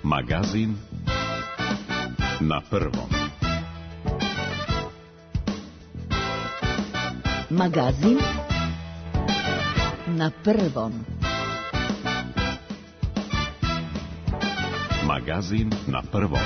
Magazin na prvom. Magazin na prvom. Magazin na prvom.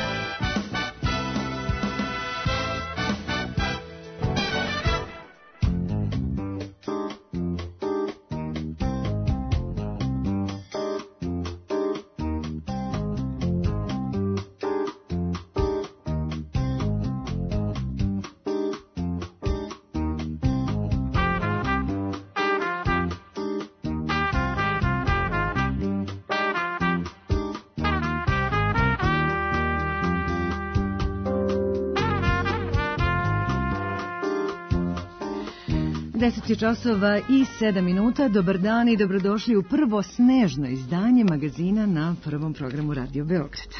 Časova i 7 minuta. Dobar dan i dobrodošli u prvo snežno izdanje magazina na prvom programu Radio Beograda.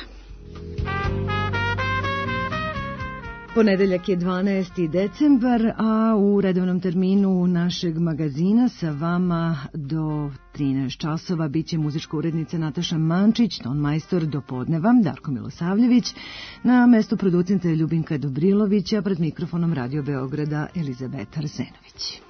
Ponedeljak je 12. decembar, a u redovnom terminu našeg magazina sa vama do 13 časova bit će muzička urednica Nataša Mančić, tonmajstor do podneva Darko Milosavljević, na mestu producenta Ljubinka Dobrilovića, pred mikrofonom Radio Beograda Elizabeta Arsenović.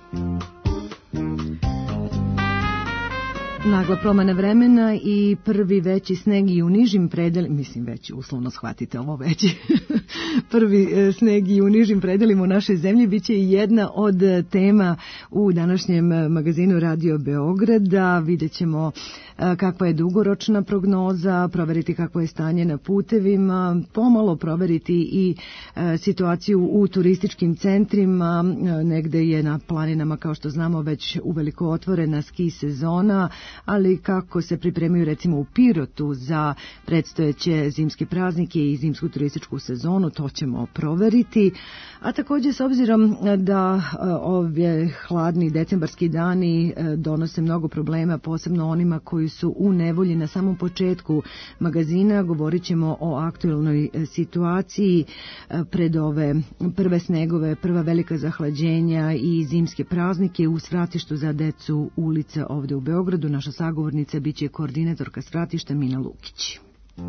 Nagla promena vremena i prvi veći sneg i u nižim predelima, mislim veći, uslovno shvatite ovo veći, prvi sneg i u nižim predelima u našoj zemlji bit će i jedna od tema u današnjem magazinu Radio Beograda. Vidjet ćemo kakva je dugoročna prognoza, proveriti kakvo je stanje na putevima, pomalo proveriti i situaciju u turističkim centrima. Negde je na planinama, kao što znamo, već uveliko otvorena ski sezona, ali kako se pripremaju recimo u Pirotu za predstojeće zimske praznike i zimsku turističku sezonu, to ćemo proveriti. A također, s obzirom da ove hladni decembarski dani donose mnogo problema, posebno onima koji su u nevolji na samom početku magazina, govorit ćemo o aktualnoj situaciji pred ove prve snegove, prva velika zahlađenja i zimske praznike u svratištu za decu ulica ovde u Beogradu. Naša sagovornica biće koordinatorka svratišta Mina Lukić.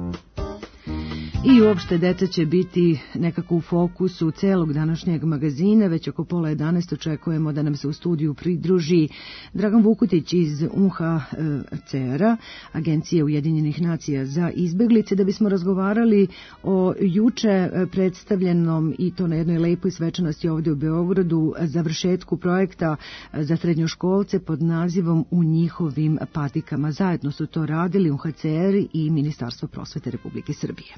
I uopšte deca će biti nekako u fokusu celog današnjeg magazina. Već oko 10:30 očekujemo da nam se u studiju pridruži Dragan Vukutić iz UNHCR-a, Agencije Ujedinjenih nacija za izbeglice, da bismo razgovarali o juče predstavljenom, i to na jednoj lepoj svečanosti ovdje u Beogradu, završetku projekta za srednjoškolce pod nazivom U njihovim patikama. Zajedno su to radili UNHCR i Ministarstvo prosvete Republike Srbije.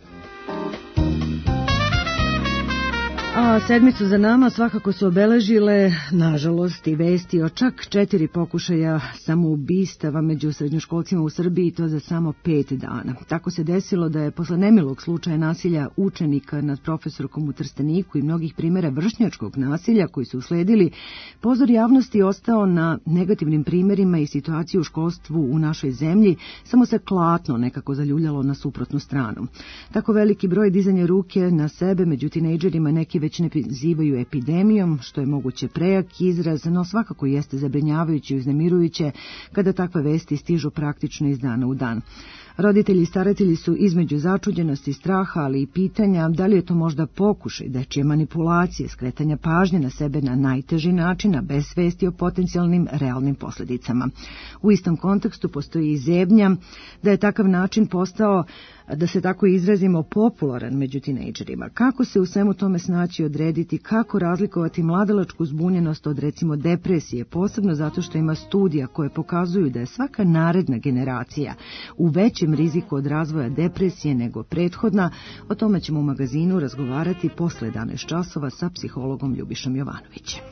A sedmicu za nama svakako su obeležile, nažalost, i vesti o čak 4 pokušaja samoubistava među srednjoškolcima u Srbiji, i to za samo 5 dana. Tako se desilo da je posle nemilog slučaja nasilja učenika nad profesorkom u Trsteniku i mnogih primjera vršnjačkog nasilja koji su usledili, pozor javnosti ostao na negativnim primjerima i situaciju u školstvu u našoj zemlji, samo se klatno nekako zaljuljalo na suprotnu stranu. Tako veliki broj dizanja ruke na sebe među tinejdžerima neki već ne prizivaju epidemijom, što je moguće prejak izraz, no svakako jeste zabrinjavajuće i uznemirujuće kada takve vesti stižu praktično iz dana u dan. Roditelji i staratelji su između začuđenosti, straha, ali i pitanja da li je to možda pokušaj dečije manipulacije, skretanja pažnje na sebe na najteži način, a bez svesti o potencijalnim realnim posljedicama. U istom kontekstu postoji i zebnja da je takav način postao, da se tako izrazimo, popularan među tinejdžerima. Kako se u svemu tome snaći, odrediti, kako razlikovati mladalačku zbunjenost od recimo depresije, posebno zato što ima studija koje pokazuju da je svaka naredna generacija u većem riziku od razvoja depresije nego prethodna. O tome ćemo u magazinu razgovarati posle 11 časova sa psihologom Ljubišom Jovanovićem.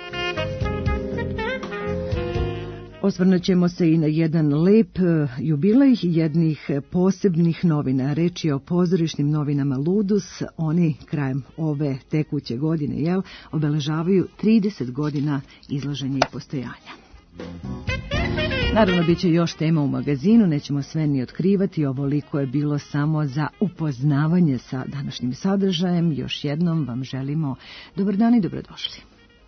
Osvrnut ćemo se i na jedan lep jubilej jednih posebnih novina. Reč je o pozorišnim novinama Ludus. Oni krajem ove tekuće godine obeležavaju 30 godina izlaženja i postojanja. Naravno, bit će još tema u magazinu, nećemo sve ni otkrivati, ovoliko je bilo samo za upoznavanje sa današnjim sadržajem. Još jednom vam želimo dobar dan i dobrodošli.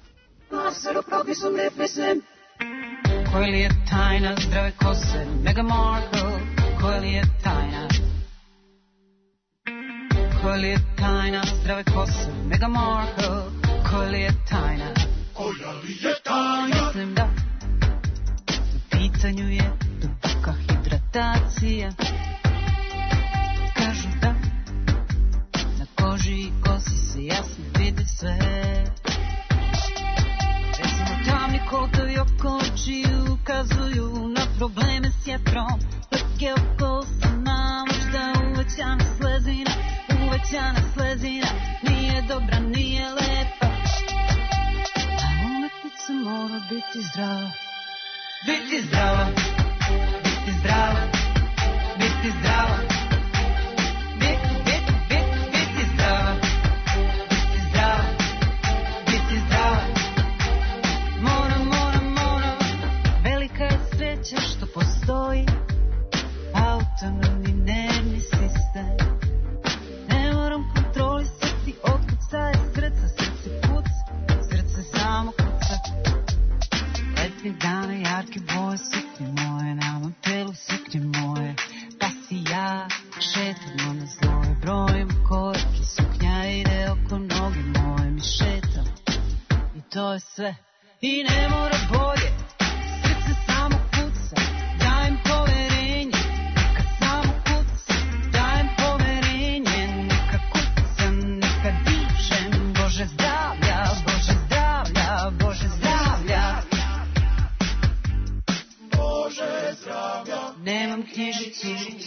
Koja li je tajna zdrave kose, Meghan Markle, koja li je tajna? Koja li je tajna zdrave kose Meghan Markle? Koja li je tajna? Koja li je tajna? Mislim da u pitanju je duboka hidratacija. Kažu da na koži i kosi se jasno vidi sve. Recimo tamni kotovi oko očiju ukazuju na probleme s jetrom. Letke oko usana, možda uvećana slezina nije dobra, nije lepa. A umetnica mora biti zdrava. Biti zdrava, biti zdrava, biti zdrava. Biti zdrava, biti zdrava, biti zdrava. Moram. Velika je sreća što postoji autonomni nervni sistem. Ne moram kontrolisati otkucaje srca, srce samo kuca. Letnji dane, jarke boje, suknje moje, na motelu suknje moje. Pa si ja šetamo na zlove, brojim korake, suknja ide oko noge moje, mi šetam i to je sve. I ne mora bolje, srce samo kuca, dajem poverenje, neka samo kuca, dajem poverenje, neka kuca, neka dišem, Bože zdravlja, Bože zdravlja, Bože zdravlja. Bože zdravlja. Nemam knjižicu,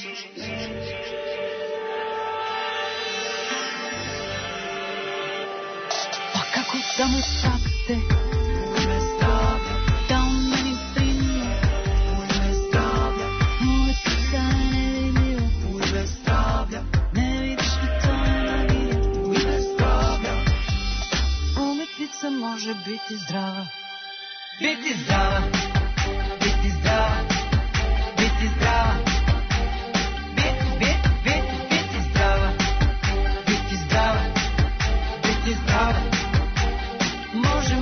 pa kako da mu spate, U ime zdravlja, da on meni brine, u ime zdravlja, ulica je nevidljiva, u ime zdravlja, ne vidiš mi to je magija. u ime zdravlja. Umetnica može biti zdrava. Biti zdrava, biti zdrava, biti zdrava. Biti zdrava, biti zdrava, biti zdrava. Može.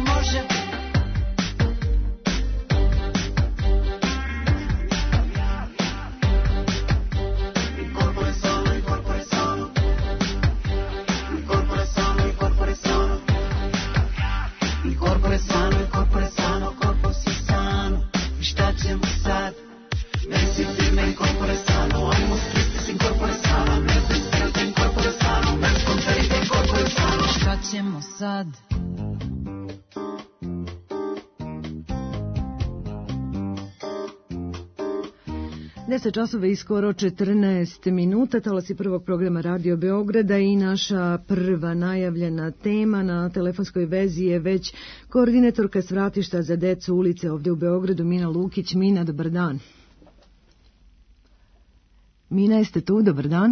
Il corpo è sano, il corpo è sano. Il corpo è sano, il corpo è sano. Il corpo è sano, il corpo è sano, corpo si sano. I šta ćemo sad? Messi firme, il corpo è sano. Animus Christus, il corpo è sano. Messi spirito, il corpo è sano. Mes conferite, il corpo è sano. Šta ćemo sad? Deset časova i skoro 14 minuta, talasi prvog programa Radio Beograda i naša prva najavljena tema na telefonskoj vezi je već koordinatorka svratišta za decu ulice ovdje u Beogradu, Mina Lukić. Mina, dobar dan. Mina, jeste tu? Dobar dan.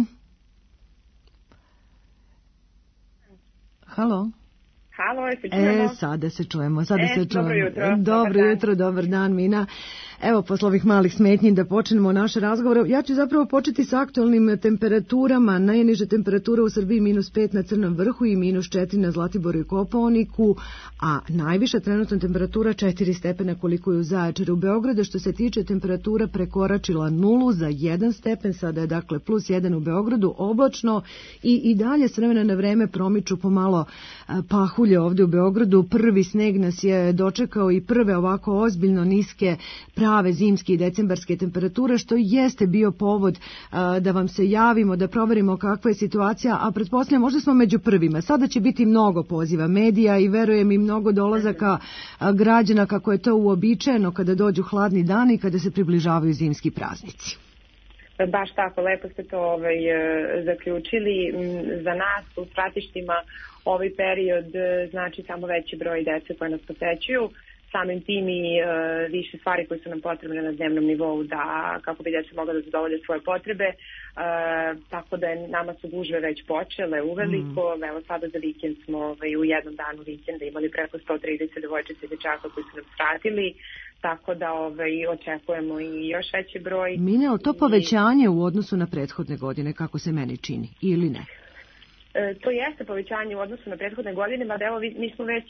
Halo? Halo, se čujemo? Sada se čujemo. Dobro jutro. Dobro jutro, dobar dan, Mina. Evo, posle ovih malih smetnji da počnemo naš razgovor. Ja ću zapravo početi sa aktualnim temperaturama. Najniža temperatura u Srbiji -5 na Crnom vrhu i -4 na Zlatiboru i Kopaoniku, a najviša trenutna temperatura 4 stepena koliko je u Zaječaru. U Beogradu što se tiče temperatura prekoračila 0 za 1 stepen, sada je dakle +1 u Beogradu, oblačno i dalje s vremena na vreme promiču pomalo pahulje ovdje u Beogradu. Prvi sneg nas je dočekao i prve ovako ozbiljno niske prave zimske i decembarske temperature, što jeste bio povod da vam se javimo, da proverimo kakva je situacija, a pretpostavljam možda smo među prvima. Sada će biti mnogo poziva medija i verujem i mnogo dolazaka građana kako je to uobičajeno kada dođu hladni dani i kada se približavaju zimski praznici. Baš tako, lepo ste to zaključili. Za nas u stratištima ovaj period znači samo veći broj dece koje nas posećuju. Samim tim i više stvari koje su nam potrebne na dnevnom nivou da kako bi djeca mogla da zadovolje svoje potrebe. Tako da nama su gužve već počele uveliko. Evo sada za vikend smo u jednom danu vikenda imali preko 130 devojčica i dečaka koji su nam svratili. Tako da očekujemo i još veći broj. Mine, to povećanje u odnosu na prethodne godine, kako se meni čini, ili ne? To jeste povećanje u odnosu na prethodne godine, mada evo mi smo već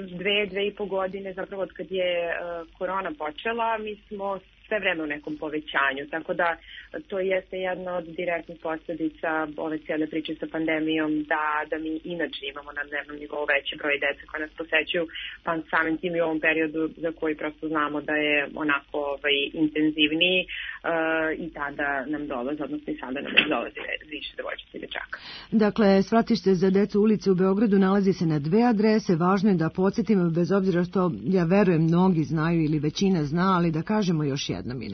2,5 godine, zapravo od kad je korona počela, mi smo sve vreme u nekom povećanju, tako da to jeste jedna od direktnih posljedica ove cijele priče sa pandemijom, da mi inače imamo na dnevnom nivou veći broj dece koje nas posećuju, pa samim tim i u ovom periodu za koji prosto znamo da je onako intenzivniji i tada nam dolaze, odnosno i sada nam dolazi više devojčica i dečaka. Dakle, svratište za decu ulice u Beogradu nalazi se na 2 adrese, važno je da podsjetimo, bez obzira što ja verujem mnogi znaju ili većina zna, ali da kažemo još jedno, Mina.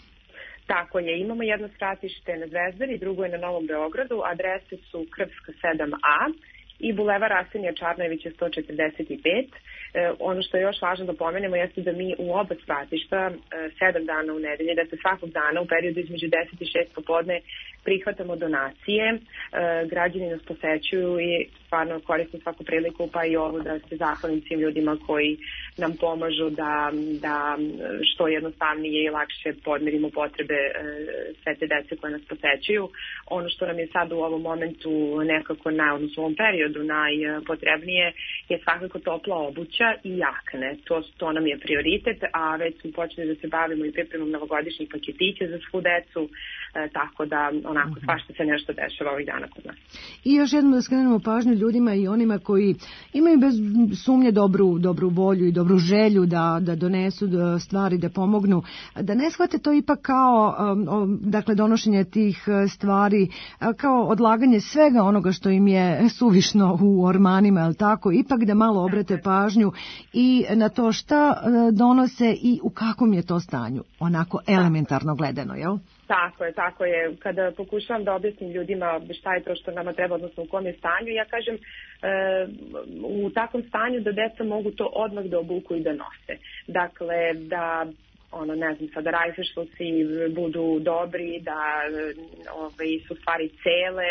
Tako je, imamo jedno svratište na Zvezdari, drugo je na Novom Beogradu, adrese su Krvska 7A i Bulevar Arsenija Čarnojevića 145. Ono što je još važno da pomenemo jeste da mi u oba svratišta 7 dana u nedelje, dakle svakog dana u periodu između 10 i 6 popodne prihvatamo donacije. Građani nas posećuju i stvarno koristim svaku priliku, pa i ovo da se zahvalim svim ljudima koji nam pomažu da što jednostavnije i lakše podmirimo potrebe sve te dece koje nas posećuju. Ono što nam je sad u ovom momentu nekako odnosno u ovom periodu najpotrebnije je svakako topla obuća i jakne. To nam je prioritet, a već smo počeli da se bavimo i pripremom novogodišnjih paketića za svu decu, tako da onako svašta se nešto dešava ovih dana kod nas. I još jednom da skrenemo pažnju ljudima i onima koji imaju bez sumnje dobru volju i dobru želju da donesu stvari, da pomognu, da ne shvate to ipak kao dakle donošenje tih stvari kao odlaganje svega onoga što im je suvišno u ormanima, ali tako, ipak da malo obrate pažnju i na to šta donose i u kakvom je to stanju, onako elementarno gledano, jel? Tako je. Kada pokušavam da objasnim ljudima šta je to što nama treba, odnosno u kom je stanju, ja kažem u takvom stanju da deca mogu to odmah da obuku i da nose. Dakle, da sada rajfešluci budu dobri, da su stvari cele,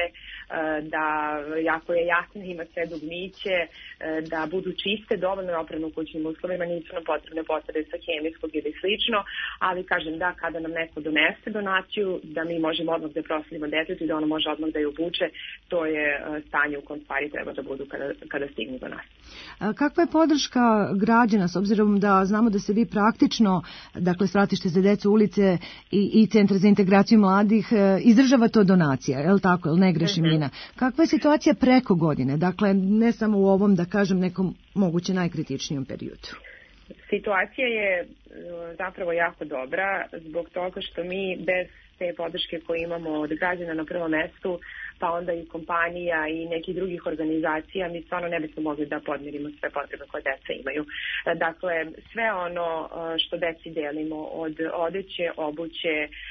da jako je jasno ima sve dugmiće, da budu čiste, dovoljno opremno u kućnim uslovima, nisu nam potrebne posljedice hemijskog ili slično, ali kažem da kada nam neko donese donaciju, da mi možemo odmah da prosledimo detetu i da ono može odmah da je obuče, to je stanje u kom stvari treba da budu kada stignu do nas. Kakva je podrška građana, s obzirom da znamo da se vi praktično, dakle svratište za decu ulice i Centar za integraciju mladih, izdržava to donacija, je li tako, jel ne grešim Mina? Kakva je situacija preko godine, dakle ne samo u ovom, da kažem, nekom moguće najkritičnijom periodu? Situacija je zapravo jako dobra zbog toga što mi bez te podrške koje imamo od građana na prvom mestu, pa onda i kompanija i nekih drugih organizacija, mi stvarno ne bismo mogli da podmirimo sve potrebe koje deca imaju. Dakle, sve ono što deci delimo od odeće, obuće,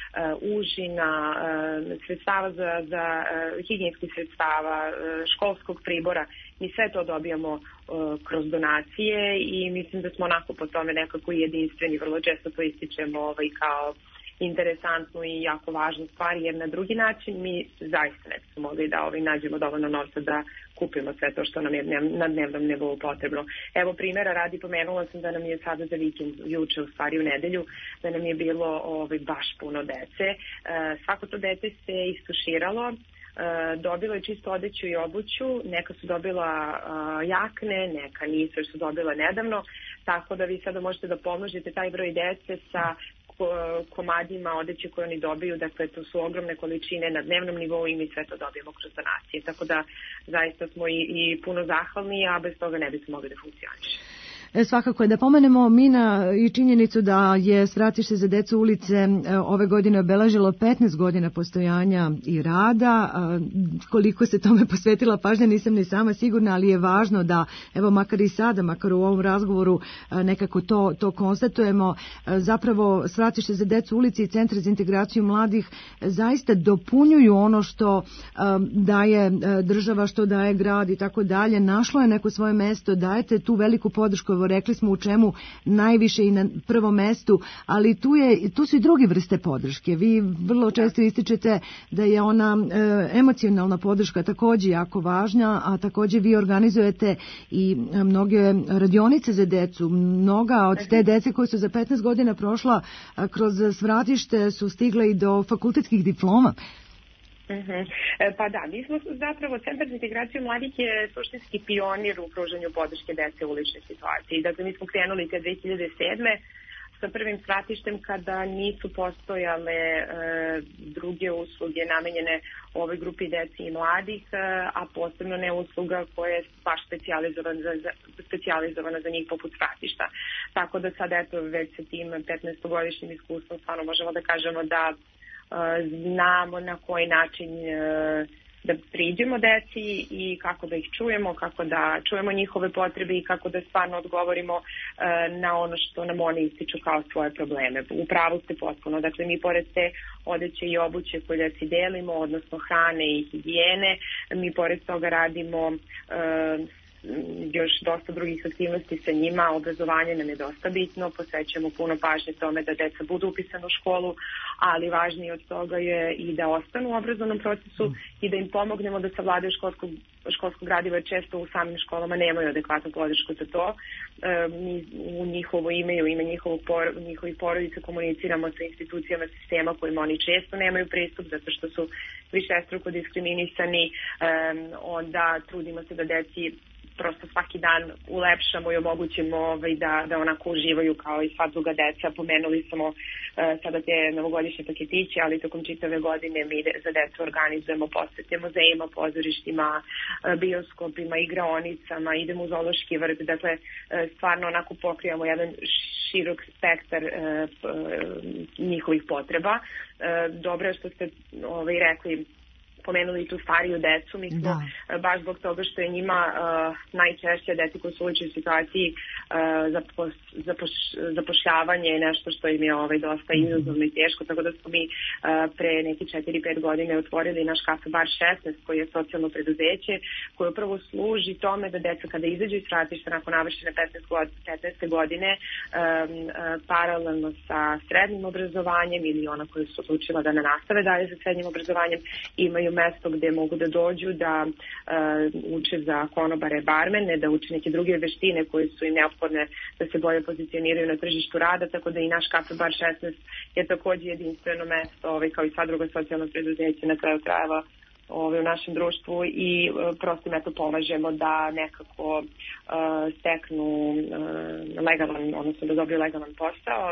užina, sredstava za higijenskih sredstava, školskog pribora, mi sve to dobijamo kroz donacije i mislim da smo onako po tome nekako jedinstveni, vrlo često to ističemo kao interesantnu i jako važnu stvar, jer na drugi način mi zaista ne bismo mogli da nađemo dovoljno novca da kupimo sve to što nam je na dnevnom nivou potrebno. Evo primjera radi, pomenula sam da nam je sada za vikend, juče u stvari u nedelju, da nam je bilo baš puno dece. Svako to dete se istuširalo, dobilo je čisto odeću i obuću, neka su dobila jakne, neka nisu jer su dobila nedavno, tako da vi sada možete da pomnožite taj broj dece sa komadima odeće koje oni dobiju, dakle to su ogromne količine na dnevnom nivou i mi sve to dobijemo kroz donacije, tako da zaista smo i puno zahvalni, a bez toga ne bismo mogli da funkcioniš. Svakako je da pomenemo, Mina, i činjenicu da je svratište za decu ulice ove godine obeležilo 15 godina postojanja i rada. Koliko se tome posvetila pažnja nisam ni sama sigurna, ali je važno da, evo makar i sada, makar u ovom razgovoru nekako to konstatujemo. Zapravo svratište za decu ulice i Centar za integraciju mladih zaista dopunjuju ono što daje država, što daje grad i tako dalje. Našlo je neko svoje mesto, dajete tu veliku podršku. Rekli smo u čemu najviše i na prvom mestu, ali tu su i druge vrste podrške. Vi vrlo često ističete da je ona emocionalna podrška također jako važna, a također vi organizujete i mnoge radionice za decu. Mnoga od te dece koje su za 15 godina prošla kroz svratište su stigle i do fakultetskih diploma. Pa da, mi smo zapravo, Centar za integraciju mladih je suštinski pionir u pružanju podrške dece u uličnoj situaciji. Dakle, mi smo krenuli te 2007. sa prvim stratištem kada nisu postojale druge usluge namenjene ovoj grupi deci i mladih, a posebno ne usluga koja je baš specijalizovana za njih poput stratišta. Tako da sad eto već sa tim 15-godišnjim iskustvom stvarno možemo da kažemo da znamo na koji način da priđemo deci i kako da ih čujemo, kako da čujemo njihove potrebe i kako da stvarno odgovorimo na ono što nam oni ističu kao svoje probleme. U pravu ste potpuno. Dakle, mi pored te odeće i obuće koje deci delimo, odnosno hrane i higijene, mi pored toga radimo još dosta drugih aktivnosti sa njima. Obrazovanje nam je dosta bitno, posvećujemo puno pažnje tome da deca budu upisana u školu, ali važnije od toga je i da ostanu u obrazovnom procesu i da im pomognemo da savladaju školsko gradivo, jer često u samim školama nemaju adekvatnu podršku za to. Mi u njihovo ime i u ime njihovih porodica komuniciramo sa institucijama sistema kojima oni često nemaju pristup zato što su višestruko diskriminisani. Onda trudimo se da deci prosto svaki dan ulepšamo i omogućimo da onako uživaju kao i sva druga deca. Pomenuli smo sada te novogodišnje paketiće, ali tokom čitave godine mi za decu organizujemo posete muzejima, pozorištima, bioskopima, igraonicama, idemo u zoološki vrt, dakle stvarno onako pokrijamo jedan širok spektar njihovih potreba. Dobro je što ste rekli, pomenuli tu stariju decu, mi smo baš zbog toga što je njima najčešće deci koji su u uličnoj situaciji zapošljavanje je nešto što im je dosta izazovno i teško, tako da smo mi pre neki 4-5 godine otvorili naš kafe bar 16 koji je socijalno preduzeće koje upravo služi tome da deca kada izađu iz stratišta nakon navršene 15. godine paralelno sa srednjim obrazovanjem ili ona koja su odlučila da ne nastave dalje sa srednjim obrazovanjem imaju mesto gde mogu da dođu, da uče za konobare, barmene, da uče neke druge veštine koje su im neophodne da se bolje pozicioniraju na tržištu rada, tako da i naš kafe bar 16 je takođe jedinstveno mesto, kao i sva druga socijalna preduzeća na kraju krajeva u našem društvu i prosto eto pomažemo da nekako steknu legalan, odnosno da dobiju legalan posao,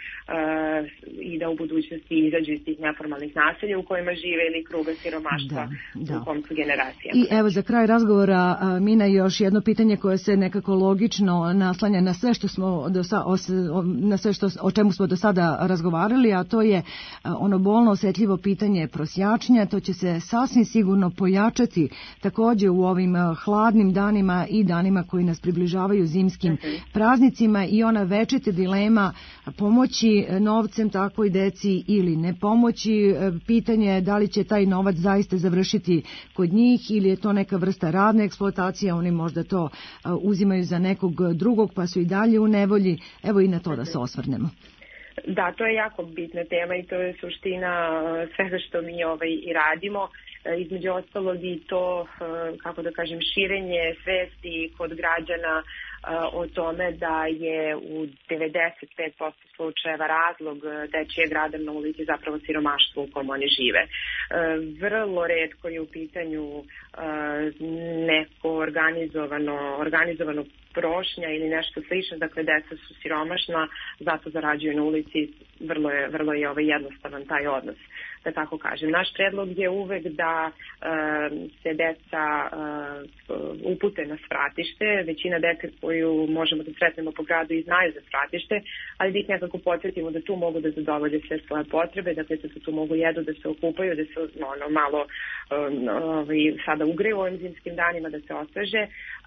i da u budućnosti izađu iz tih neformalnih naselja u kojima žive ili kruga siromaštva u kom su generacija. I evo za kraj razgovora, Mina, još jedno pitanje koje se nekako logično naslanja na sve što smo o čemu smo do sada razgovarali, a to je ono bolno osetljivo pitanje prosjačnja. To će se sasvim sigurno pojačati takođe u ovim hladnim danima i danima koji nas približavaju zimskim praznicima i ona večita dilema pomoći novcem takvoj deci ili ne pomoći. Pitanje je da li će taj novac zaista završiti kod njih ili je to neka vrsta radne eksploatacije, oni možda to uzimaju za nekog drugog pa su i dalje u nevolji. Evo i na to da se osvrnemo. Da, to je jako bitna tema i to je suština svega što mi i radimo. Između ostalog i to, kako da kažem, širenje svesti kod građana o tome da je u 95% slučajeva razlog dečijeg rada na ulici zapravo siromaštvo u kom oni žive. Vrlo retko je u pitanju neko organizovano prošnja ili nešto slično, dakle deca su siromašna, zato zarađuju na ulici, vrlo je jednostavan taj odnos, da tako kažem. Naš predlog je uvek da se deca upute na stratište, većina dece koju možemo da sretnemo po gradu i znaju za stratište, ali da ih nekako podsjetimo da tu mogu da zadovolje sve svoje potrebe, dakle da se tu mogu jedu, da se okupaju, da se malo sada ugreju u ovim zimskim danima, da se osveže,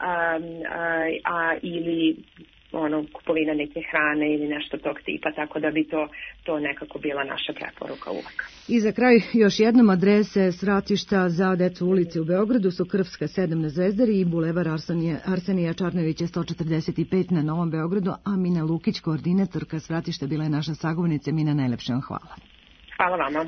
ili kupovina neke hrane ili nešto tog tipa, tako da bi to nekako bila naša preporuka uvek. I za kraj još jednom adrese svratišta za decu ulice u Beogradu su Krvska 7 na Zvezdari i Bulevar Arsenija Čarnojevića 145 na Novom Beogradu, a Mina Lukić, koordinatorka svratišta, bila je naša sagovornica. Mina, najlepše vam hvala. Hvala vama.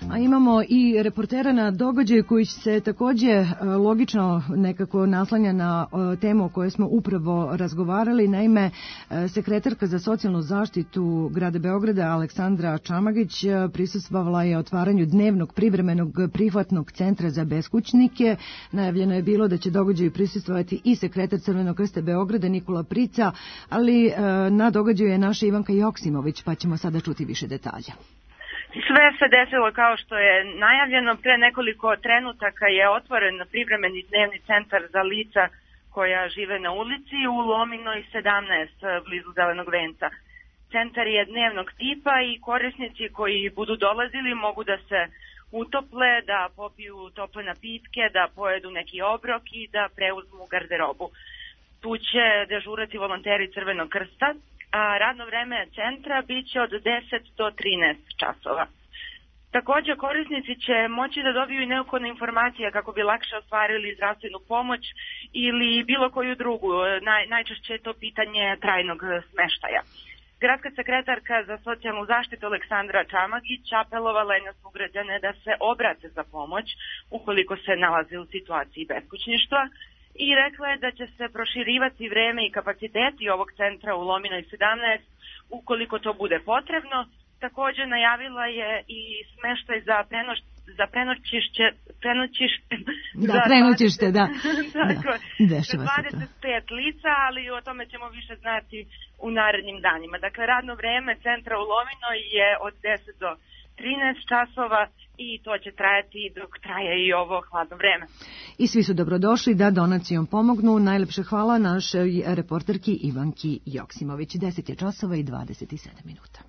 A imamo i reportera na događaju koji se takođe logično nekako naslanja na temu o kojoj smo upravo razgovarali. Naime, sekretarka za socijalnu zaštitu grada Beograda Aleksandra Čamagić prisustvovala je otvaranju dnevnog privremenog prihvatnog centra za beskućnike. Najavljeno je bilo da će događaju prisustvovati i sekretar Crvenog krsta Beograda Nikola Prica, ali na događaju je naša Ivanka Joksimović, pa ćemo sada čuti više detalja. Sve se desilo kao što je najavljeno. Pre nekoliko trenutaka je otvoren privremeni dnevni centar za lica koja žive na ulici u Lominoj 17 blizu Zelenog venca. Centar je dnevnog tipa i korisnici koji budu dolazili mogu da se utople, da popiju tople napitke, da pojedu neki obrok i da preuzmu garderobu. Tu će dežurati volonteri Crvenog krsta, a radno vreme centra biće od 10 do 13 časova. Takođe, korisnici će moći da dobiju i neophodne informacije kako bi lakše ostvarili zdravstvenu pomoć ili bilo koju drugu. Najčešće je to pitanje trajnog smeštaja. Gradska sekretarka za socijalnu zaštitu Aleksandra Čamagić apelovala je na sugrađane da se obrate za pomoć ukoliko se nalaze u situaciji beskućništva i rekla je da će se proširivati vreme i kapaciteti ovog centra u Lominoj 17 ukoliko to bude potrebno. Takođe najavila je i smeštaj za prenoćište. Da, prenoćište, da. Tako, dešava se to. 25 lica, ali o tome ćemo više znati u narednim danima. Dakle, radno vreme centra u Lominoj je od 10 do 13 časova i to će trajati dok traje i ovo hladno vreme. I svi su dobrodošli da donacijom pomognu. Najlepše hvala našoj reporterki Ivanki Joksimović. 10 je časova i 27 minuta.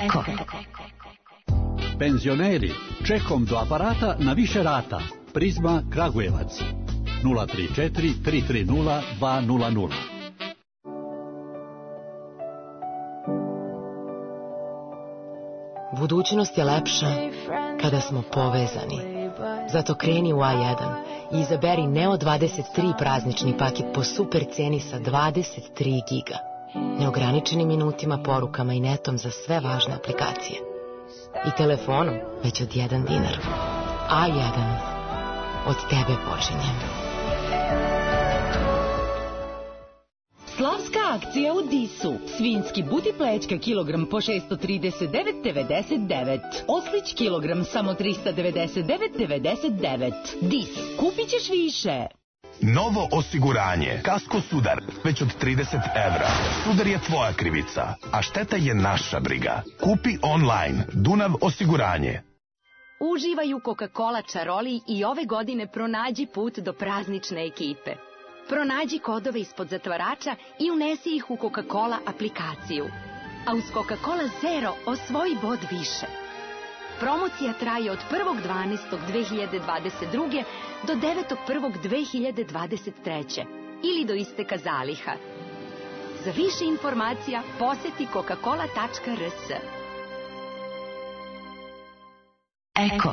Eko. Penzioneri, čekom do aparata na više rata. Prizma Kragujevac 034 330 200. Budućnost je lepša kada smo povezani. Zato kreni u A1 i izaberi Neo 23 praznični paket po super ceni sa 23 giga. Neograničenim minutima, porukama i netom za sve važne aplikacije. I telefonom već od 1 dinar. A1. Od tebe počinjem. Slavska akcija u Disu. Svinjski buti plećka kilogram po 639,99. Oslić kilogram samo 399,99. Dis. Kupit ćeš više. Novo osiguranje. Kasko Sudar. Već od 30 evra. Sudar je tvoja krivica, a šteta je naša briga. Kupi online. Dunav osiguranje. Uživaj u Coca-Cola čaroli i ove godine pronađi put do praznične ekipe. Pronađi kodove ispod zatvarača i unesi ih u Coca-Cola aplikaciju. A uz Coca-Cola Zero osvoji bod više. Promocija traje od 1.12.2022. do 9.1.2023. ili do isteka zaliha. Za više informacija poseti coca-cola.rs. Eko.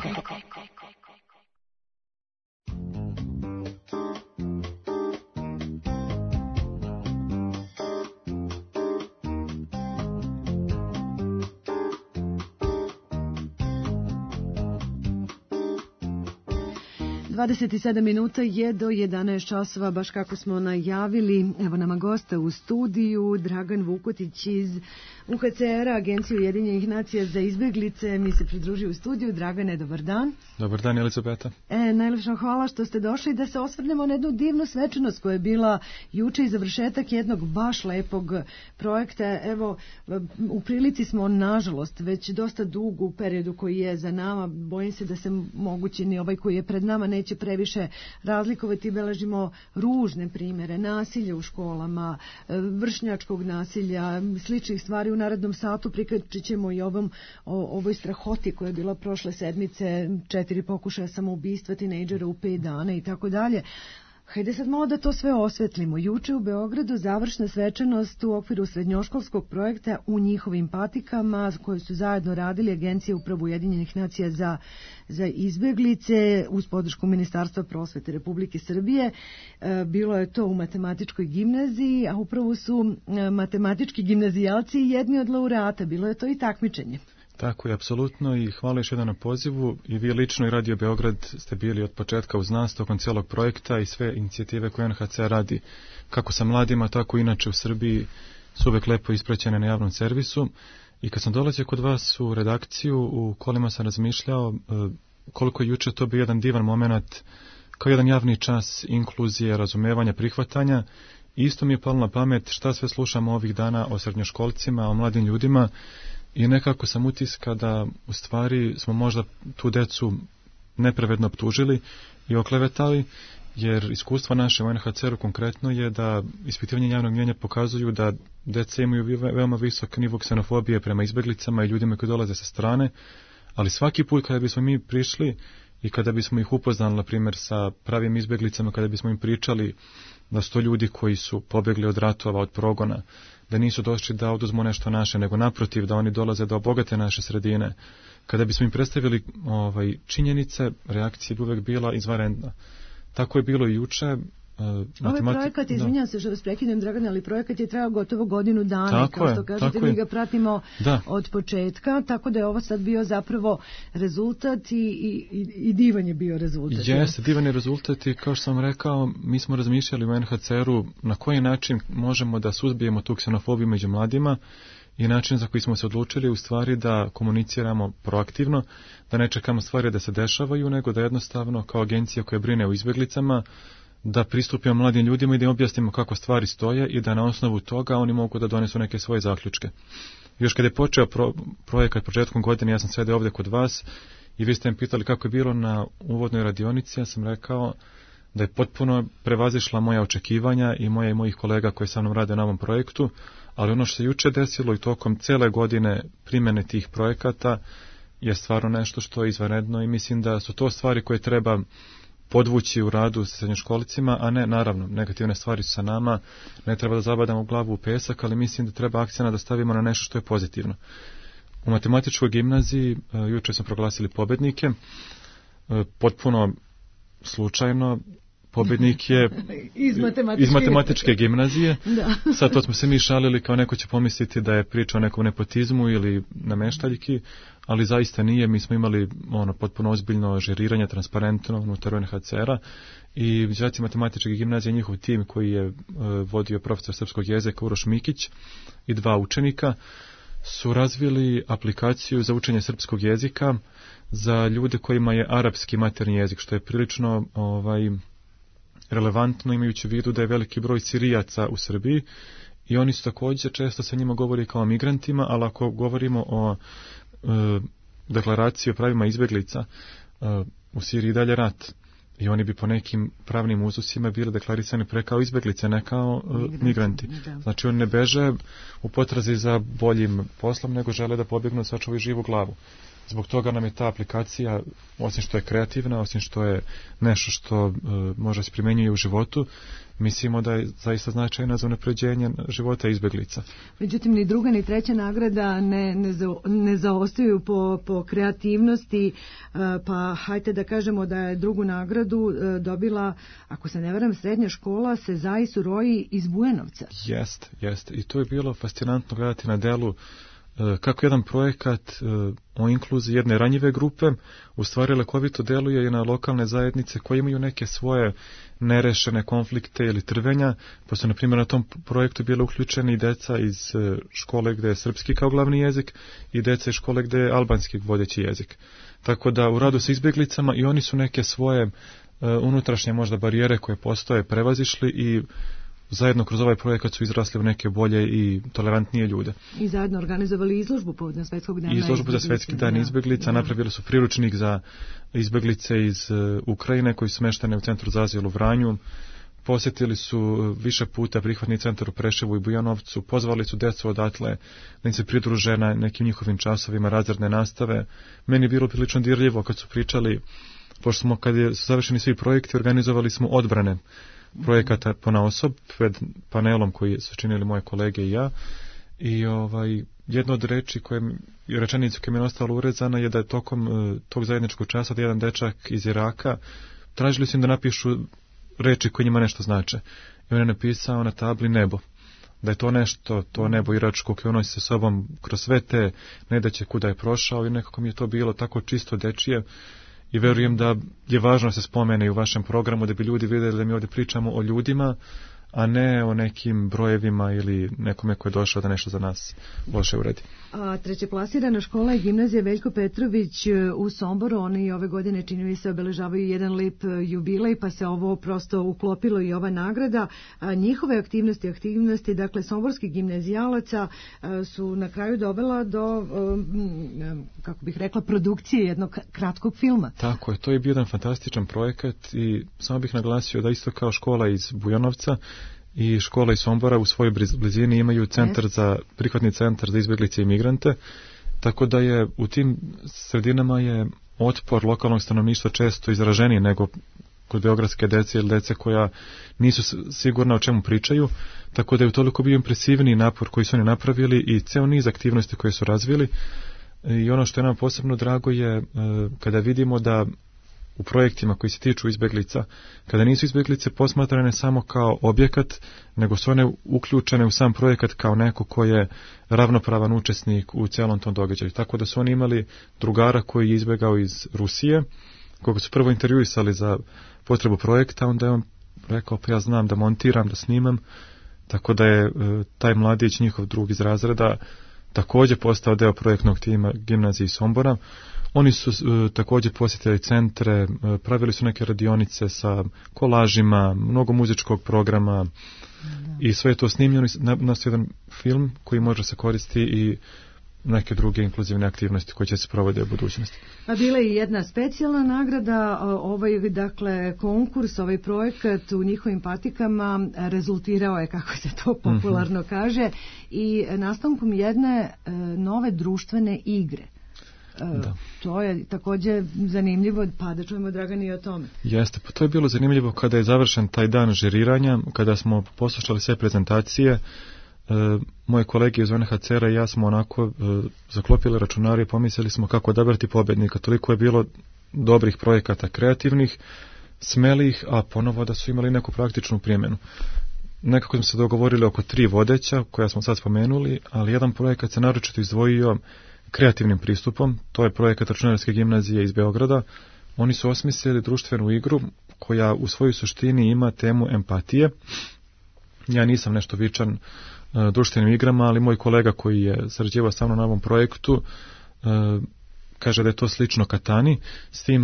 27 minuta je do 11 časova, baš kako smo najavili. Evo nama gosta u studiju, Dragan Vukotić iz UNHCR-a, Agencije Ujedinjenih nacija za izbjeglice. Mi se pridružio u studiju. Dragane, dobar dan. Dobar dan, Elizabeta. Najlepša hvala što ste došli da se osvrnemo na jednu divnu svečanost koja je bila juče i završetak jednog baš lepog projekta. Evo, u prilici smo, nažalost, već dosta dugo u periodu koji je za nama. Bojim se da se moguće ni ovaj koji je pred nama neće previše razlikovati. Beležimo ružne primjere nasilja u školama, vršnjačkog nasilja, sličnih stvari. U narednom satu prikačit ćemo i ovoj strahoti koja je bila prošle sedmice, 4 pokušaja samoubistva tinejdžera u 5 dana i tako dalje. Hajde sad malo da to sve osvetlimo. Juče u Beogradu završna svečanost u okviru srednjoškolskog projekta U njihovim patikama, koje su zajedno radili Agencija Uprave Ujedinjenih nacija za izbjeglice uz podršku Ministarstva prosvete Republike Srbije. Bilo je to u matematičkoj gimnaziji, a upravo su matematički gimnazijalci jedni od laureata. Bilo je to i takmičenje. Tako je, apsolutno, i hvala još jedan na pozivu. I vi lično i Radio Beograd ste bili od početka uz nas tokom cijelog projekta i sve inicijative koje UNHCR radi, kako sa mladima, tako i inače u Srbiji, su uvek lepo ispraćene na javnom servisu. I kad sam dolazio kod vas u redakciju, u kolima sam razmišljao koliko je juče to bio jedan divan moment, kao jedan javni čas inkluzije, razumevanja, prihvatanja. Isto mi je palo na pamet šta sve slušamo ovih dana o srednjoškolcima, o mladim ljudima, i nekako sam utiska da u stvari smo možda tu decu nepravedno optužili i oklevetali, jer iskustva naše u UNHCR-u konkretno je da ispitivanje javnog mnjenja pokazuju da deca imaju veoma visok nivo ksenofobije prema izbjeglicama i ljudima koji dolaze sa strane, ali svaki put kada bismo mi prišli i kada bismo ih upoznali, na primjer, sa pravim izbjeglicama, kada bismo im pričali da su to ljudi koji su pobjegli od ratova, od progona, da nisu došli da oduzmu nešto naše, nego naprotiv da oni dolaze da obogate naše sredine. Kada bismo im predstavili činjenice, reakcija bi uvek bila izvanredna. Tako je bilo i juče. Ovaj projekat, izvinjam se što vas prekidem, Dragane, ali projekat je trajao gotovo godinu dana, kao što kažete, mi ga pratimo od početka, tako da je ovo sad bio zapravo rezultat i divan je bio rezultat. Jeste, divan je rezultat i kao što sam rekao, mi smo razmišljali u UNHCR-u na koji način možemo da suzbijemo tu ksenofobiju među mladima, i način za koji smo se odlučili u stvari da komuniciramo proaktivno, da ne čekamo stvari da se dešavaju, nego da jednostavno kao agencija koja brine o izbjeglicama da pristupimo mladim ljudima i da im objasnimo kako stvari stoje i da na osnovu toga oni mogu da donesu neke svoje zaključke. Još kad je počeo projekat početkom godine, ja sam sedeo ovdje kod vas i vi ste mi pitali kako je bilo na uvodnoj radionici, ja sam rekao da je potpuno prevazišla moja očekivanja i mojih kolega koji sa mnom rade na ovom projektu, ali ono što se juče desilo i tokom cele godine primjene tih projekata je stvarno nešto što je izvanredno i mislim da su to stvari koje treba podvući u radu sa srednjoškolicima, a ne, naravno, negativne stvari su sa nama, ne treba da zabadamo glavu u pesak, ali mislim da treba akcena da stavimo na nešto što je pozitivno. U matematičkoj gimnaziji juče smo proglasili pobednike, potpuno slučajno, pobednik je iz matematičke gimnazije. Da. Sad to smo se mi šalili kao neko će pomisliti da je priča o nekom nepotizmu ili nameštaljki, ali zaista nije. Mi smo imali potpuno ozbiljno žuriranje, transparentno unutar UNHCR-a i đaci matematičke gimnazije, njihov tim koji je vodio profesor srpskog jezika Uroš Mikić i 2 učenika su razvili aplikaciju za učenje srpskog jezika za ljude kojima je arapski maternji jezik, što je prilično relevantno imajući u vidu da je veliki broj Sirijaca u Srbiji i oni su također, često se njima govori kao migrantima, ali ako govorimo o deklaraciji o pravima izbjeglica, u Siriji dalje rat i oni bi po nekim pravnim uzusima bili deklarisani kao izbjeglice, ne kao migranti. Znači oni ne beže u potrazi za boljim poslom, nego žele da pobjegnu od sačuvaju živu glavu. Zbog toga nam je ta aplikacija, osim što je kreativna, osim što je nešto što može se primenjuje u životu, mislimo da je zaista značajna za unapređenje života izbjeglica. Međutim, ni druga ni treća nagrada ne zaostaju po kreativnosti, pa hajte da kažemo da je drugu nagradu dobila, ako se ne varam, srednja škola Sezai Suroji iz Bujanovca. Jest. I to je bilo fascinantno gledati na delu kako jedan projekat o inkluziji jedne ranjive grupe u stvari lekovito deluje i na lokalne zajednice koje imaju neke svoje nerešene konflikte ili trvenja, pa su na primjer na tom projektu bile uključeni i deca iz škole gde je srpski kao glavni jezik i deca iz škole gde je albanski vodeći jezik. Tako da u radu sa izbjeglicama i oni su neke svoje unutrašnje možda barijere koje postoje prevazišli i zajedno kroz ovaj projekat su izrasli u neke bolje i tolerantnije ljude. I zajedno organizovali izložbu povodom Svetskog dana izbjeglica. Izložbu za Svetski dan izbjeglica, napravili su priručnik za izbjeglice iz Ukrajine koji su smeštene u centru za azil u Vranju. Posjetili su više puta prihvatni centar u Preševu i Bujanovcu, pozvali su decu odatle da im se pridruže na nekim njihovim časovima razredne nastave. Meni je bilo prilično dirljivo kad su pričali, pošto smo kad su završeni svi projekti, organizovali smo odbrane projekata ponaosob pred panelom koji su činili moje kolege i ja i jedna od rečenica koja mi je ostala urezana je da je tokom tog zajedničkog časa da jedan dečak iz Iraka tražili su im da napišu reči koje njima nešto znače i on je napisao na tabli nebo, da je to nešto, to nebo iračko koje nosi sa sobom kroz sve te nedaće kuda je prošao i nekako mi je to bilo tako čisto dečije. I verujem da je važno da se spomene i u vašem programu da bi ljudi vidjeli da mi ovdje pričamo o ljudima, a ne o nekim brojevima ili nekome ko je došao da nešto za nas loše uradi. A trećeplasirana škola je gimnazija Veljko Petrović u Somboru. Oni ove godine čini mi se obeležavaju jedan lep jubilej, pa se ovo prosto uklopilo i ova nagrada. Njihove aktivnosti, dakle somborskih gimnazijalaca su na kraju dovela do, kako bih rekla, produkcije jednog kratkog filma. Tako je, to je bio jedan fantastičan projekat i samo bih naglasio da isto kao škola iz Bujanovca i škola iz Sombora u svojoj blizini imaju prihvatni centar za izbjeglice i migrante, tako da je u tim sredinama je otpor lokalnog stanovništva često izraženiji nego kod beogradske dece ili dece koja nisu sigurna o čemu pričaju, tako da je utoliko bio impresivniji napor koji su oni napravili i ceo niz aktivnosti koje su razvili. I ono što je nam posebno drago je kada vidimo da u projektima koji se tiču izbjeglica, kada nisu izbjeglice posmatrane samo kao objekat, nego su one uključene u sam projekat kao neko ko je ravnopravan učesnik u celom tom događaju. Tako da su oni imali drugara koji je izbjegao iz Rusije, koga su prvo intervjuisali za potrebu projekta, onda je on rekao pa ja znam da montiram, da snimam, tako da je taj mladić, njihov drug iz razreda, također postao deo projektnog tima gimnazije Sombora. Oni su također posjetili centre, pravili su neke radionice sa kolažima, mnogo muzičkog programa i sve je to snimljeno na jedan film koji može se koristiti i neke druge inkluzivne aktivnosti koje će se provode u budućnosti. A bila je i jedna specijalna nagrada, dakle konkurs, ovaj projekat u njihovim patikama rezultirao je, kako se to popularno kaže, i nastankom jedne nove društvene igre. To je također zanimljivo, pa da čujemo, Dragane, i o tome. Jeste, pa to je bilo zanimljivo kada je završen taj dan žiriranja, kada smo poslušali sve prezentacije. Moje kolege iz UNHCR-a i ja smo onako zaklopili računare i pomislili smo kako odabrati pobjednika. Toliko je bilo dobrih projekata, kreativnih, smelih, a ponovo da su imali neku praktičnu primjenu. Nekako smo se dogovorili oko 3 vodeća koja smo sad spomenuli, ali jedan projekat se naročito izdvojio kreativnim pristupom. To je projekat Računarske gimnazije iz Beograda. Oni su osmislili društvenu igru koja u svojoj suštini ima temu empatije. Ja nisam nešto vičan društvenim igrama, ali moj kolega koji je sarađivao sa mnom na ovom projektu kaže da je to slično Katani, s tim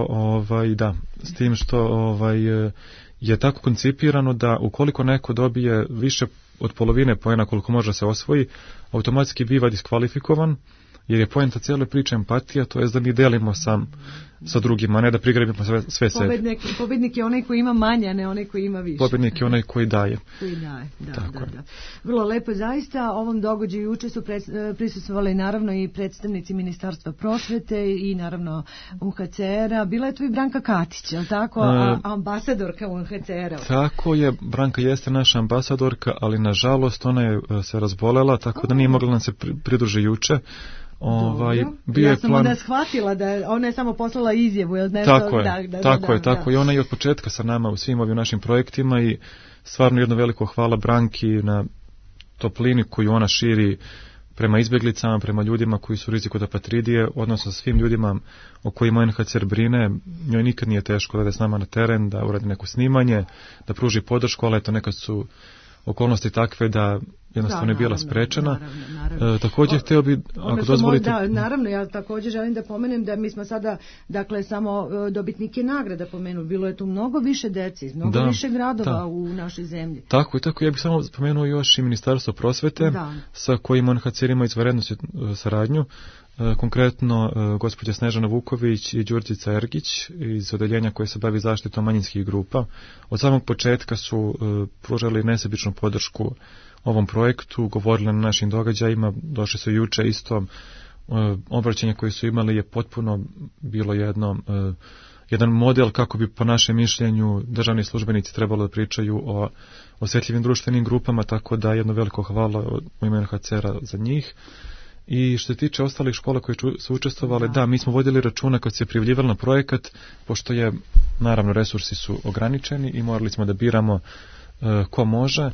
što je tako koncipirano da ukoliko neko dobije više od polovine poena koliko može se osvoji, automatski biva diskvalifikovan, jer je poenta cijele priče empatija, to je da mi delimo sa drugima, a ne da prigrabimo sve sebi. Pobjednik je onaj koji ima manje, a ne onaj koji ima više. Pobjednik je onaj koji daje. Da. Vrlo lepo, zaista. Ovom događaju juče su prisustvovali naravno i predstavnici Ministarstva prosvete i naravno UNHCR-a. Bila je tu i Branka Katić, je li tako? Ambasadorka UNHCR-a. Tako je, Branka jeste naša ambasadorka, ali nažalost ona je se razbolela, tako da nije mogla nam se pridruži juče. Ja sam onda shvatila da ona je samo poslala izjavu. Tako je. I ona je od početka sa nama u svim ovim našim projektima i stvarno jedno veliko hvala Branki na toplini koju ona širi prema izbjeglicama, prema ljudima koji su u riziku od apatridije, odnosno svim ljudima o kojima UNHCR brine. Njoj nikad nije teško da ide s nama na teren, da uradi neko snimanje, da pruži podršku, ali eto nekad su okolnosti takve da jednostavno je bila sprečena. Naravno. Također htio bi, ako dozvolite... Naravno, ja također želim da pomenem da mi smo sada, dakle, samo dobitnike nagrada pomenuli. Bilo je tu mnogo više deci, mnogo više gradova u našoj zemlji. Tako. Ja bih samo spomenuo još i Ministarstvo prosvete, sa kojim UNHCR ima izvanrednu saradnju. Konkretno gospođa Snežana Vuković i Đurđica Ergić iz odeljenja koje se bavi zaštitom manjinskih grupa. Od samog početka su pružali nesebičnu podršku ovom projektu, govorili na našim događajima, došli su juče isto. Obraćanje koje su imali je potpuno bilo jedan model kako bi po našem mišljenju državni službenici trebalo da pričaju o osjetljivim društvenim grupama, tako da jedno veliko hvala u ime UNHCR-a za njih. I što se tiče ostalih škola koje su učestvovale, mi smo vodili računa kad se prijavljivali na projekat, pošto je, naravno, resursi su ograničeni i morali smo da biramo ko može.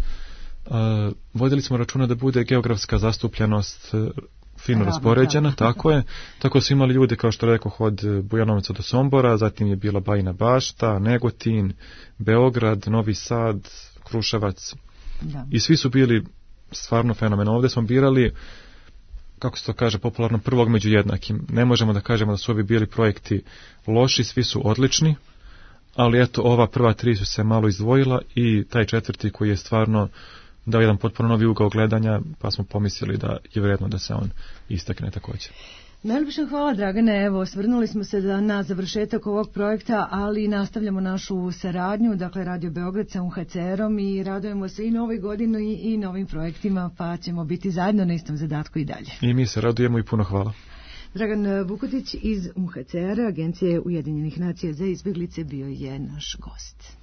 Vodili smo računa da bude geografska zastupljenost fino raspoređena, tako je. Tako su imali ljude, kao što rekoh, od Bujanovca do Sombora, zatim je bila Bajina Bašta, Negotin, Beograd, Novi Sad, Kruševac. I svi su bili stvarno fenomenalni. Ovdje smo birali, kako se to kaže popularno, prvog među jednakim. Ne možemo da kažemo da su ovi bili projekti loši, svi su odlični, ali eto, ova prva 3 su se malo izdvojila i taj 4. koji je stvarno dao jedan potpuno novi ugao gledanja, pa smo pomislili da je vredno da se on istakne također. Najljepša hvala, Dragane. Evo, svrnuli smo se na završetak ovog projekta, ali nastavljamo našu saradnju, dakle Radio Beograd sa UNHCR-om, i radujemo se i novoj godini i novim projektima, pa ćemo biti zajedno na istom zadatku i dalje. I mi se radujemo i puno hvala. Dragan Vukotić iz UNHCR-a, Agencije Ujedinjenih nacija za izbjeglice, bio je naš gost.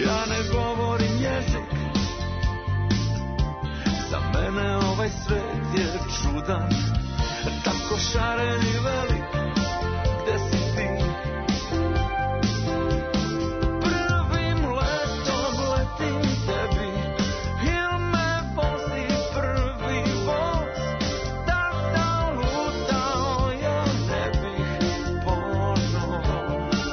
ja ne govorim jezik. Za mene ovaj svet je čudan, tako šaren i velik. Gde si ti? Prvim letom letim tebi, il me vozi prvi voz. Da sam lutao, ja ne bih ponovo.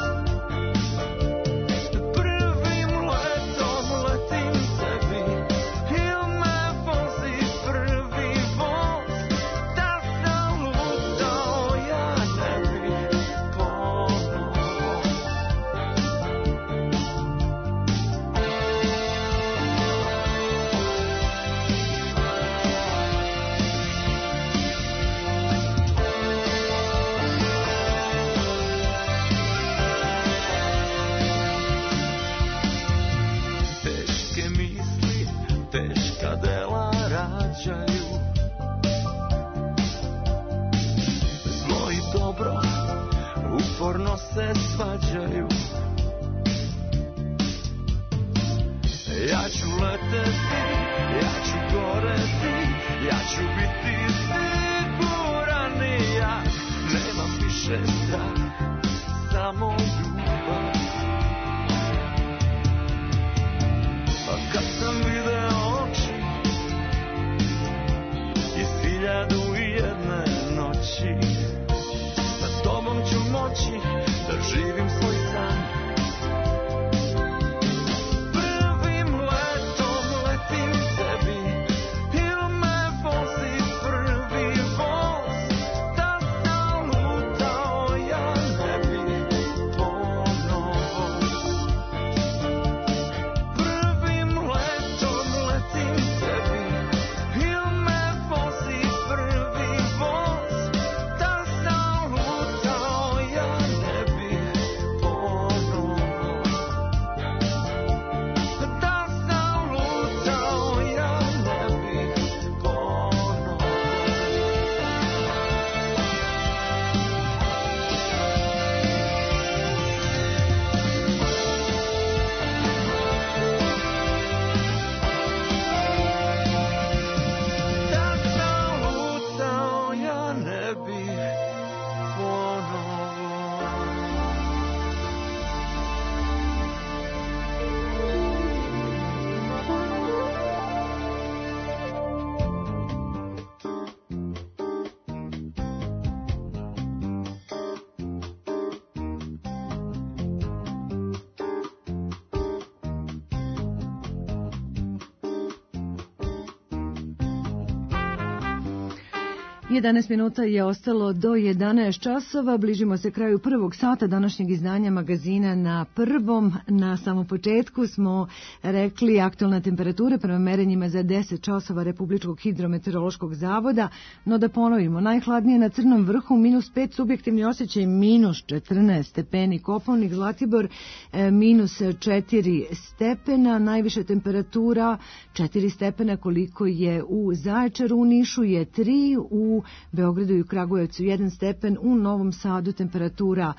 Prvim letom letim tebi, il me vozi prvi voz. Da sam lutao, ja ne bih ponovo. Teške misli, teška dela rađaju. Zlo i dobro uporno se svađaju. Ja ću leteti, ja ću goreti, ja ću biti siguran i ja. Nemam više strah, samo ljubav. A kad sam video oči iz 1001 noći, sa tobom ću moći da živim svoj san. Prvim letom letim tebi, il me vozi prvi voz. Da sam lutao, ja ne bih ponovo. Prvim letom letim tebi, il me vozi prvi voz. Da sam lutao, ja ne bih ponovo. Da sam lutao, ja ne bih ponovo. Da sam lutao, ja ne bih ponovo. 11 minuta je ostalo do 11 časova. Bližimo se kraju prvog sata današnjeg izdanja magazina Na prvom. Na samom početku smo rekli aktualna temperatura prema merenjima za 10 časova Republičkog hidrometeorološkog zavoda. No da ponovimo, najhladnije na Crnom vrhu -5, subjektivni osjećaj -14 stepeni, Kopaonik, Zlatibor -4 stepena, najviša temperatura 4 stepena koliko je u Zaječaru, u Nišu je 3, u Beogradu i u Kragujevcu 1 stepen, u Novom Sadu temperatura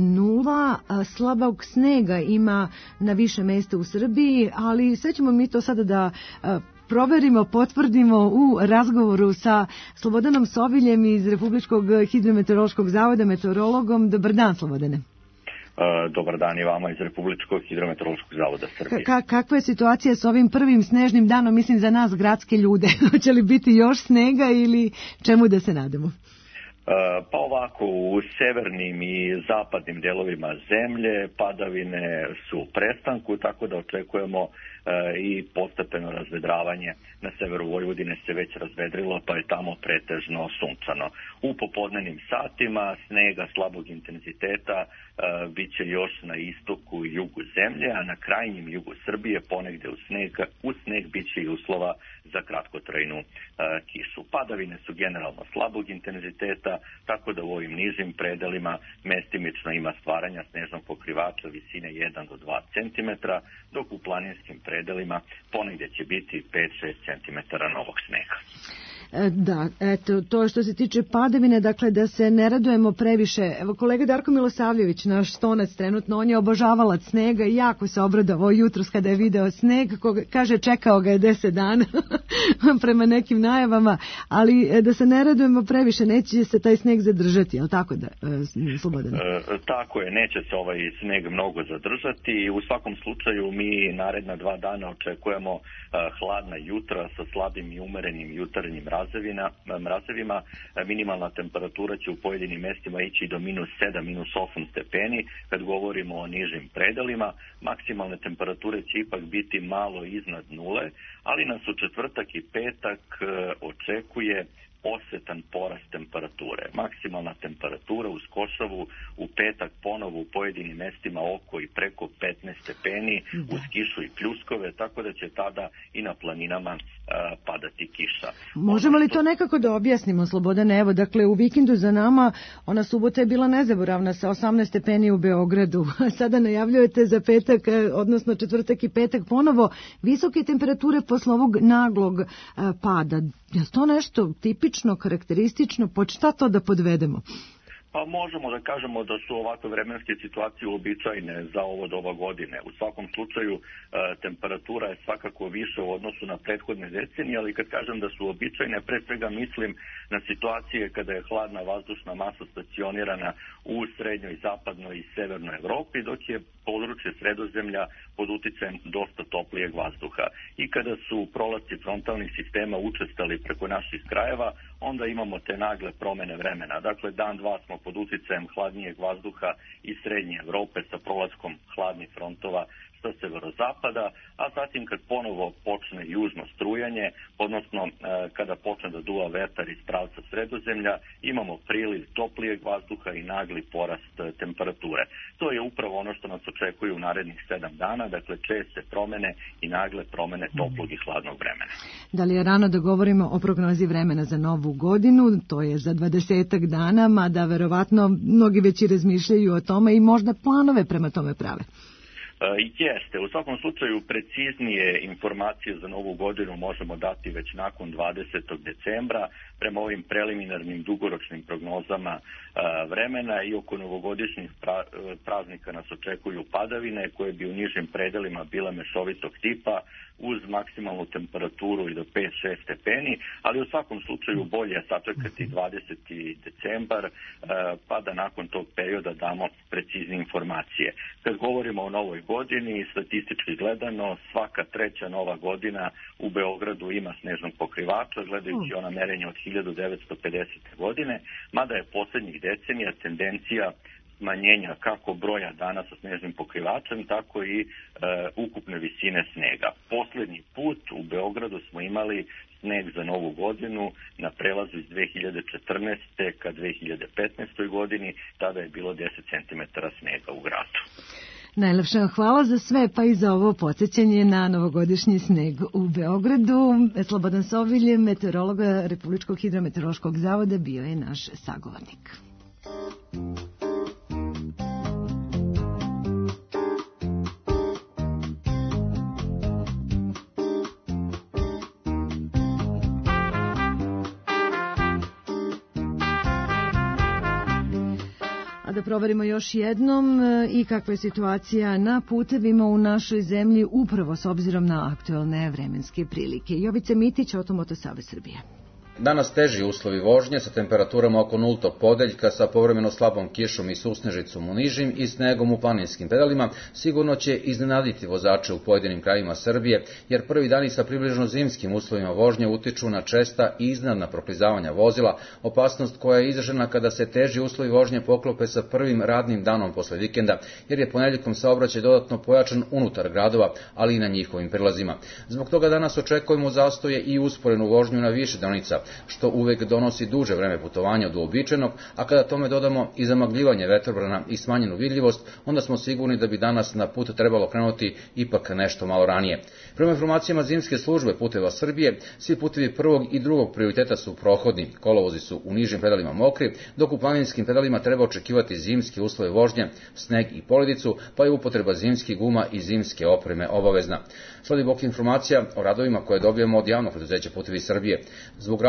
0, slabog snega ima na više mesta u Srbiji, ali sve ćemo mi to sada da proverimo, potvrdimo u razgovoru sa Slobodanom Soviljem iz Republičkog hidrometeorološkog zavoda, meteorologom. Dobar dan, Slobodane. Dobar dan i vama iz Republičkog hidrometeorološkog zavoda Srbije. Kakva je situacija s ovim prvim snežnim danom, mislim za nas gradske ljude? Hoće li biti još snega ili čemu da se nadamo? Pa ovako, u severnim i zapadnim delovima zemlje padavine su u prestanku, tako da očekujemo i postepeno razvedravanje. Na severu Vojvodine se već razvedrilo, pa je tamo pretežno sunčano. U popodnevnim satima snega slabog intenziteta bit će još na istoku i jugu zemlje, a na krajnjem jugu Srbije ponegde u sneg bit će i uslova za kratkotrajnu kišu. Padavine su generalno slabog intenziteta, tako da u ovim nižim predelima mestimično ima stvaranja snežnog pokrivača visine 1 do 2 cm, dok u planinskim predelima ponegde će biti 5-6 cm novog snega. Da, eto, to što se tiče padavine, dakle da se ne radujemo previše. Evo, kolega Darko Milosavljević, naš stonac trenutno, on je obožavalac snega i jako se obradovao jutros kada je video sneg, kaže čekao ga je 10 dana prema nekim najavama, ali da se ne radujemo previše, neće se taj sneg zadržati, je li tako da, Slobodan? Tako je, neće se ovaj sneg mnogo zadržati i u svakom slučaju mi naredna 2 dana očekujemo hladna jutra sa slabim i umerenim jutarnjim mrazevima. Minimalna temperatura će u pojedinim mestima ići do -7, -8 stepeni kad govorimo o nižim predelima. Maksimalne temperature će ipak biti malo iznad nule, ali nas u četvrtak i petak očekuje osetan porast temperature. Maksimalna temperatura uz Košavu u petak ponovo u pojedinim mestima oko i preko 15 stepeni, uz kišu i pljuskove, tako da će tada i na planinama padati kiša. Možemo li to nekako da objasnimo, Slobodan? Evo, dakle, u vikendu za nama ona subota je bila nezaboravna sa 18 stepeni u Beogradu. Sada najavljujete za petak, odnosno četvrtak i petak ponovo visoke temperature posle ovog naglog pada. Je to nešto tipično, karakteristično? Pod šta to da podvedemo? Pa možemo da kažemo da su ovakve vremenske situacije uobičajene za ovo doba godine. U svakom slučaju temperatura je svakako više u odnosu na prethodne decenije, ali kad kažem da su uobičajene, pre svega mislim na situacije kada je hladna vazdušna masa stacionirana u srednjoj, zapadnoj i severnoj Evropi, dok je područje Sredozemlja pod uticajem dosta toplijeg vazduha. I kada su prolasci frontalnih sistema učestali preko naših krajeva, onda imamo te nagle promene vremena. Dakle, dan, dva smo pod uticajem hladnijeg vazduha iz srednje Evrope sa prolaskom hladnih frontova sa severozapada, a zatim kad ponovo počne južno strujanje, odnosno kada počne da duva vetar iz pravca Sredozemlja, imamo priliv toplijeg vazduha i nagli porast temperature. To je upravo ono što nas očekuje u narednih 7 dana, dakle česte promene i nagle promene toplog i hladnog vremena. Da li je rano da govorimo o prognozi vremena za novu godinu? To je za 20 dana, mada verovatno mnogi već i razmišljaju o tome i možda planove prema tome prave. Jeste. U svakom slučaju preciznije informacije za novu godinu možemo dati već nakon 20. decembra prema ovim preliminarnim dugoročnim prognozama vremena i oko novogodišnjih praznika nas očekuju padavine koje bi u nižim predelima bile mešovitog tipa uz maksimalnu temperaturu i do 5-6 stepeni, ali u svakom slučaju bolje je sačekati 20. decembar pa da nakon tog perioda damo preciznije informacije. Kad govorimo o novoj godini, statistički gledano, svaka treća nova godina u Beogradu ima snežnog pokrivača, gledajući ona merenja od 1950. godine, mada je poslednjih decenija tendencija smanjenja kako broja dana sa snežnim pokrivačem, tako i ukupne visine snega. Poslednji put u Beogradu smo imali sneg za novu godinu na prelazu iz 2014. ka 2015. godini, tada je bilo 10 cm snega u gradu. Najlepša hvala za sve, pa i za ovo podsjećanje na novogodišnji sneg u Beogradu. Slobodan Sovilj, meteorologa Republičkog hidrometeorološkog zavoda, bio je naš sagovornik. Da proverimo još jednom i kakva je situacija na putevima u našoj zemlji upravo s obzirom na aktuelne vremenske prilike. Jovica Mitić, Automoto Savez Srbije. Danas teži uslovi vožnje sa temperaturama oko nultog podeljka, sa povremeno slabom kišom i susnežicom u nižim i snegom u planinskim predalima, sigurno će iznenaditi vozače u pojedinim krajima Srbije, jer prvi dani sa približno zimskim uslovima vožnje utiču na česta i iznenadna proklizavanja vozila, opasnost koja je izražena kada se teži uslovi vožnje poklope sa prvim radnim danom posle vikenda, jer je ponedeljkom saobraćaj dodatno pojačan unutar gradova, ali i na njihovim prilazima. Zbog toga danas očekujemo zastoje i usporenu vožnju na više deonica, što uvek donosi duže vreme putovanja od uobičajenog, a kada tome dodamo i zamagljivanje vetrobrana i smanjenu vidljivost, onda smo sigurni da bi danas na put trebalo krenuti ipak nešto malo ranije. Prema informacijama zimske službe puteva Srbije, svi putevi prvog i drugog prioriteta su prohodni, kolovozi su u nižim pedalima mokri, dok u planinskim pedalima treba očekivati zimske uslove vožnje, sneg i poledicu, pa je upotreba zimskih guma i zimske opreme obavezna. Sledi bok informacija o radovima koje dobijemo od javnog preduzeća Putevi Srbije. Zbog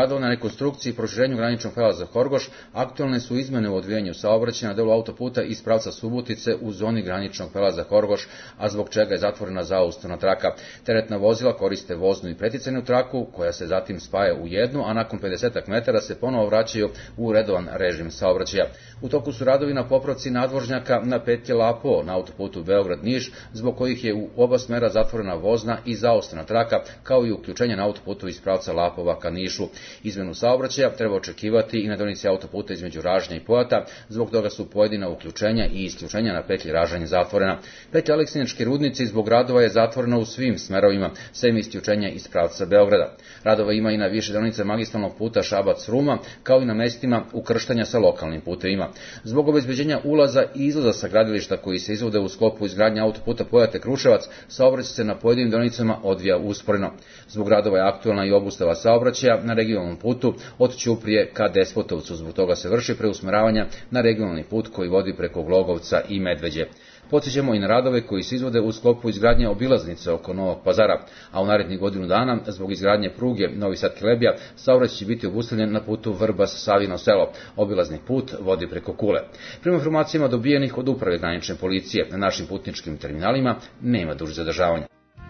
radova na rekonstrukciji i proširenju graničnog prelaza Horgoš, aktualne su izmene u odvijanju saobraćaja na delu autoputa iz pravca Subotice u zoni graničnog prelaza Horgoš, a zbog čega je zatvorena zaustavna traka. Teretna vozila koriste voznu i preticajnu traku, koja se zatim spaja u jednu, a nakon 50 metara se ponovo vraćaju u redovan režim saobraćaja. U toku su radovi na popravci nadvožnjaka na petlji Lapovo na autoputu Beograd-Niš, zbog kojih je u oba smera zatvorena vozna i zaustavna traka, kao i uključenje na autoputu iz pravca Lapova ka Nišu. Izmenu saobraćaja treba očekivati i na deonici autoputa između Ražnja i Pojata, zbog toga su pojedina uključenja i isključenja na petlji Ražanj zatvorena. Petlja Aleksinački rudnici zbog radova je zatvorena u svim smerovima, sem isključenja iz pravca Beograda. Radova ima i na više deonice magistralnog puta Šabac-Ruma, kao i na mestima ukrštanja sa lokalnim putevima. Zbog obezbeđenja ulaza i izlaza sa gradilišta koji se izvode u sklopu izgradnje autoputa Pojate-Kruševac, saobraćaj se na pojedinim deonicama odvija usporeno. Zbog radova je aktuelna i obustava saobraćaja na regionalnom putu od Ćuprije ka Despotovcu. Zbog toga se vrši preusmeravanja na regionalni put koji vodi preko Glogovca i Medveđe. Podsjećamo i na radove koji se izvode u sklopu izgradnje obilaznice oko Novog Pazara, a u narednih godinu dana, zbog izgradnje pruge Novi Sad-Kelebija, saobraćaj će biti obustavljen na putu Vrbas-Savino selo. Obilazni put vodi preko Kule. Prema informacijama dobijenih od uprave granične policije, na našim putničkim terminalima nema dužih zadržavanja.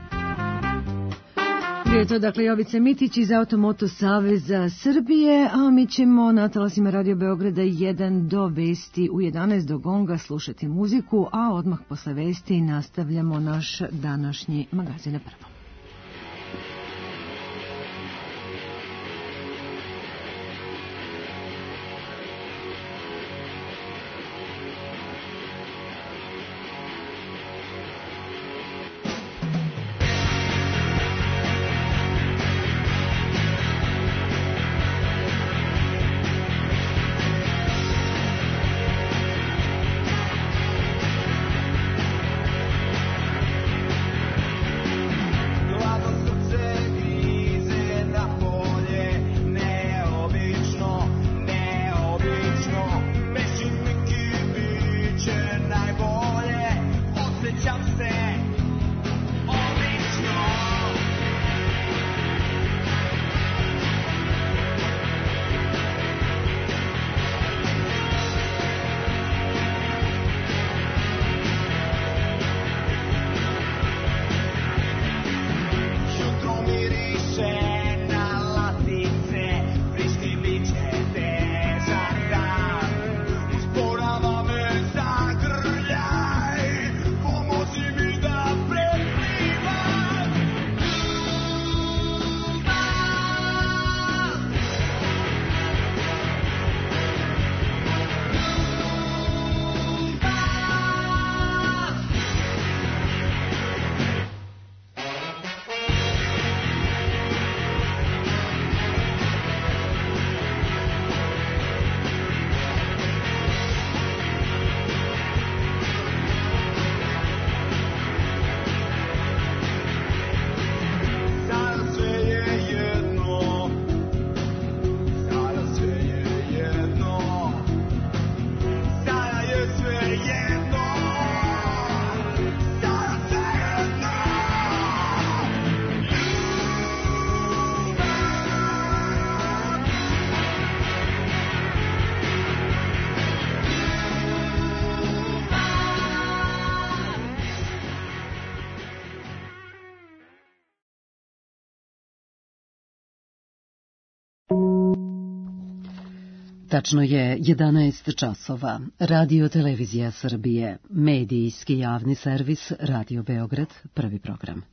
Je to dakle Jovica Mitić iz Automoto Saveza Srbije, a mi ćemo na talasima Radio Beograda 1 do vesti u 11 do gonga slušati muziku, a odmah posle vesti nastavljamo naš današnji magazin na prvom. Tačno je 11 časova. Radio Televizija Srbije, medijski javni servis Radio Beograd, prvi program.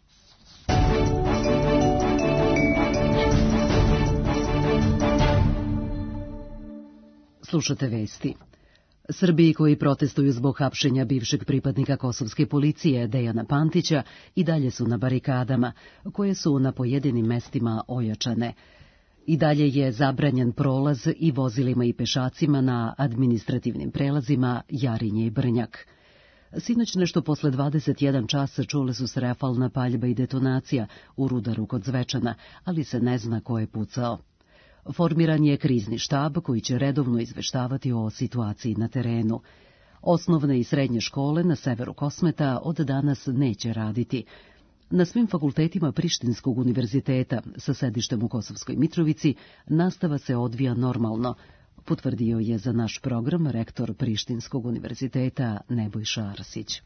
Slušate vesti. Srbiji koji protestuju zbog hapšenja bivšeg pripadnika kosovske policije Dejana Pantića i dalje su na barikadama, koje su na pojedinim mestima ojačane. I dalje je zabranjen prolaz i vozilima i pešacima na administrativnim prelazima Jarinje i Brnjak. Sinoć nešto posle 21 časa čule su se rafalna paljba i detonacija u Rudaru kod Zvečana, ali se ne zna ko je pucao. Formiran je krizni štab koji će redovno izveštavati o situaciji na terenu. Osnovne i srednje škole na severu Kosmeta od danas neće raditi. Na svim fakultetima Prištinskog univerziteta sa sedištem u Kosovskoj Mitrovici nastava se odvija normalno, potvrdio je za naš program rektor Prištinskog univerziteta Nebojša Arsić.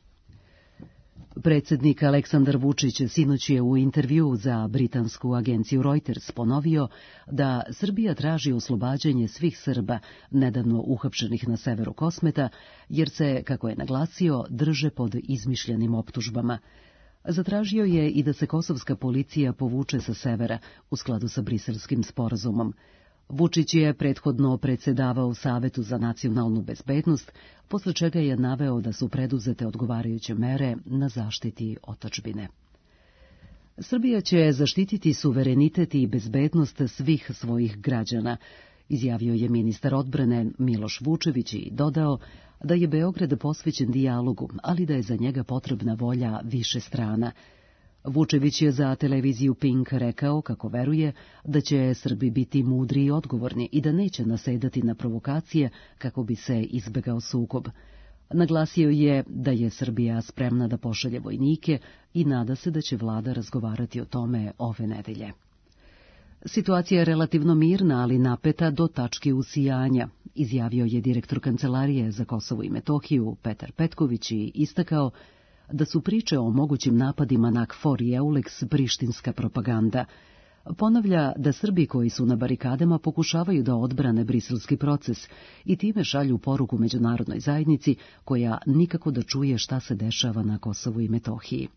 Predsjednik Aleksandar Vučić sinoć je u intervjuu za britansku agenciju Reuters ponovio da Srbija traži oslobađanje svih Srba nedavno uhapšenih na severu Kosmeta, jer se, kako je naglasio, drže pod izmišljenim optužbama. Zatražio je i da se kosovska policija povuče sa severa u skladu sa Briselskim sporazumom. Vučić je prethodno predsjedavao Savetu za nacionalnu bezbednost, posle čega je naveo da su preduzete odgovarajuće mere na zaštiti otadžbine. Srbija će zaštititi suverenitet i bezbednost svih svojih građana, izjavio je ministar odbrane Miloš Vučević i dodao da je Beograd posvećen dijalogu, ali da je za njega potrebna volja više strana. Vučević je za televiziju Pink rekao kako veruje da će Srbi biti mudri i odgovorni i da neće nasedati na provokacije kako bi se izbegao sukob. Naglasio je da je Srbija spremna da pošalje vojnike i nada se da će vlada razgovarati o tome ove nedelje. Situacija je relativno mirna, ali napeta do tačke usijanja, izjavio je direktor Kancelarije za Kosovo i Metohiju Petar Petković i istakao da su priče o mogućim napadima na KFOR i EULEX prištinska propaganda. Ponavlja da Srbi koji su na barikadama pokušavaju da odbrane briselski proces i time šalju poruku međunarodnoj zajednici koja nikako da čuje šta se dešava na Kosovu i Metohiji.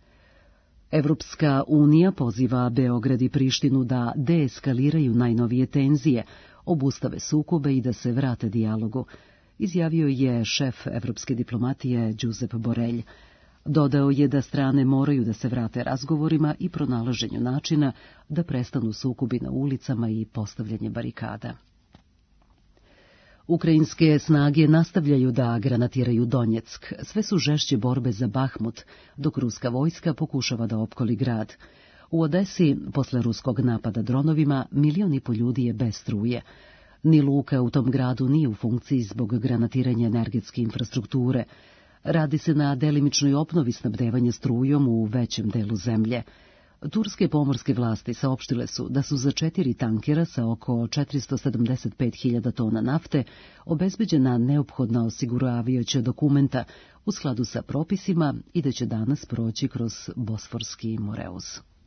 Evropska unija poziva Beograd i Prištinu da deeskaliraju najnovije tenzije, obustave sukobe i da se vrate dijalogu, izjavio je šef evropske diplomatije Josep Borrell. Dodao je da strane moraju da se vrate razgovorima i pronalaženju načina da prestanu sukobi na ulicama i postavljanje barikada. Ukrajinske snage nastavljaju da granatiraju Donjeck. Sve su žešće borbe za Bahmut, dok ruska vojska pokušava da opkoli grad. U Odesi, posle ruskog napada dronovima, 1,5 miliona ljudi je bez struje. Ni luka u tom gradu nije u funkciji zbog granatiranja energetske infrastrukture. Radi se na delimičnoj obnovi snabdevanja strujom u većem delu zemlje. Turske pomorske vlasti saopštile su da su za 4 tankera sa oko 475.000 tona nafte obezbeđena neophodna osiguravajuća dokumenta u skladu sa propisima i da će danas proći kroz Bosforski Moreuz.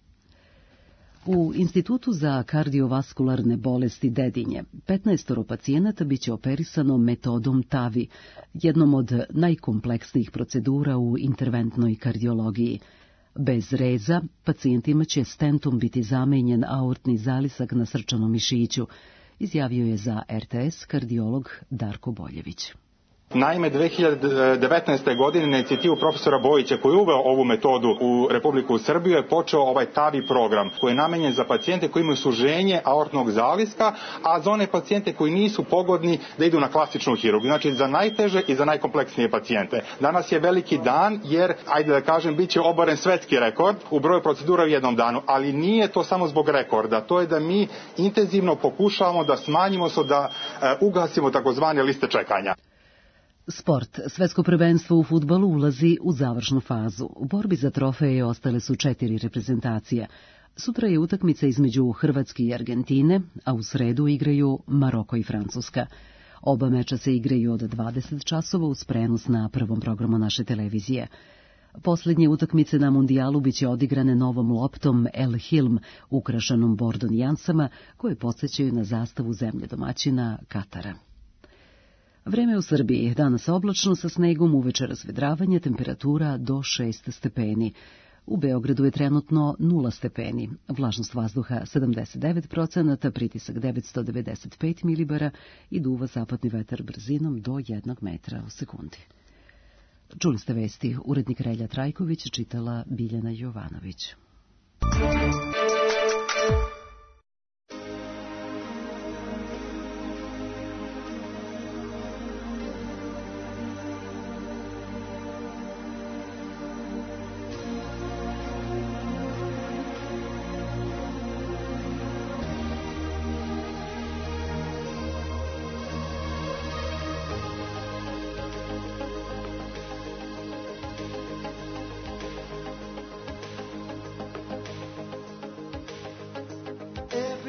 U Institutu za kardiovaskularne bolesti Dedinje 15 pacijenata biće operisano metodom TAVI, jednom od najkompleksnijih procedura u interventnoj kardiologiji. Bez reza, pacijentima će stentom biti zamenjen aortni zalisak na srčanom mišiću, izjavio je za RTS kardiolog Darko Boljević. Naime, 2019. godine na inicijativu profesora Bojića koji je uveo ovu metodu u Republiku Srbiju je počeo ovaj TAVI program koji je namenjen za pacijente koji imaju suženje aortnog zaliska, a za one pacijente koji nisu pogodni da idu na klasičnu hirurgiju, znači za najteže i za najkompleksnije pacijente. Danas je veliki dan jer, ajde da kažem, bit će oboren svetski rekord u broju procedura u jednom danu, ali nije to samo zbog rekorda, to je da mi intenzivno pokušavamo da smanjimo da ugasimo takozvane liste čekanja. Sport. Svetsko prvenstvo u fudbalu ulazi u završnu fazu. U borbi za trofeje ostale su 4 reprezentacije. Sutra je utakmica između Hrvatske i Argentine, a u sredu igraju Maroko i Francuska. Oba meča se igraju od 20 časova uz prenos na prvom programu naše televizije. Posljednje utakmice na mundijalu biće odigrane novom loptom El Hilm, ukrašanom bordon jansama, koje podsjećaju na zastavu zemlje domaćina Katara. Vreme u Srbiji. Danas oblačno sa snegom, uveče razvedravanje, temperatura do 6 stepeni. U Beogradu je trenutno 0 stepeni. Vlažnost vazduha 79%, pritisak 995 milibara i duva zapadni vetar brzinom do 1 metra u sekundi. Čuli ste vesti. Urednik Relja Trajković, čitala Biljana Jovanović.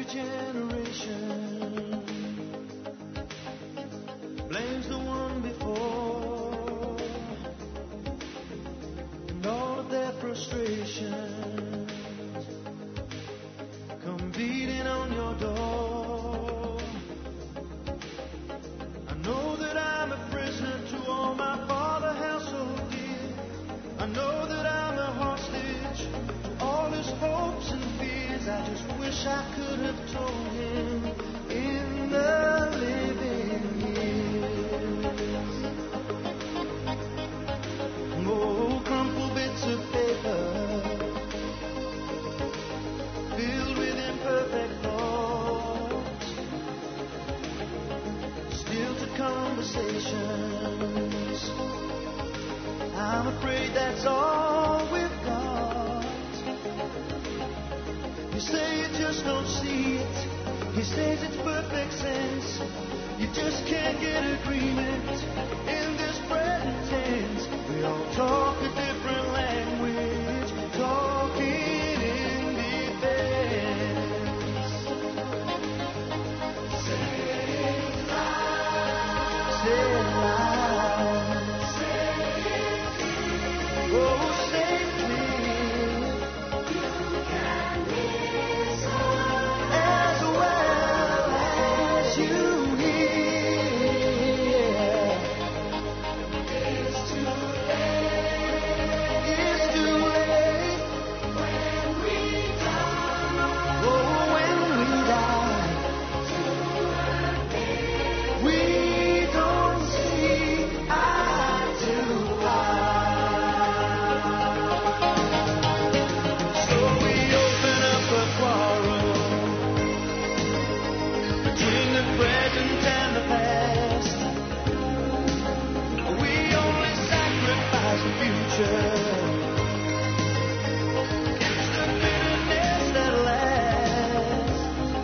generation blames the one before, and all of their frustrations come beating on your door. I know that I'm a prisoner to all my father held so dear. I know that I'm a hostage to all his hopes and fears. I just wish I could have told him in the living years. Oh, crumpled bits of paper filled with imperfect thoughts, still to conversations. I'm afraid that's all we've got. You say you just don't see it. He says it's perfect sense. You just can't get agreement in this present tense. We all talk a different language, talking in defense. Say it loud. Say it loud. Say it clear. Oh, say it clear. You can listen as well as you hear. It's too late. It's too late when we die. Oh, when we die. We don't see eye to eye. So we open up a quarrel between the present and the past. We only sacrifice the future. It's the bitterness that lasts.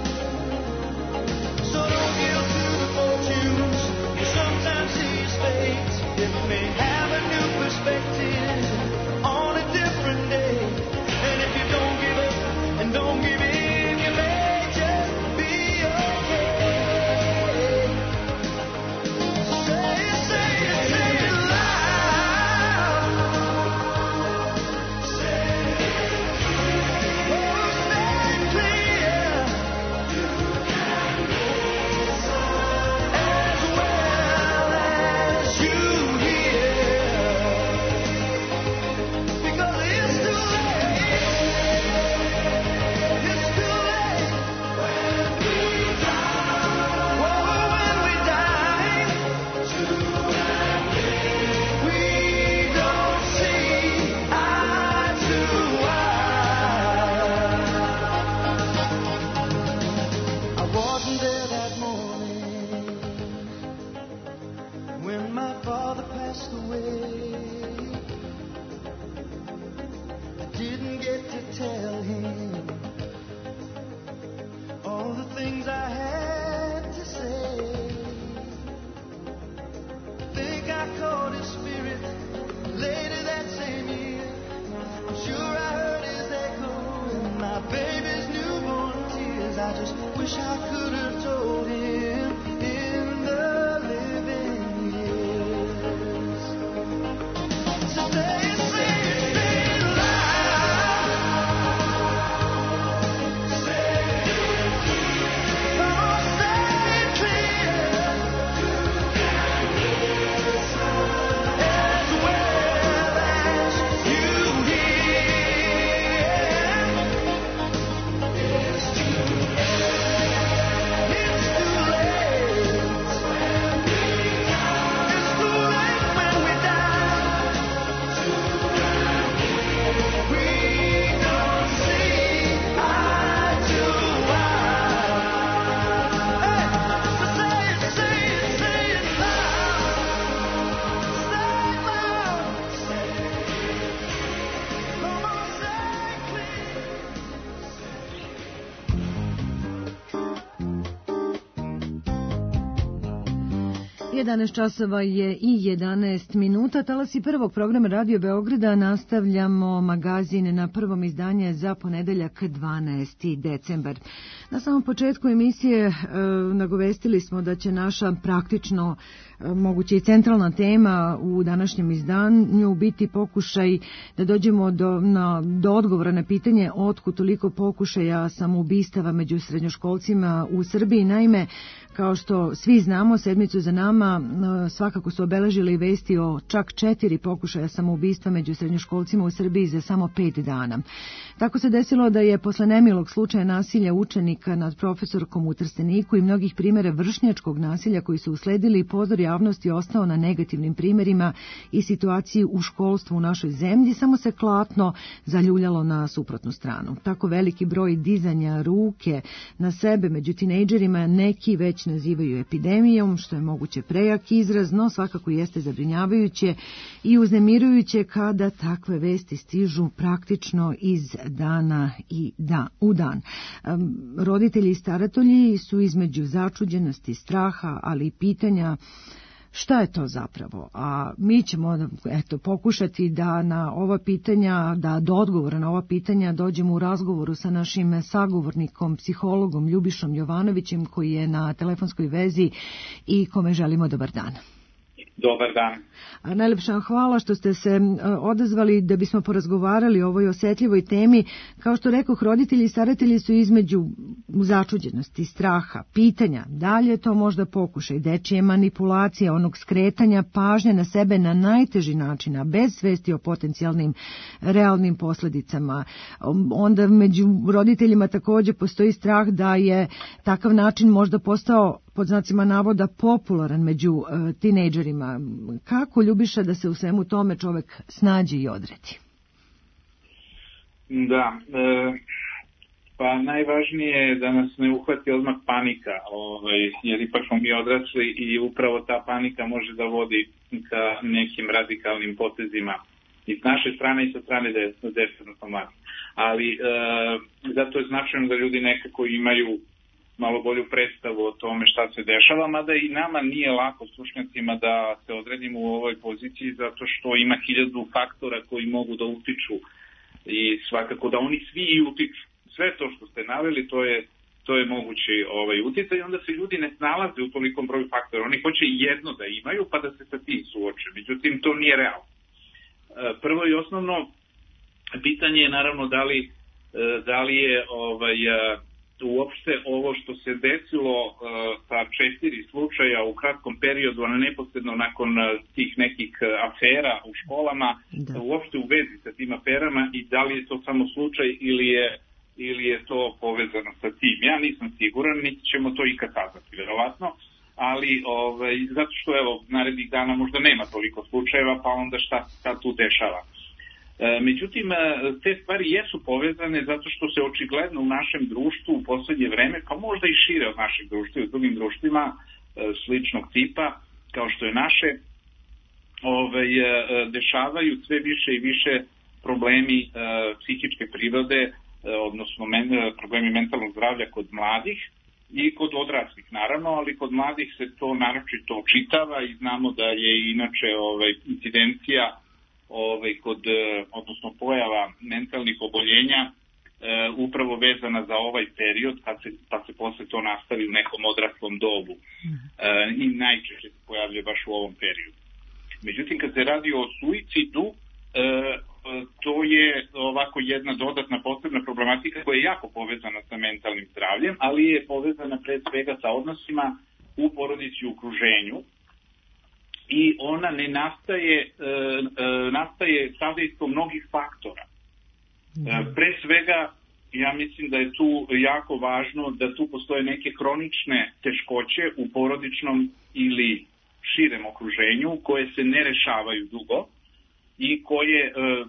So don't yield to the fortunes you sometimes see as fate. It may have a new perspective on a different day. And if you don't give up and don't give in, you may just be okay. Say it, say it, say it loud. Say it clear. Oh, say it clear. You can listen as well as you hear. Because it's too late. It's too late when we die. Oh, when we die. We don't see eye to eye. I wasn't there that morning when my father passed away. I didn't get to tell him all the things I had to say. Think I caught his spirit later that same year. I'm sure I heard his echo in my baby's newborn tears. I just wish I could have told him in the living years. So say it, say it loud. Say it clear. Oh, say it clear. As well as you hear. It's too late. 11 časova je i 11 minuta. Talasi prvog programa Radio Beograda nastavljamo magazin na prvom izdanje za ponedeljak 12. decembar. Na samom početku emisije nagovestili smo da će naša praktično moguće i centralna tema u današnjem izdanju biti pokušaj da dođemo do odgovora na pitanje otkud toliko pokušaja samoubistava među srednjoškolcima u Srbiji. Naime, kao što svi znamo, sedmicu za nama svakako su obeležili vesti o čak 4 pokušaja samoubistva među srednjoškolcima u Srbiji za samo 5 dana. Tako se desilo da je posle nemilog slučaja nasilja učenika nad profesorkom u Trsteniku i mnogih primjera vršnjačkog nasilja koji su usledili, pozor javnosti ostao na negativnim primjerima i situaciji u školstvu u našoj zemlji, samo se klatno zaljuljalo na suprotnu stranu. Tako veliki broj dizanja ruke na sebe među tinejdžerima neki već nazivaju epidemijom, što je moguće prejak izraz, no svakako jeste zabrinjavajuće i uznemirujuće kada takve vesti stižu praktično iz dana u dan. Roditelji i staratelji su između začuđenosti, straha, ali i pitanja šta je to zapravo? A mi ćemo pokušati da na ova pitanja, da do odgovora na ova pitanja dođemo u razgovoru sa našim sagovornikom, psihologom Ljubišom Jovanovićem, koji je na telefonskoj vezi i kome želimo dobar dan. Dobar dan. Najlepša hvala što ste se odazvali da bismo porazgovarali o ovoj osjetljivoj temi. Kao što rekoh, roditelji i staratelji su između začuđenosti, straha, pitanja, da li je to možda pokušaj dečije manipulacije, onog skretanja pažnje na sebe na najteži način, a bez svesti o potencijalnim realnim posljedicama. Onda među roditeljima također postoji strah da je takav način možda postao, pod znacima navoda, popularan među tinejdžerima. Kako, Ljubiša, da se u svemu tome čovjek snađe i odredi? Da, pa najvažnije je da nas ne uhvati odmah panika, jer ipak smo mi odrasli i upravo ta panika može da vodi ka nekim radikalnim potezima i s naše strane i sa strane desno mati. Ali zato je značajno da ljudi nekako imaju malo bolju predstavu o tome šta se dešava, mada i nama nije lako stručnjacima da se odredimo u ovoj poziciji zato što ima 1000 faktora koji mogu da utiču i svakako da oni svi i utiču. Sve to što ste naveli, to je mogući uticaj i onda se ljudi ne snalaze u tolikom broju faktora. Oni hoće jedno da imaju pa da se sa tim suoče. Međutim, to nije realno. Prvo i osnovno pitanje je naravno da li je uopšte ovo što se desilo sa 4 slučaja u kratkom periodu, a neposredno nakon tih nekih afera u školama, uopšte u vezi sa tim aferama i da li je to samo slučaj ili je to povezano sa tim. Ja nisam siguran, niti ćemo to ikad kazati, verovatno, ali zato što narednih dana možda nema toliko slučajeva, pa onda šta tu dešava. Međutim, te stvari jesu povezane zato što se očigledno u našem društvu u posljednje vreme, pa možda i šire od našeg društva i u drugim društvima sličnog tipa, kao što je naše, dešavaju sve više i više problemi psihičke prirode, odnosno problemi mentalnog zdravlja kod mladih i kod odraslih naravno, ali kod mladih se to naročito očitava i znamo da je inače incidencija odnosno pojava mentalnih oboljenja upravo vezana za ovaj period pa se posle to nastavi u nekom odraslom dobu i najčešće se pojavlja baš u ovom periodu. Međutim, kad se radi o suicidu, to je ovako jedna dodatna posebna problematika koja je jako povezana sa mentalnim zdravljem, ali je povezana pre svega sa odnosima u porodici i okruženju. I ona ne nastaje sadejstvom mnogih faktora. Pre svega, ja mislim da je tu jako važno da tu postoje neke hronične teškoće u porodičnom ili širem okruženju koje se ne rešavaju dugo i koje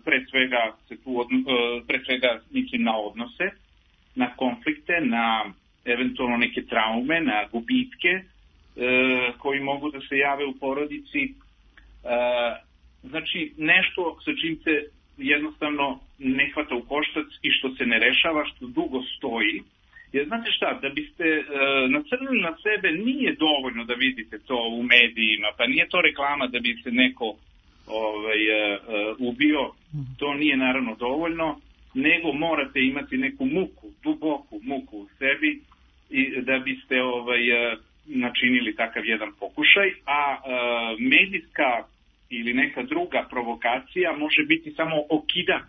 pre svega mislim na odnose, na konflikte, na eventualno neke traume, na gubitke koji mogu da se jave u porodici. Znači nešto sa čim se jednostavno ne hvata u koštac i što se ne rešava, što dugo stoji Jer znate šta, da biste nacrnili na sebe nije dovoljno da vidite to u medijima, pa nije to reklama da bi se neko ubio, to nije naravno dovoljno, nego morate imati neku muku, duboku muku u sebi i da biste načinili takav jedan pokušaj, a medijska ili neka druga provokacija može biti samo okidač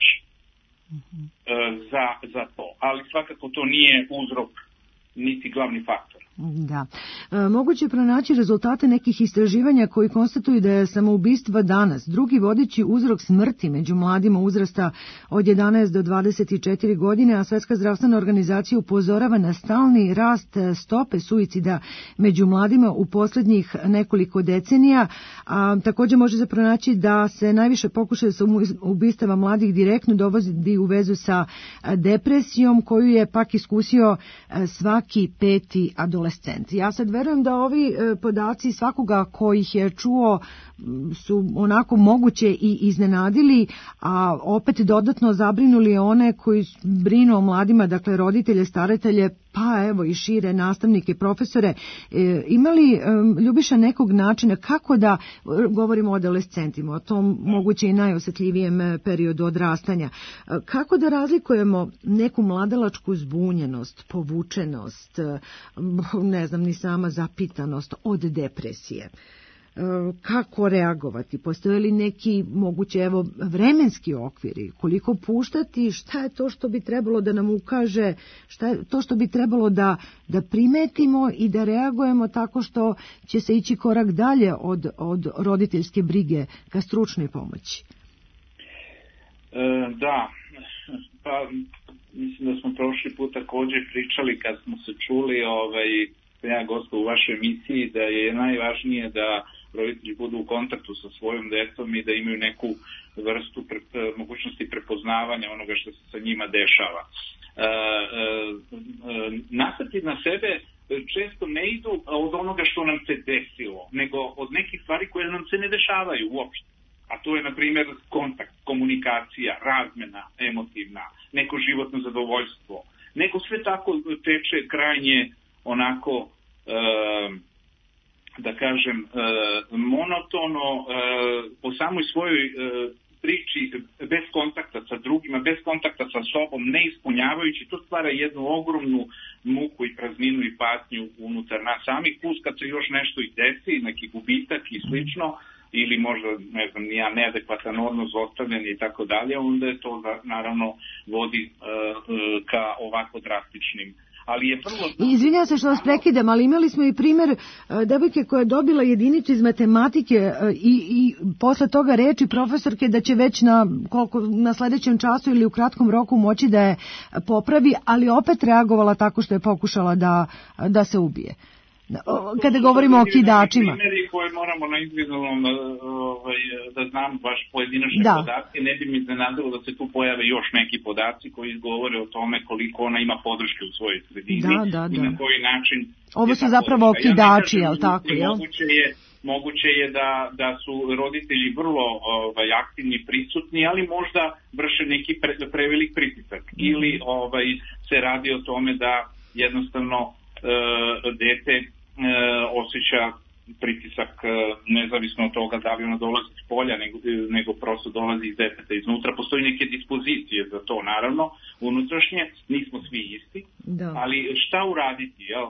za to, ali svakako to nije uzrok niti glavni faktor. Da. Moguće je pronaći rezultate nekih istraživanja koji konstatuju da je samoubistva danas drugi vodeći uzrok smrti među mladima uzrasta od 11 do 24 godine, a Svetska zdravstvena organizacija upozorava na stalni rast stope suicida među mladima u posljednjih nekoliko decenija. A također može se pronaći da se najviše pokušaja samoubistava mladih direktno dovodi u vezu sa depresijom, koju je pak iskusio svaki peti adolescent. Ja sad verujem da ovi podaci svakoga koji ih je čuo su onako moguće i iznenadili, a opet dodatno zabrinuli one koji brinu o mladima, dakle roditelje, staratelje, pa evo i šire nastavnike, profesore. Ima li, Ljubiša, nekog načina kako da, govorimo o adolescentima, o tom moguće i najosjetljivijem periodu odrastanja, kako da razlikujemo neku mladalačku zbunjenost, povučenost, ne znam ni sama, zapitanost od depresije? Kako reagovati? Postoje li neki moguće vremenski okviri? Koliko puštati? Šta je to što bi trebalo da nam ukaže? Šta je to što bi trebalo da primetimo i da reagujemo tako što će se ići korak dalje od roditeljske brige ka stručnoj pomoći? Da, pa mislim da smo prošli put također pričali kad smo se čuli ja gostu u vašoj emisiji da je najvažnije da roditelji budu u kontaktu sa svojom decom i da imaju neku vrstu mogućnosti prepoznavanja onoga što se sa njima dešava. Nasrti na sebe često ne idu od onoga što nam se desilo, nego od nekih stvari koje nam se ne dešavaju uopšte. A to je, na primjer, kontakt, komunikacija, razmena emotivna, neko životno zadovoljstvo. Nego sve tako teče krajnje onako, da kažem, monotono, po samoj svojoj priči, bez kontakta sa drugima, bez kontakta sa sobom, ne ispunjavajući, to stvara jednu ogromnu muku i prazninu i patnju unutar nas samih, plus kad se još nešto i desi, neki gubitak i slično, ili možda, ne znam, neadekvatan odnos, ostavljanje i tako dalje, onda je to naravno vodi ka ovako drastičnim. Ali je vrlo... Izvinjavam se što vas prekidam, ali imali smo i primjer devojke koja je dobila jedinicu iz matematike i posle toga reči profesorke da će već na sljedećem času ili u kratkom roku moći da je popravi, ali opet reagovala tako što je pokušala da se ubije. Kada govorimo o kidačima. Primjeri koje moramo na individualnom da znam baš pojedinačne podatke, ne bi mi iznenadilo da se tu pojave još neki podaci koji govore o tome koliko ona ima podrške u svojoj sredini i na koji način. Ovo su zapravo kidači, jel tako? Moguće je da su roditelji vrlo aktivni, prisutni, ali možda vrše neki prevelik pritisak ili se radi o tome da jednostavno dete osjeća pritisak nezavisno od toga da li ona dolazi iz polja nego prosto dolazi iz deteta iznutra. Postoji neke dispozicije za to, naravno, unutrašnje, nismo svi isti, ali šta uraditi, jel?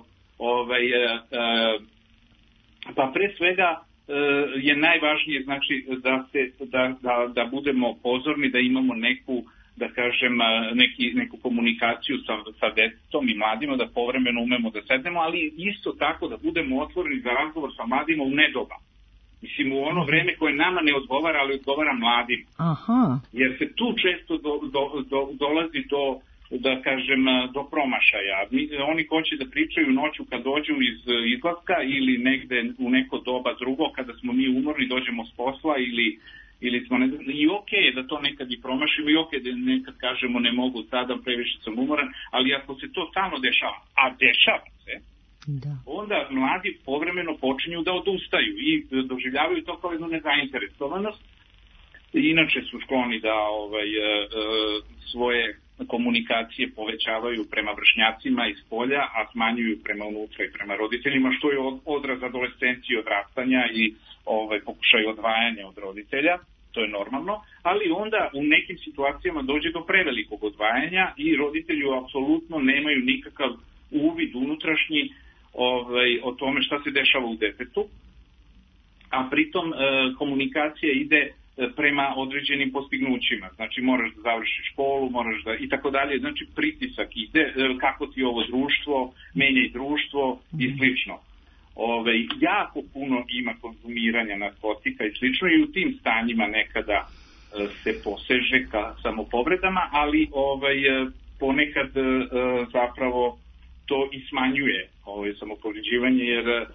Pa pre svega je najvažnije, znači, da budemo pozorni, da imamo neku, da kažem, neku komunikaciju sa djetetom i mladima, da povremeno umemo da sednemo, ali isto tako da budemo otvoreni za razgovor sa mladima u nedoba. Mislim, u ono vreme koje nama ne odgovara, ali odgovara mladim. Aha. Jer se tu često dolazi da kažem, do promašaja. Oni hoće da pričaju noću kad dođu iz izlaska ili negde u neko doba drugo, kada smo mi umorni, dođemo s posla ili smo ne znam, i okej je da to nekad i promašimo i okej da nekad kažemo ne mogu sada, previše sam umoran, ali ako se to stalno dešava, a dešava se, onda mladi povremeno počinju da odustaju i doživljavaju to kao jednu nezainteresovanost. Inače su skloni da svoje komunikacije povećavaju prema vršnjacima iz polja, a smanjuju prema unutra i prema roditeljima, što je odraz adolescencije i odrastanja i pokušaj odvajanja od roditelja. To je normalno, ali onda u nekim situacijama dođe do prevelikog odvajanja i roditelju apsolutno nemaju nikakav uvid unutrašnji o tome šta se dešava u detetu, a pritom komunikacija ide prema određenim postignućima. Znači moraš da završiš školu, moraš da i tako dalje, znači pritisak ide, kako ti ovo društvo, menjaj društvo i slično. Jako puno ima konzumiranja narkotika i slično i u tim stanjima nekada se poseže ka samopovredama, ali ponekad zapravo to i smanjuje samopovređivanje jer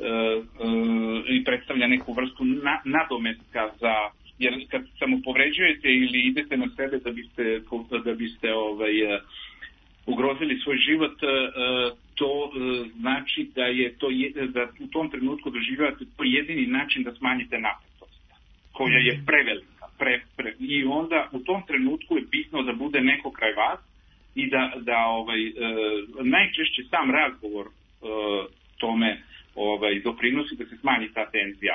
i predstavlja neku vrstu nadometka za, jer kad samopovređujete ili idete na sebe da biste ugrozili svoj život, to znači da je to da u tom trenutku doživljavate to jedini način da smanjite napetost koja je prevelika i onda u tom trenutku je bitno da bude neko kraj vas i da najčešće sam razgovor tome doprinosi da se smanji ta tenzija.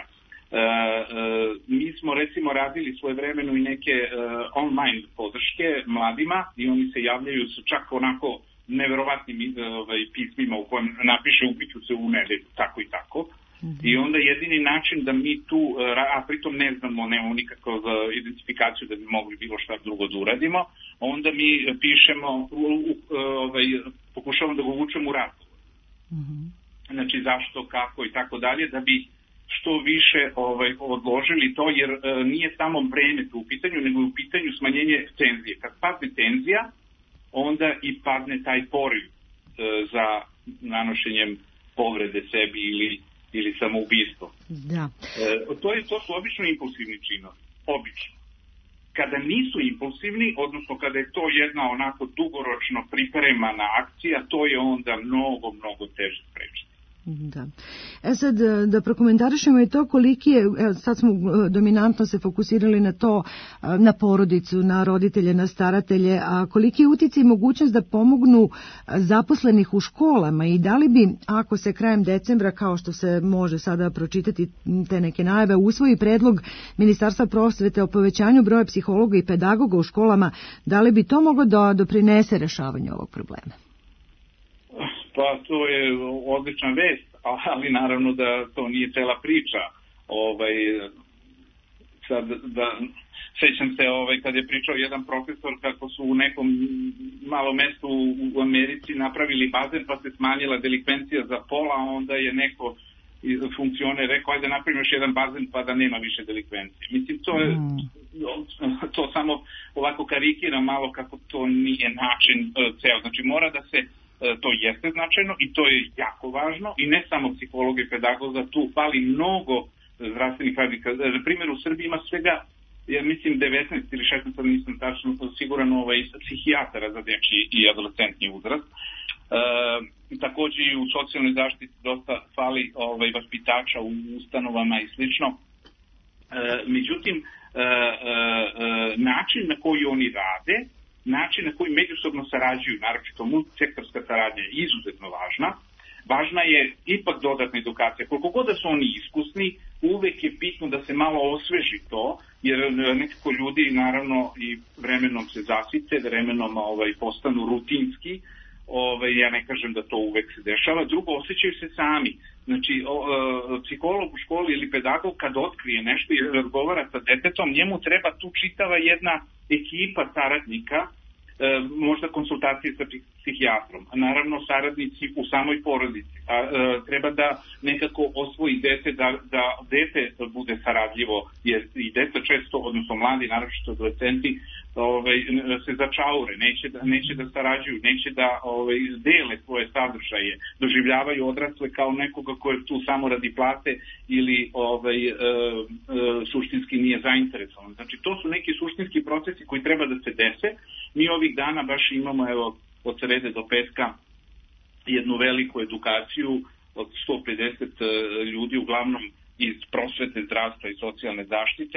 Mi smo recimo radili svojevremeno i neke online podrške mladima i oni se javljaju sa čak onako neverovatnim pismima u kojem napiše upiću se u nedelju, tako i tako. I onda jedini način da mi tu, a pritom ne znamo, nemamo nikakvu identifikaciju da bi mogli bilo šta drugo da uradimo, onda mi pišemo, pokušavamo da go vučemo u razgovor. Znači zašto, kako i tako dalje, da bi što više odložili to, jer nije samo vreme u pitanju, nego je u pitanju smanjenje tenzije. Kad padne tenzija, onda i padne taj poriv za nanošenjem povrede sebi ili samoubistvo. Da. To su obično impulsivni činovi. Obično. Kada nisu impulsivni, odnosno kada je to jedna onako dugoročno pripremana akcija, to je onda mnogo teže sprečiti. Da. Sad da prokomentarišemo i to koliki je, sad smo dominantno se fokusirali na to, na porodicu, na roditelje, na staratelje, a koliki je uticaj i mogućnost da pomognu zaposlenih u školama i da li bi, ako se krajem decembra, kao što se može sada pročitati te neke najave, usvoji predlog Ministarstva prosvete o povećanju broja psihologa i pedagoga u školama, da li bi to moglo da doprinese rešavanju ovog problema? Pa to je odlična vest, ali naravno da to nije cela priča. Sad sećam se kad je pričao jedan profesor kako su u nekom malom mestu u Americi napravili bazen pa se smanjila delikvencija za pola, a onda je neko funkcioner rekao ajde napravimo još jedan bazen pa da nema više delikvencije. Mislim, to samo ovako karikira malo kako to nije način ceo. Znači mora da se, to jeste značajno i to je jako važno i ne samo psihologa i pedagoga, tu fali mnogo zdravstvenih radnika. Na primjer u Srbiji ima svega, ja mislim 19 ili 16, nisam tačno siguran, psihijatara za dečji i adolescentni uzrast. Takođe i u socijalnoj zaštiti dosta fali vaspitača u ustanovama i slično. Međutim, način na koji oni rade, način na koji međusobno sarađuju, naročito multisektorska saradnja je izuzetno važna. Važna je ipak dodatna edukacija. Koliko god da su oni iskusni, uvek je bitno da se malo osveži to, jer nekako ljudi naravno i vremenom se zasite, vremenom postanu rutinski. Ja ne kažem da to uvek se dešava. Drugo, osjećaju se sami. Znači, psiholog u školi ili pedagog kad otkrije nešto i razgovara sa detetom, njemu treba tu čitava jedna ekipa saradnika, možda konsultacije sa psihijatrom, naravno saradnici u samoj porodici. Treba da nekako osvoji dete, da dete bude saradljivo, jer i deca često, odnosno mladi, naročito adolescenti, se začaure, neće da sarađuju, neće da dele svoje sadržaje, doživljavaju odrasle kao nekoga ko je tu samo radi plate ili suštinski nije zainteresovan. Znači, to su neki suštinski procesi koji treba da se dese. Mi ovih dana baš imamo, od srede do petka, jednu veliku edukaciju od 150 ljudi, uglavnom iz prosvete, zdravstva i socijalne zaštite,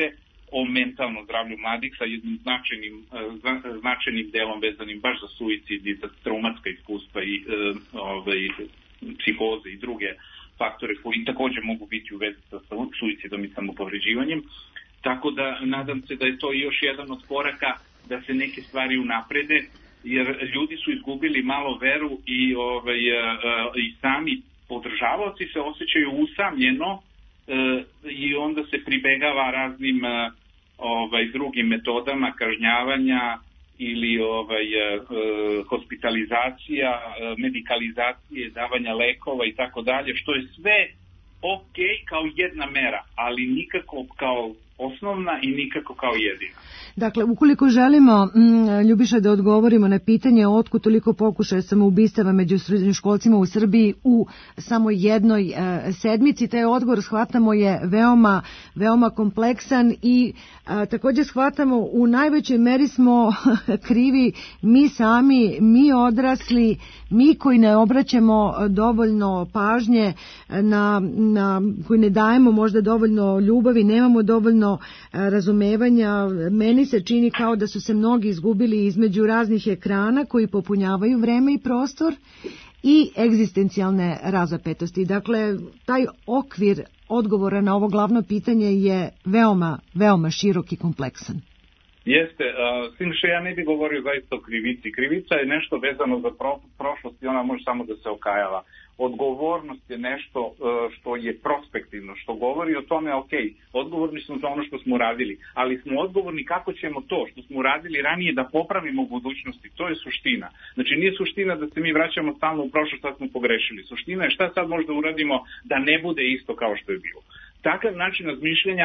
o mentalnom zdravlju mladih sa jednim značajnim delom vezanim baš za suicid i za traumatska iskustva i psihoze i druge faktore koji također mogu biti u vezi sa suicidom i samopovređivanjem. Tako da nadam se da je to još jedan od koraka da se neke stvari unaprede, jer ljudi su izgubili malo veru i sami podržavaoci se osjećaju usamljeno i onda se pribegava raznim drugim metodama kažnjavanja ili hospitalizacija, medikalizacije, davanja lekova i tako dalje, što je sve ok kao jedna mera, ali nikako kao osnovna i nikako kao jedina. Dakle, ukoliko želimo, Ljubiša, da odgovorimo na pitanje otkud toliko pokušaja samoubistava među srednjoškolcima u Srbiji u samo jednoj sedmici, taj odgovor shvatamo je veoma, veoma kompleksan i također shvatamo u najvećoj meri smo krivi mi sami, mi odrasli, mi koji ne obraćamo dovoljno pažnje, koji ne dajemo možda dovoljno ljubavi, nemamo dovoljno razumevanja. Meni se čini kao da su se mnogi izgubili između raznih ekrana koji popunjavaju vreme i prostor i egzistencijalne razapetosti. Dakle, taj okvir odgovora na ovo glavno pitanje je veoma, veoma širok i kompleksan. Jeste, s tim što ja ne bih govorio zaista o krivici. Krivica je nešto vezano za prošlost i ona može samo da se okajava. Odgovornost je nešto što je prospektivno, što govori o tome, ok, odgovorni smo za ono što smo uradili, ali smo odgovorni kako ćemo to što smo uradili ranije da popravimo u budućnosti. To je suština. Znači nije suština da se mi vraćamo stalno u prošlost što smo pogrešili. Suština je šta sad možda uradimo da ne bude isto kao što je bilo. Takav način razmišljanja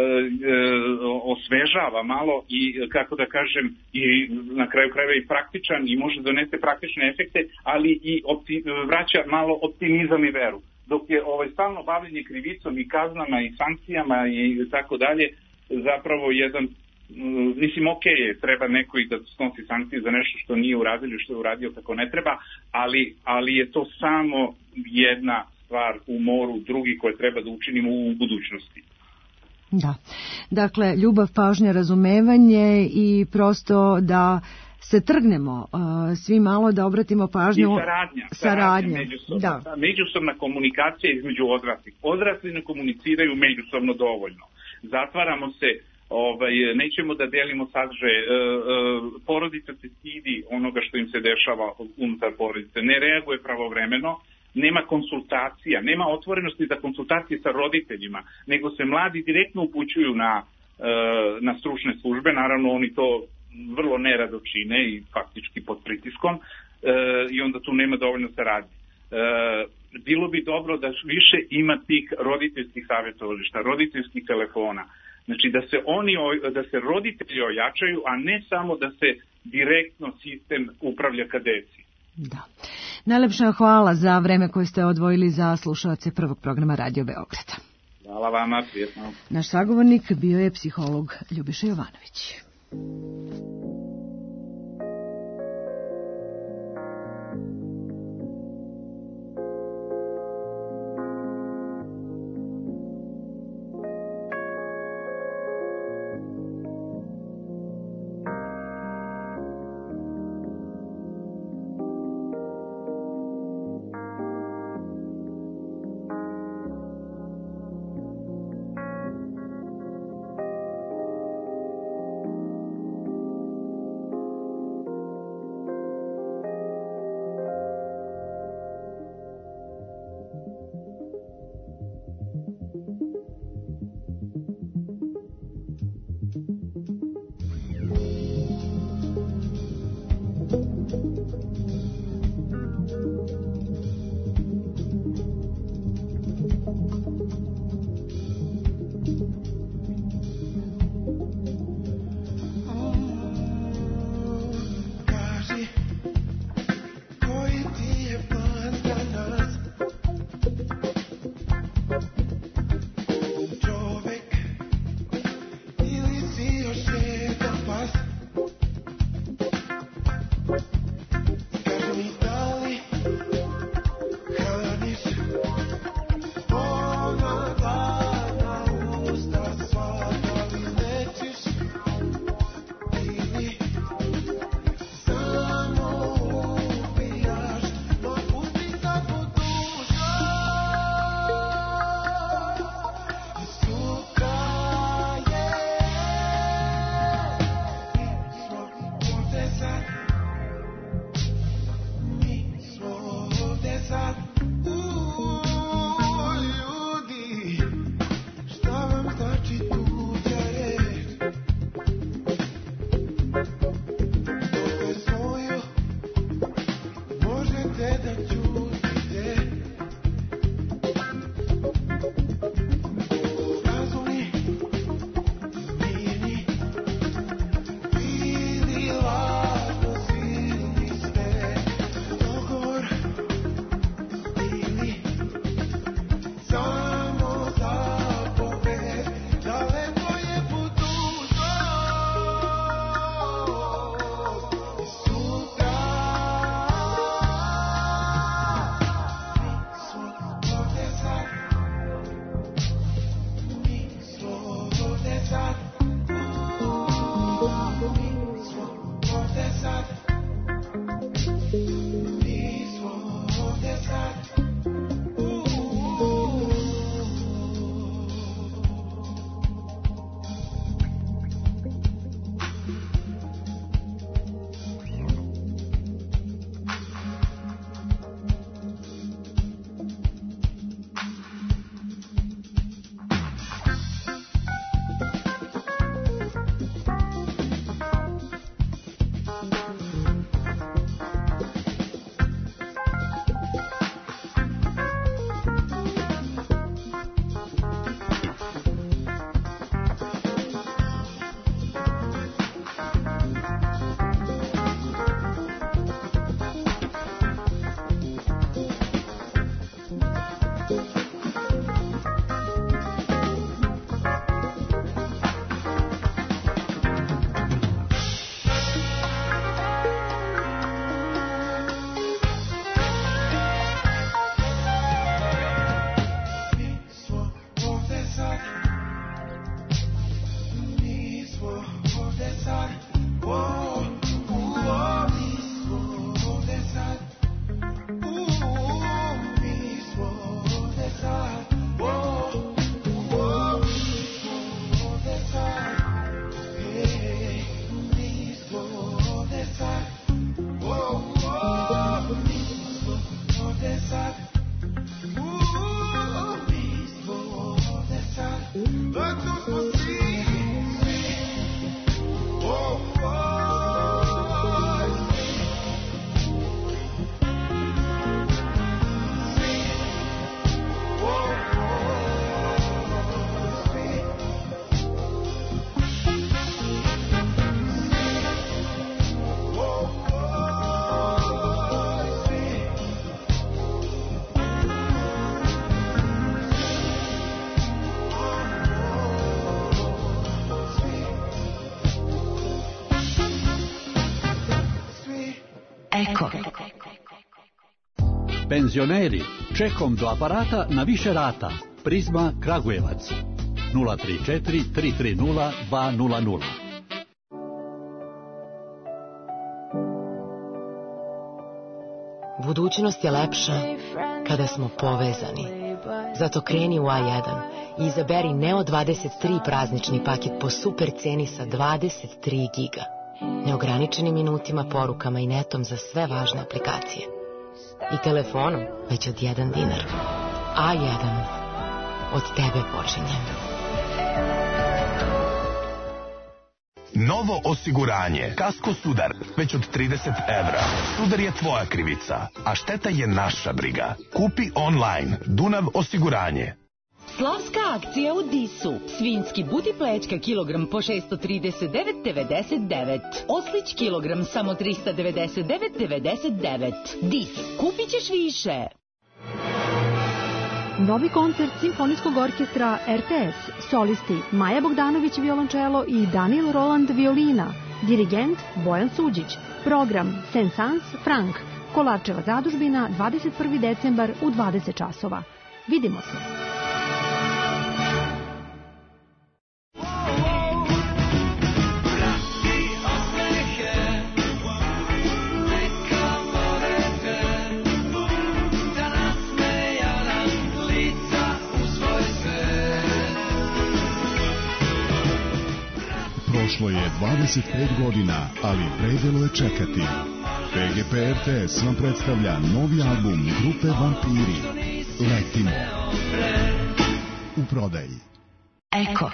osvežava malo i, kako da kažem, i na kraju krajeva i praktičan i može donese praktične efekte, ali i vraća malo optimizam i veru. Dok je stalno bavljenje krivicom i kaznama i sankcijama i tako dalje zapravo jedan, mislim, ok je, treba neko i da snosi sankcije za nešto što nije uradio, što je uradio kako ne treba, ali je to samo jedna stvar u moru drugi koje treba da učinimo u budućnosti. Da, dakle, ljubav, pažnja, razumevanje i prosto da se trgnemo svi malo, da obratimo pažnju. I saradnja međusobna. Da. Međusobna komunikacija između odraslih. Odrasli ne komuniciraju međusobno dovoljno. Zatvaramo se, nećemo da delimo sadržaje, porodica se stidi onoga što im se dešava unutar porodice, ne reaguje pravovremeno, nema konsultacija, nema otvorenosti za konsultacije sa roditeljima, nego se mladi direktno upućuju na stručne službe, naravno oni to vrlo nerado čine i faktički pod pritiskom i onda tu nema dovoljno saradnje. Bilo bi dobro da više ima tih roditeljskih savjetovališta, roditeljskih telefona, znači da se roditelji ojačaju, a ne samo da se direktno sistem upravlja ka deci. Da. Najlepša hvala za vreme koje ste odvojili za slušaoce prvog programa Radio Beograda. Hvala vama, prijetno. Naš sagovornik bio je psiholog Ljubiša Jovanović. Eko. Penzioneri, čekom do aparata na više rata. Prizma Kragujevac. 034 330 200. Budućnost je lepša kada smo povezani. Zato kreni u A1 i izaberi Neo 23 praznični paket po super ceni sa 23 giga. Neograničenim minutima, porukama i netom za sve važne aplikacije. I telefonom već od 1 dinar. A1. Od tebe počinjem. Novo osiguranje. Kasko Sudar. Već od 30 evra. Sudar je tvoja krivica, a šteta je naša briga. Kupi online. Dunav osiguranje. Slavska akcija u Disu. Svinjski buti plečka kilogram po 639,99. Oslić kilogram samo 399,99. Dis. Kupit ćeš više. Novi koncert Simfonijskog orkestra RTS, solisti Maja Bogdanović violončelo i Daniel Roland violina, dirigent Bojan Suđić, program Saint-Saëns Frank, Kolarčeva zadužbina, 21. decembar u 20 časova. Vidimo se! Prošlo je 25 godina, ali predelo je čekati. PGP RTS vam predstavlja novi album grupe Vampiri. Letimo. U prodaji. Eko.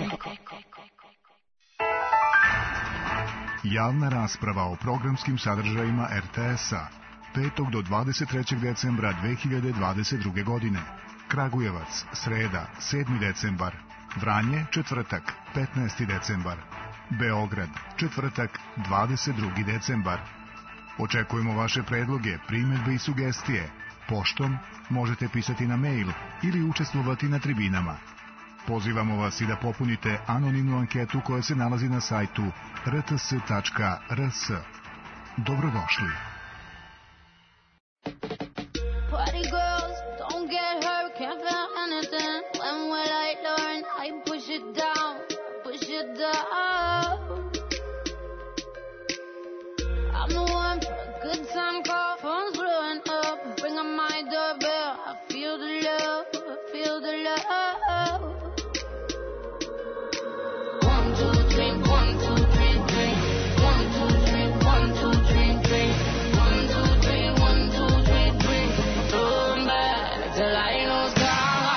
Javna rasprava o programskim sadržajima RTS-a. 5. do 23. decembra 2022. godine. Kragujevac, sreda, 7. decembar. Vranje, četvrtak, 15. decembar. Beograd, četvrtak, 22. decembar. Očekujemo vaše predloge, primjedbe i sugestije. Poštom možete pisati na mail ili učestvovati na tribinama. Pozivamo vas i da popunite anonimnu anketu koja se nalazi na sajtu rts.rs. Dobrodošli. Party girls, don't get hurt, can't feel anything. When will I learn? I push it down, push it down. I'm the one for a good time call, phone's blowing up. Bring on my doorbell, I feel the love, I feel the love. 1, 2, 3, 1, 2, 3, 3. 1, 2, 3, 1, 2, 3, 3. 1, 2, 3, 1, 2, 3, 3. Turn back till I know sky.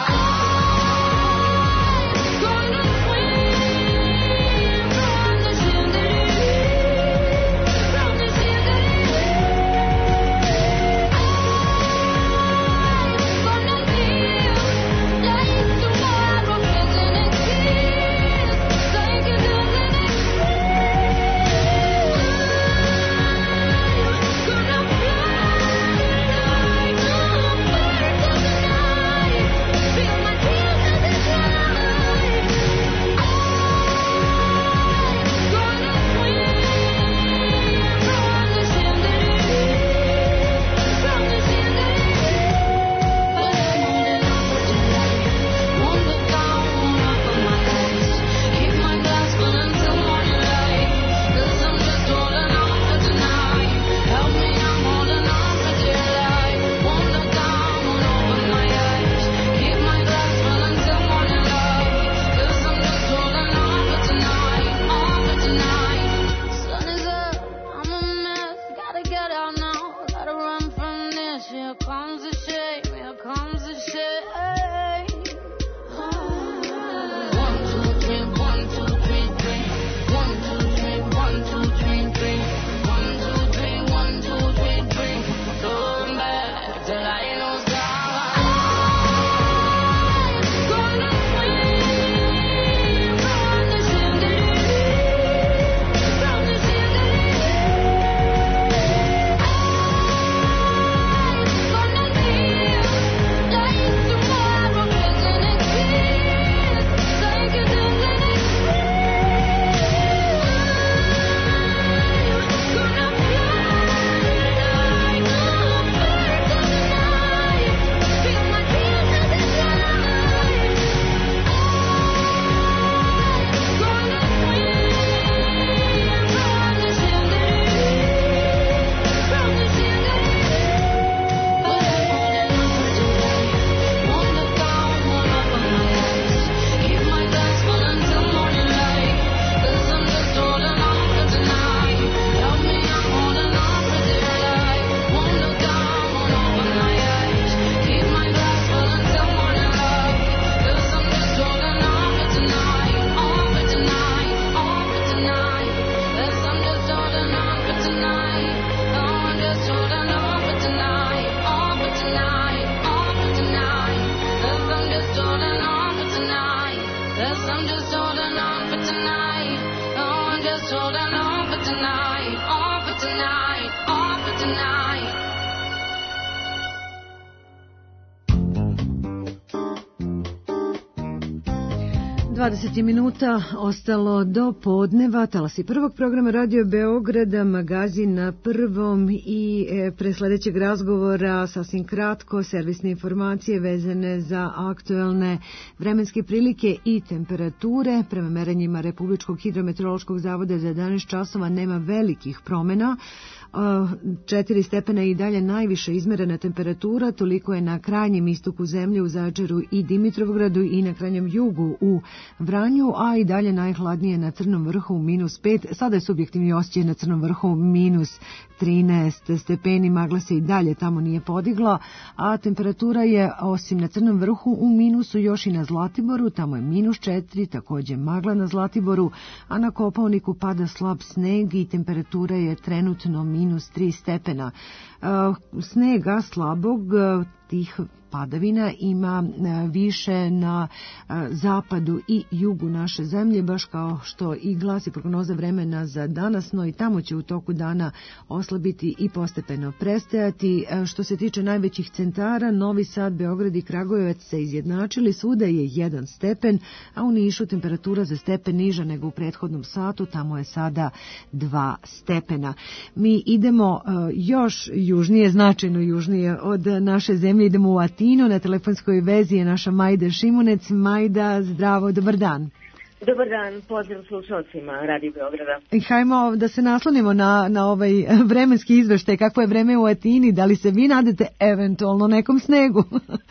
holding on for tonight, on for tonight, on for tonight. 20 minuta ostalo do podneva, talasi prvog programa Radio Beograda, magazin na prvom i pre sledećeg razgovora sasvim kratko servisne informacije vezane za aktuelne vremenske prilike i temperature. Prema merenjima Republičkog hidrometeorološkog zavoda za 11 časova nema velikih promena. 4 stepena i dalje najviše izmerena temperatura, toliko je na krajnjem istoku zemlje u Zaječaru i Dimitrovgradu i na krajnjem jugu u Vranju, a i dalje najhladnije na Crnom vrhu -5, sada je subjektivni osjećaj na Crnom vrhu -13 stepeni, magla se i dalje tamo nije podigla, a temperatura je osim na Crnom vrhu u minusu još i na Zlatiboru, tamo je -4, također magla na Zlatiboru, a na Kopaoniku pada slab sneg i temperatura je trenutno -3 stepena. Snega slabog, tih padavina ima više na zapadu i jugu naše zemlje, baš kao što i glasi prognoza vremena za danas, no i tamo će u toku dana oslabiti i postepeno prestajati. Što se tiče najvećih centara, Novi Sad, Beograd i Kragujevac se izjednačili, svuda je 1 stepen, a u Nišu temperatura za stepen niža nego u prethodnom satu, tamo je sada 2 stepena. Mi idemo još južnije, značajno južnije od naše zemlje, idemo u Atinu, na telefonskoj vezi je naša Majda Šimunec. Majda, zdravo, dobar dan. Dobar dan, pozdrav slušalcima Radio Beograda. I hajmo da se naslonimo na ovaj vremenski izveštaj, kako je vreme u Atini, da li se vi nadate eventualno nekom snegu?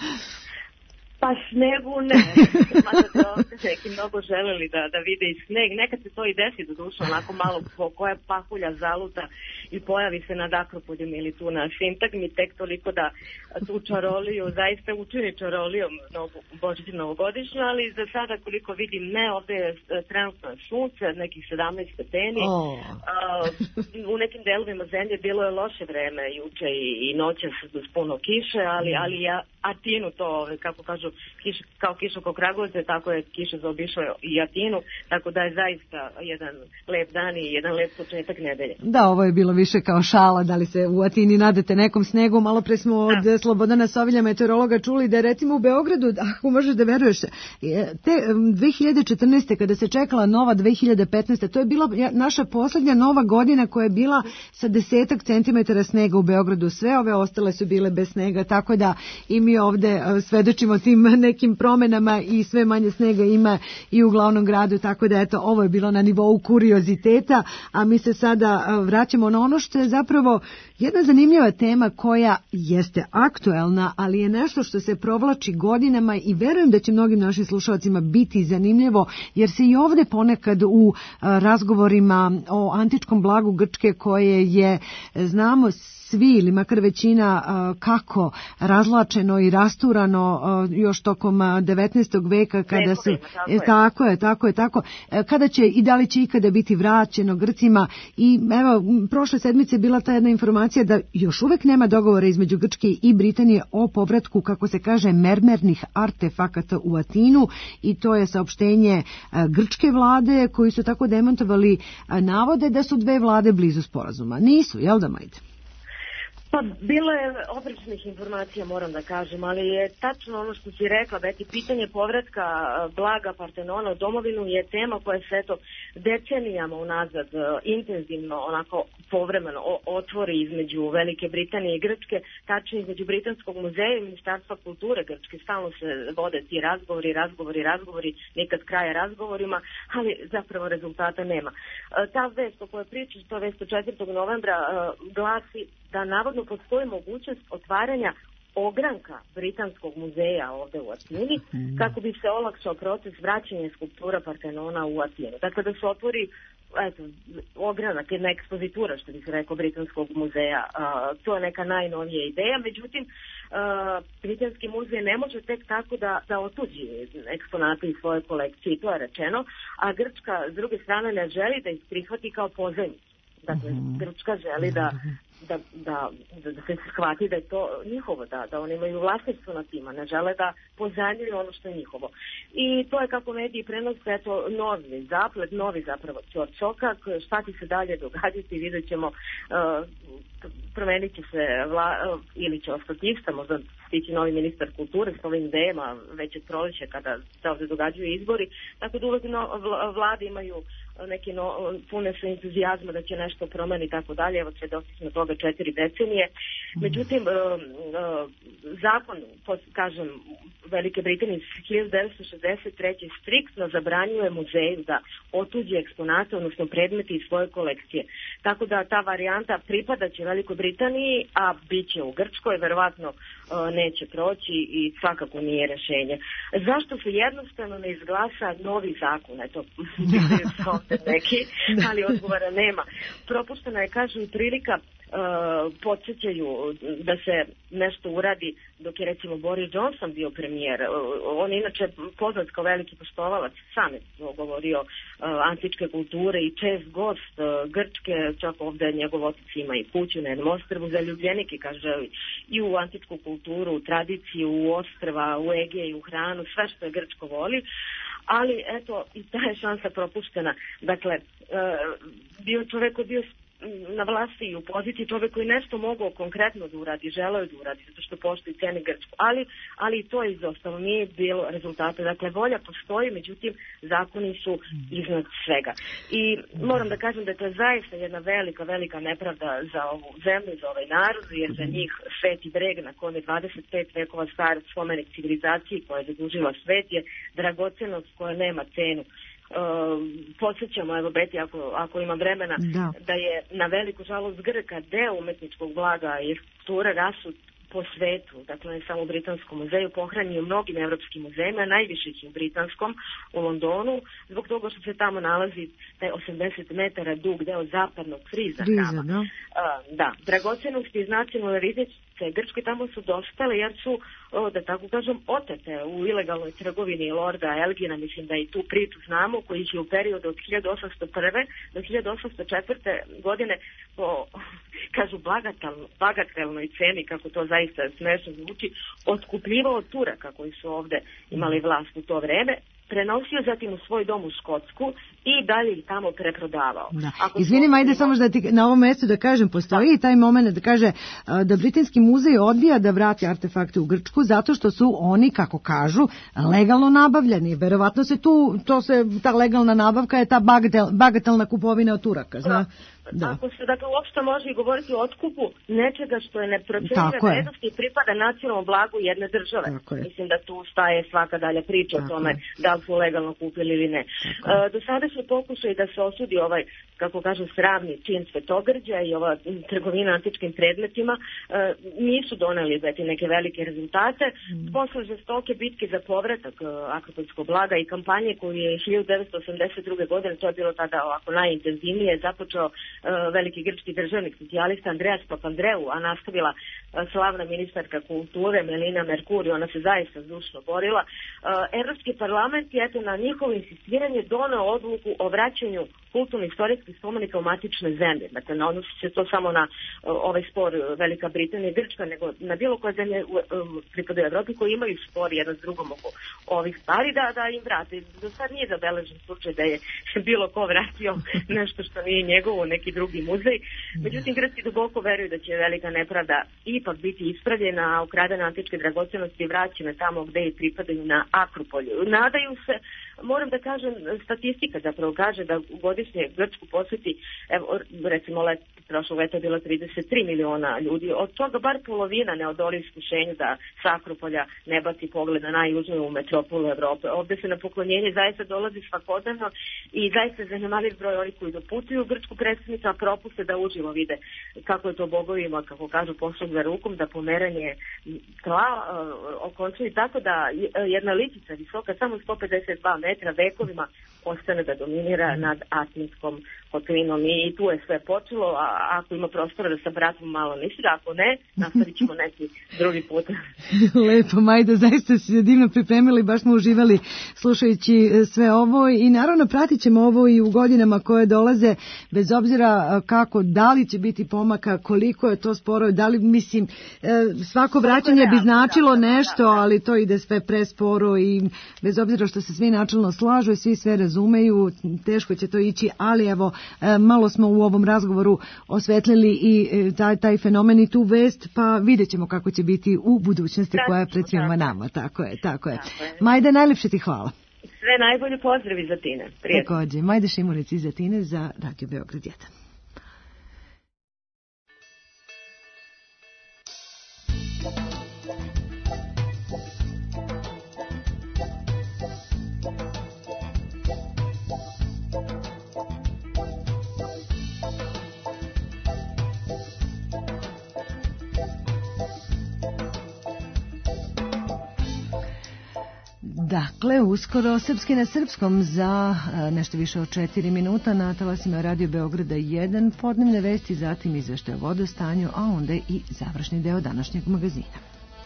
Pa snegu ne, mada to neki mnogo želeli da vide i sneg. Nekad se to i desi do duša, onako malo koja pahulja zaluta i pojavi se nad Akropoljem ili tu na Sintagmi, tek toliko da tu čaroliju zaista učini čarolijom božićnu novogodišnju, ali za sada koliko vidim ne, ovde je trenutno sunce, nekih 17 stepeni. U nekim delovima zemlje bilo je loše vreme juče i noćas s puno kiše, ali ja Atinu to, kako kažu, kao kiša oko Kragujevca, tako je kiša zaobišla i Atinu, tako da je zaista jedan lep dan i jedan lep početak nedelje. Da, ovo je bilo više kao šala, da li se u Atini nadate nekom snegu. Malo pre smo od Slobodana Sovilja, meteorologa, čuli da je recimo u Beogradu, ako možeš da veruješ, te 2014. kada se čekala nova 2015. to je bila naša poslednja nova godina koja je bila sa 10 centimetara snega u Beogradu. Sve ove ostale su bile bez snega, tako da i mi ovde svedočimo tim nekim promenama i sve manje snega ima i u glavnom gradu, tako da eto, ovo je bilo na nivou kurioziteta, a mi se sada vraćamo na ono što je zapravo jedna zanimljiva tema koja jeste aktuelna, ali je nešto što se provlači godinama i verujem da će mnogim našim slušalcima biti zanimljivo, jer se i ovde ponekad u razgovorima o antičkom blagu Grčke, koje je, znamo svi ili makar većina, kako razlačeno i rasturano još tokom 19. veka kada su tako kada će i da li će ikada biti vraćeno Grcima. I evo, prošle sedmice je bila ta jedna informacija da još uvek nema dogovora između Grčke i Britanije o povratku, kako se kaže, mermernih artefakata u Atinu, i to je saopštenje grčke vlade, koji su tako demantovali navode da su dve vlade blizu sporazuma. Nisu, jel da, Majde? Pa bilo je oprečnih informacija, moram da kažem, ali je tačno ono što si rekla, Beti, pitanje povratka blaga Partenona u domovinu je tema koja se eto decenijama unazad intenzivno, onako povremeno otvori između Velike Britanije i Grčke, tačnije između Britanskog muzeja i Ministarstva kulture Grčke. Stalno se vode ti razgovori, nikad kraja razgovorima, ali zapravo rezultata nema. Ta vest o kojoj pričaš, to vest od 4. novembra glasi da navodno postoji mogućnost otvaranja ogranka Britanskog muzeja ovde u Atini, kako bi se olakšao proces vraćanja skulptura Partenona u Atinu. Dakle, da se otvori ogranak, jedna ekspozitura, što bi se rekao, Britanskog muzeja. To je neka najnovija ideja, međutim, Britanski muzej ne može tek tako da otuđi eksponate iz svoje kolekcije, to je rečeno, a Grčka s druge strane ne želi da ih prihvati kao pozajmicu. Dakle, Grčka želi da se shvati da je to njihovo, da oni imaju vlasništvo na tima, ne žele da pozajmljuju ono što je njihovo. I to je, kako mediji prenose, eto, novi zaplet, novi zapravo ćorčokak, šta će se dalje događati, vidjet ćemo, promenit će se ili će ostati ista, možda stići novi ministar kulture s novim idejama već od proleća kada se ovde događaju izbori, tako da uvek vlade imaju neke pune su entuzijazma da će nešto promeni i tako dalje. Evo, svedoci smo toga 4 decenije. Međutim, zakon, kažem, Velike Britanije iz 1963. striktno zabranjuje muzeju da otuđi eksponate, odnosno predmeti iz svoje kolekcije. Tako da ta varijanta pripada će Velikoj Britaniji, a bit će u Grčkoj, verovatno neće proći i svakako nije rešenje. Zašto se jednostavno ne izglasa novi zakon? Eto, neki, ali odgovora nema. Propuštena je, kažu, i prilika podsjećaju da se nešto uradi dok je recimo Boris Johnson bio premijer. On je inače poznat kao veliki poštovalac, sam je govorio antičke kulture i čest gost Grčke, čak ovde njegov otac ima i kuću na jednom ostrvu zaljubljenik i kaže i u antičku kulturu, u tradiciju, u ostrva, u Egej, u hranu, sve što je Grčko voli. Ali eto, i ta je šansa propuštena. Dakle, bio čovek koji bio na vlasti i u poziciji, čovek koji nešto mogao konkretno da uradi, želeo da uradi, zato što poštuje cene Grčku. Ali i to je izostalo, nije bilo rezultata. Dakle, volja postoji, međutim, zakoni su iznad svega. I moram da kažem da je to zaista jedna velika, velika nepravda za ovu zemlju, za ovaj narod, jer za njih Sveti breg, na kojem je 25 vekova star spomenik civilizaciji koja je zadužila svet, je dragocenost koja nema cenu. Podsjećamo, evo Beti, ako ima vremena, da je na veliku žalost Grka deo umetničkog blaga i skulptura rasut po svetu, dakle ne samo u Britanskom muzeju, pohranjen u mnogim evropskim muzejima, najviše ih u Britanskom, u Londonu, zbog toga što se tamo nalazi taj 80 metara dug deo zapadnog friza hrama. Da, dragocenosti iz nacionalne riznice Grčke tamo su dospele jer su, da tako kažem, otete u ilegalnoj trgovini Lorda Elgina, mislim da i tu priču znamo, koji je u periodu od 1801. do 1804. godine po, kažu, bagatelnoj ceni, kako to zaista smešno zvuči, otkupljivao Turaka koji su ovde imali vlast u to vreme, prenosio zatim u svoj dom u Škotsku i dalje ih tamo preprodavao. Izvinim, ajde samo da ti na ovom mestu da kažem, postoji i taj moment da kaže da Britanski muzej odbija da vrati artefakte u Grčku zato što su oni, kako kažu, legalno nabavljeni. Verovatno se ta legalna nabavka je ta bagatelna kupovina od Turaka, zna? Ako se dakle uopšte može i govoriti o otkupu nečega što je neprocenjive vrednosti i pripada nacionalnom blagu jedne države. Mislim da tu staje svaka dalja priča o tome da li su legalno kupili ili ne. Do sada su pokušali da se osudi ovaj, kako kažu, sravni čin svetogrđa i ova trgovina antičkim predmetima, nisu doneli neke velike rezultate. Posle žestoke bitke za povratak akropolskog blaga i kampanje koju je 1982. godine, to je bilo tada ovako najintenzivnije, započeo veliki grčki državnik, socijalista Andreas Papandreou, a nastavila slavna ministarka kulture Melina Mercuri, ona se zaista zdušno borila. Evropski parlament je na njihovo insistiranje doneo odluku o vraćanju kulturno-istorijskih spomenika u matične zemlje. Dakle, ne odnosi se to samo na ovaj spor Velika Britanija i Grčka, nego na bilo koje zemlje pripadaju Evropi koji imaju spor jedan s drugom oko ovih stvari da im vrate. Do sad nije zabeležen slučaj da je bilo ko vratio nešto što nije njegovo, neki drugi muzej. Međutim, Grci duboko veruju da će velika nepravda ipak biti ispravljena, a ukradene antičke dragocenosti vraćene tamo gde i pripadaju na Akropolju. Nadaju se, moram da kažem, statistika zapravo kaže da godišnje Grčku posjeti, evo, recimo prošlo leto je bilo 33 miliona ljudi, od toga bar polovina ne odoli iskušenju da sa Akropolja ne baci pogled na najjužniju metropolu Evrope. Ovde se na poklonjenje zaista dolazi svakodnevno i zaista zanemariv broj onih koji doputuju Grčku predstavnicu, a propuste da uživo vide kako je to bogovima, kako kažu, poslug za rukom, da pomeranje tla okončili tako da jedna ličica visoka samo 152 metra vekovima ostane da dominira nad Atenskom kotlinom i tu je sve počelo, a ako ima prostora da sa bratom malo misli, ako ne, nastavit ćemo neki drugi put. Lepo, Majda, zaista si divno pripremili, baš smo uživali slušajući sve ovo i naravno pratit ćemo ovo i u godinama koje dolaze, bez obzira kako, da li će biti pomaka, koliko je to sporo, da li, mislim, svako vraćanje bi značilo nešto, ali to ide sve presporo i bez obzira što se svi načelno slažu i svi sve razumeju, teško će to ići, ali evo, malo smo u ovom razgovoru osvetlili i taj fenomen i tu vest, pa vidjet ćemo kako će biti u budućnosti koja je pred svima nama. Tako je. Majde, najlepše ti hvala. Sve najbolje, pozdrav iz Atine. Takođe, Majde Šimurić iz Atine za Radio Beograd 1. Dakle, uskoro Srpski na srpskom za nešto više od 4 minuta na talasima Radio Beograda 1, podnevne vesti, zatim izveštaj o vodostanju, a onda i završni deo današnjeg magazina.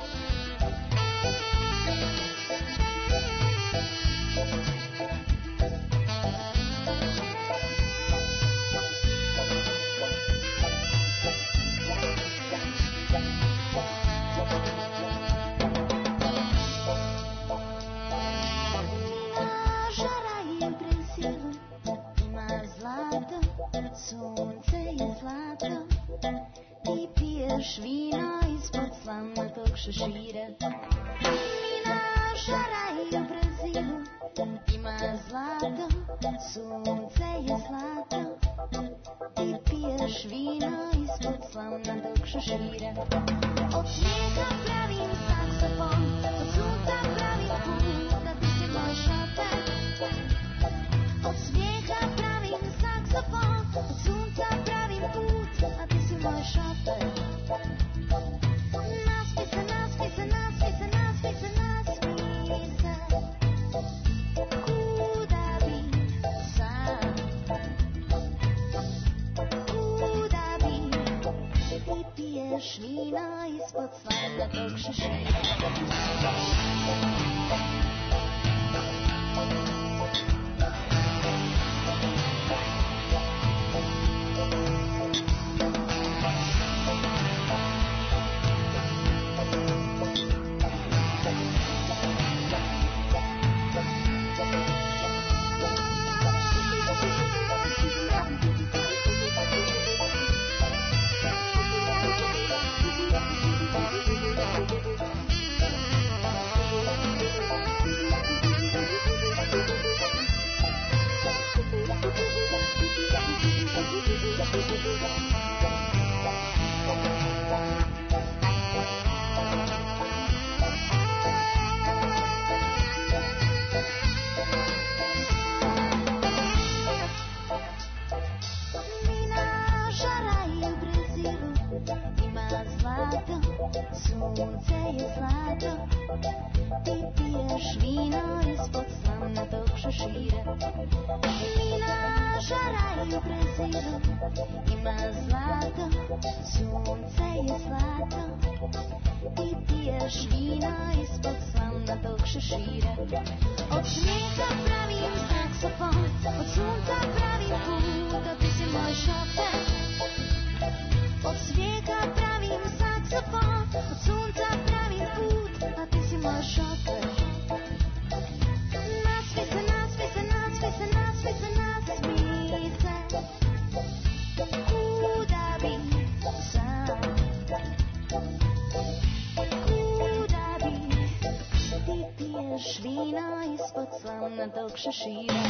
Sunce je zlato, ti piješ vino ispod slamnatog šešira. Mina žara i u Brazilu ima zlato, sunce je zlato, ti piješ vino ispod slamnatog šešira. Od snijega pravim saksofon, od sunca pravim put, da ti si moj šofer. Od snijega pravim saksofon, od sunca pravim put, a ti si moj šofer. Naspi se, naspi se, naspi se, naspi se, naspi se. Kuda bi sad, kuda bi, ti piješ vino ispod slamnatog šešira. Sunce je zlato, ti piješ vino ispod slamnatog šešira. Mina žara i u Brazilu ima zlato, sunce je zlato, ti piješ vino ispod slamnatog šešira. Od snijega pravim saksofon, od sunca pravim put, a ti si moj šofer. Od snijega pravim saksofon, od sunca pravim put, a ti si moj šofer. Naspi se, naspi se, naspi se, naspi se, naspi se. Kuda bi sad, kuda bi, ti piješ vino ispod slamnatog šešira.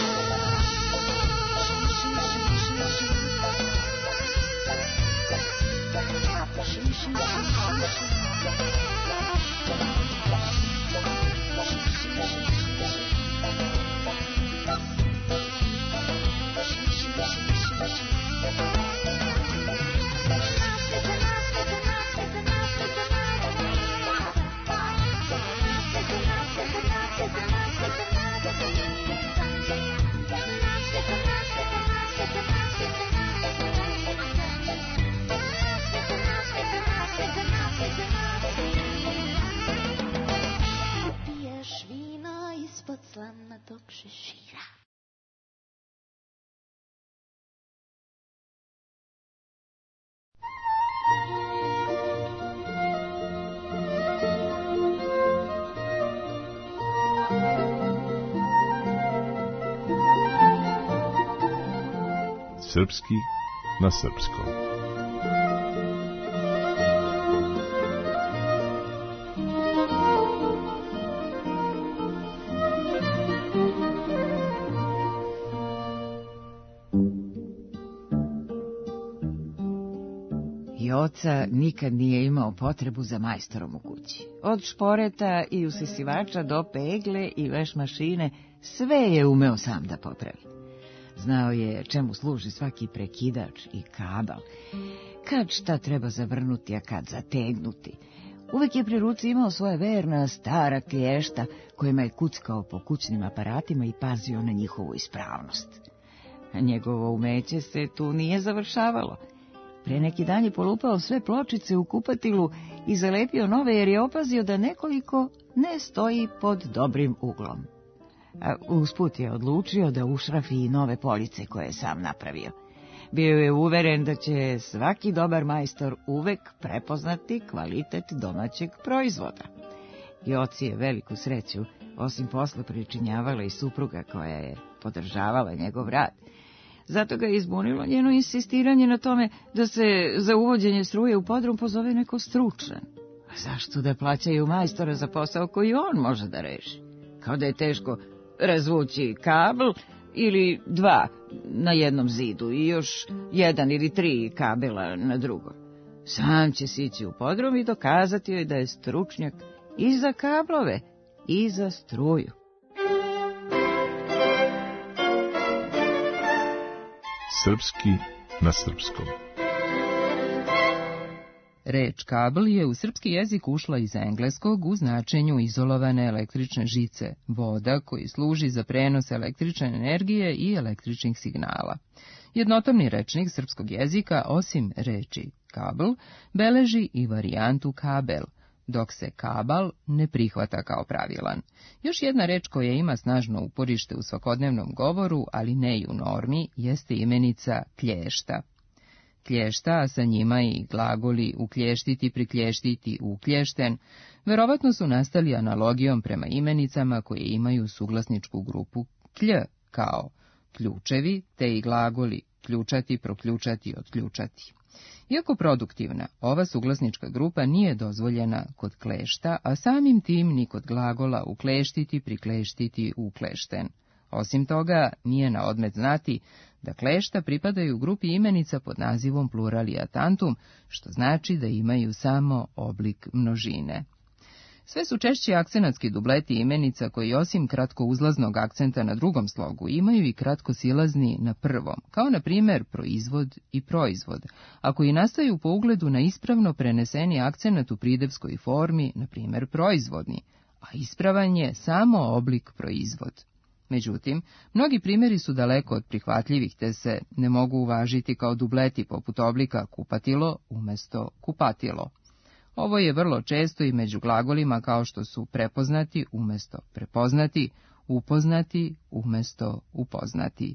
Piješ vino ispod slamnatog šešira. Srpski na srpskom. Joca nikad nije imao potrebu za majstorom u kući. Od šporeta i usisivača do pegle i veš mašine, sve je umeo sam da popravi. Znao je čemu služi svaki prekidač i kabel, kad šta treba zavrnuti, a kad zategnuti. Uvek je pri ruci imao svoje verna stara kliješta kojima je kuckao po kućnim aparatima i pazio na njihovu ispravnost. A njegovo umeće se tu nije završavalo. Pre neki dan je polupao sve pločice u kupatilu i zalepio nove jer je opazio da nekoliko ne stoji pod dobrim uglom. A usput je odlučio da ušrafi i nove police koje je sam napravio. Bio je uveren da će svaki dobar majstor uvek prepoznati kvalitet domaćeg proizvoda. Joci je veliku sreću, osim posla pričinjavala i supruga koja je podržavala njegov rad. Zato ga je izbunilo njeno insistiranje na tome da se za uvođenje struje u podrum pozove neko stručan. A zašto da plaćaju majstora za posao koji on može da reši? Kao da je teško razvući kabl ili 2 na jednom zidu i još 1 ili 3 kabela na drugom. Sam će sići u podrum i dokazati joj da je stručnjak i za kablove i za struju. Srpski na srpskom. Reč kabel je u srpski jezik ušla iz engleskog u značenju izolovane električne žice, voda koji služi za prenos električne energije i električnih signala. Jednotomni rečnik srpskog jezika, osim reči kabel, beleži i varijantu kabel, dok se kabal ne prihvata kao pravilan. Još jedna reč koja ima snažno uporište u svakodnevnom govoru, ali ne i u normi, jeste imenica klješta. Klješta, a sa njima i glagoli uklještiti, prikljještiti, uklješten, verovatno su nastali analogijom prema imenicama koje imaju suglasničku grupu klj, kao ključevi, te i glagoli ključati, proključati, otključati. Iako produktivna, ova suglasnička grupa nije dozvoljena kod klešta, a samim tim ni kod glagola ukleštiti, prikleštiti, uklešten. Osim toga, nije na odmet znati da klešta pripadaju grupi imenica pod nazivom pluralija tantum, što znači da imaju samo oblik množine. Sve su češći akcenatski dubleti imenica koji osim kratkouzlaznog akcenta na drugom slogu imaju i kratkosilazni na prvom, kao na primjer proizvod i proizvod, a koji nastaju po ugledu na ispravno preneseni akcenat u pridevskoj formi, na primjer proizvodni, a ispravan je samo oblik proizvod. Međutim, mnogi primjeri su daleko od prihvatljivih, te se ne mogu uvažiti kao dubleti poput oblika kupatilo umjesto kupatilo. Ovo je vrlo često i među glagolima kao što su prepoznati umjesto prepoznati, upoznati umjesto upoznati.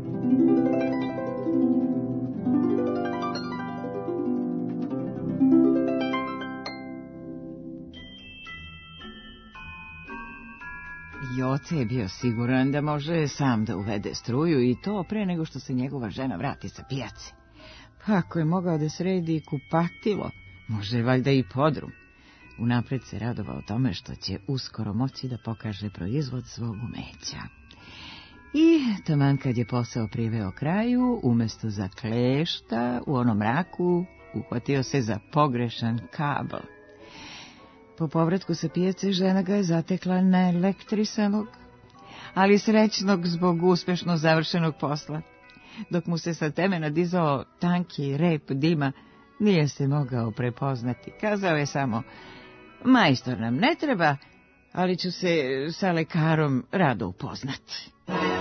Joce je bio siguran da može sam da uvede struju i to pre nego što se njegova žena vrati sa pijace. Pa ako je mogao da sredi kupatilo, može valjda i podrum. Unapred se radovao tome što će uskoro moći da pokaže proizvod svog umeća. I taman kad je posao priveo kraju, umjesto za klešta u onom mraku, uhvatio se za pogrešan kabel. Po povratku sa pijace žena ga je zatekla naelektrisanog, ali srećnog zbog uspešno završenog posla. Dok mu se sa temena dizao tanki rep dima, nije se mogao prepoznati. Kazao je samo, majstor nam ne treba, ali ću se sa lekarom rado upoznati.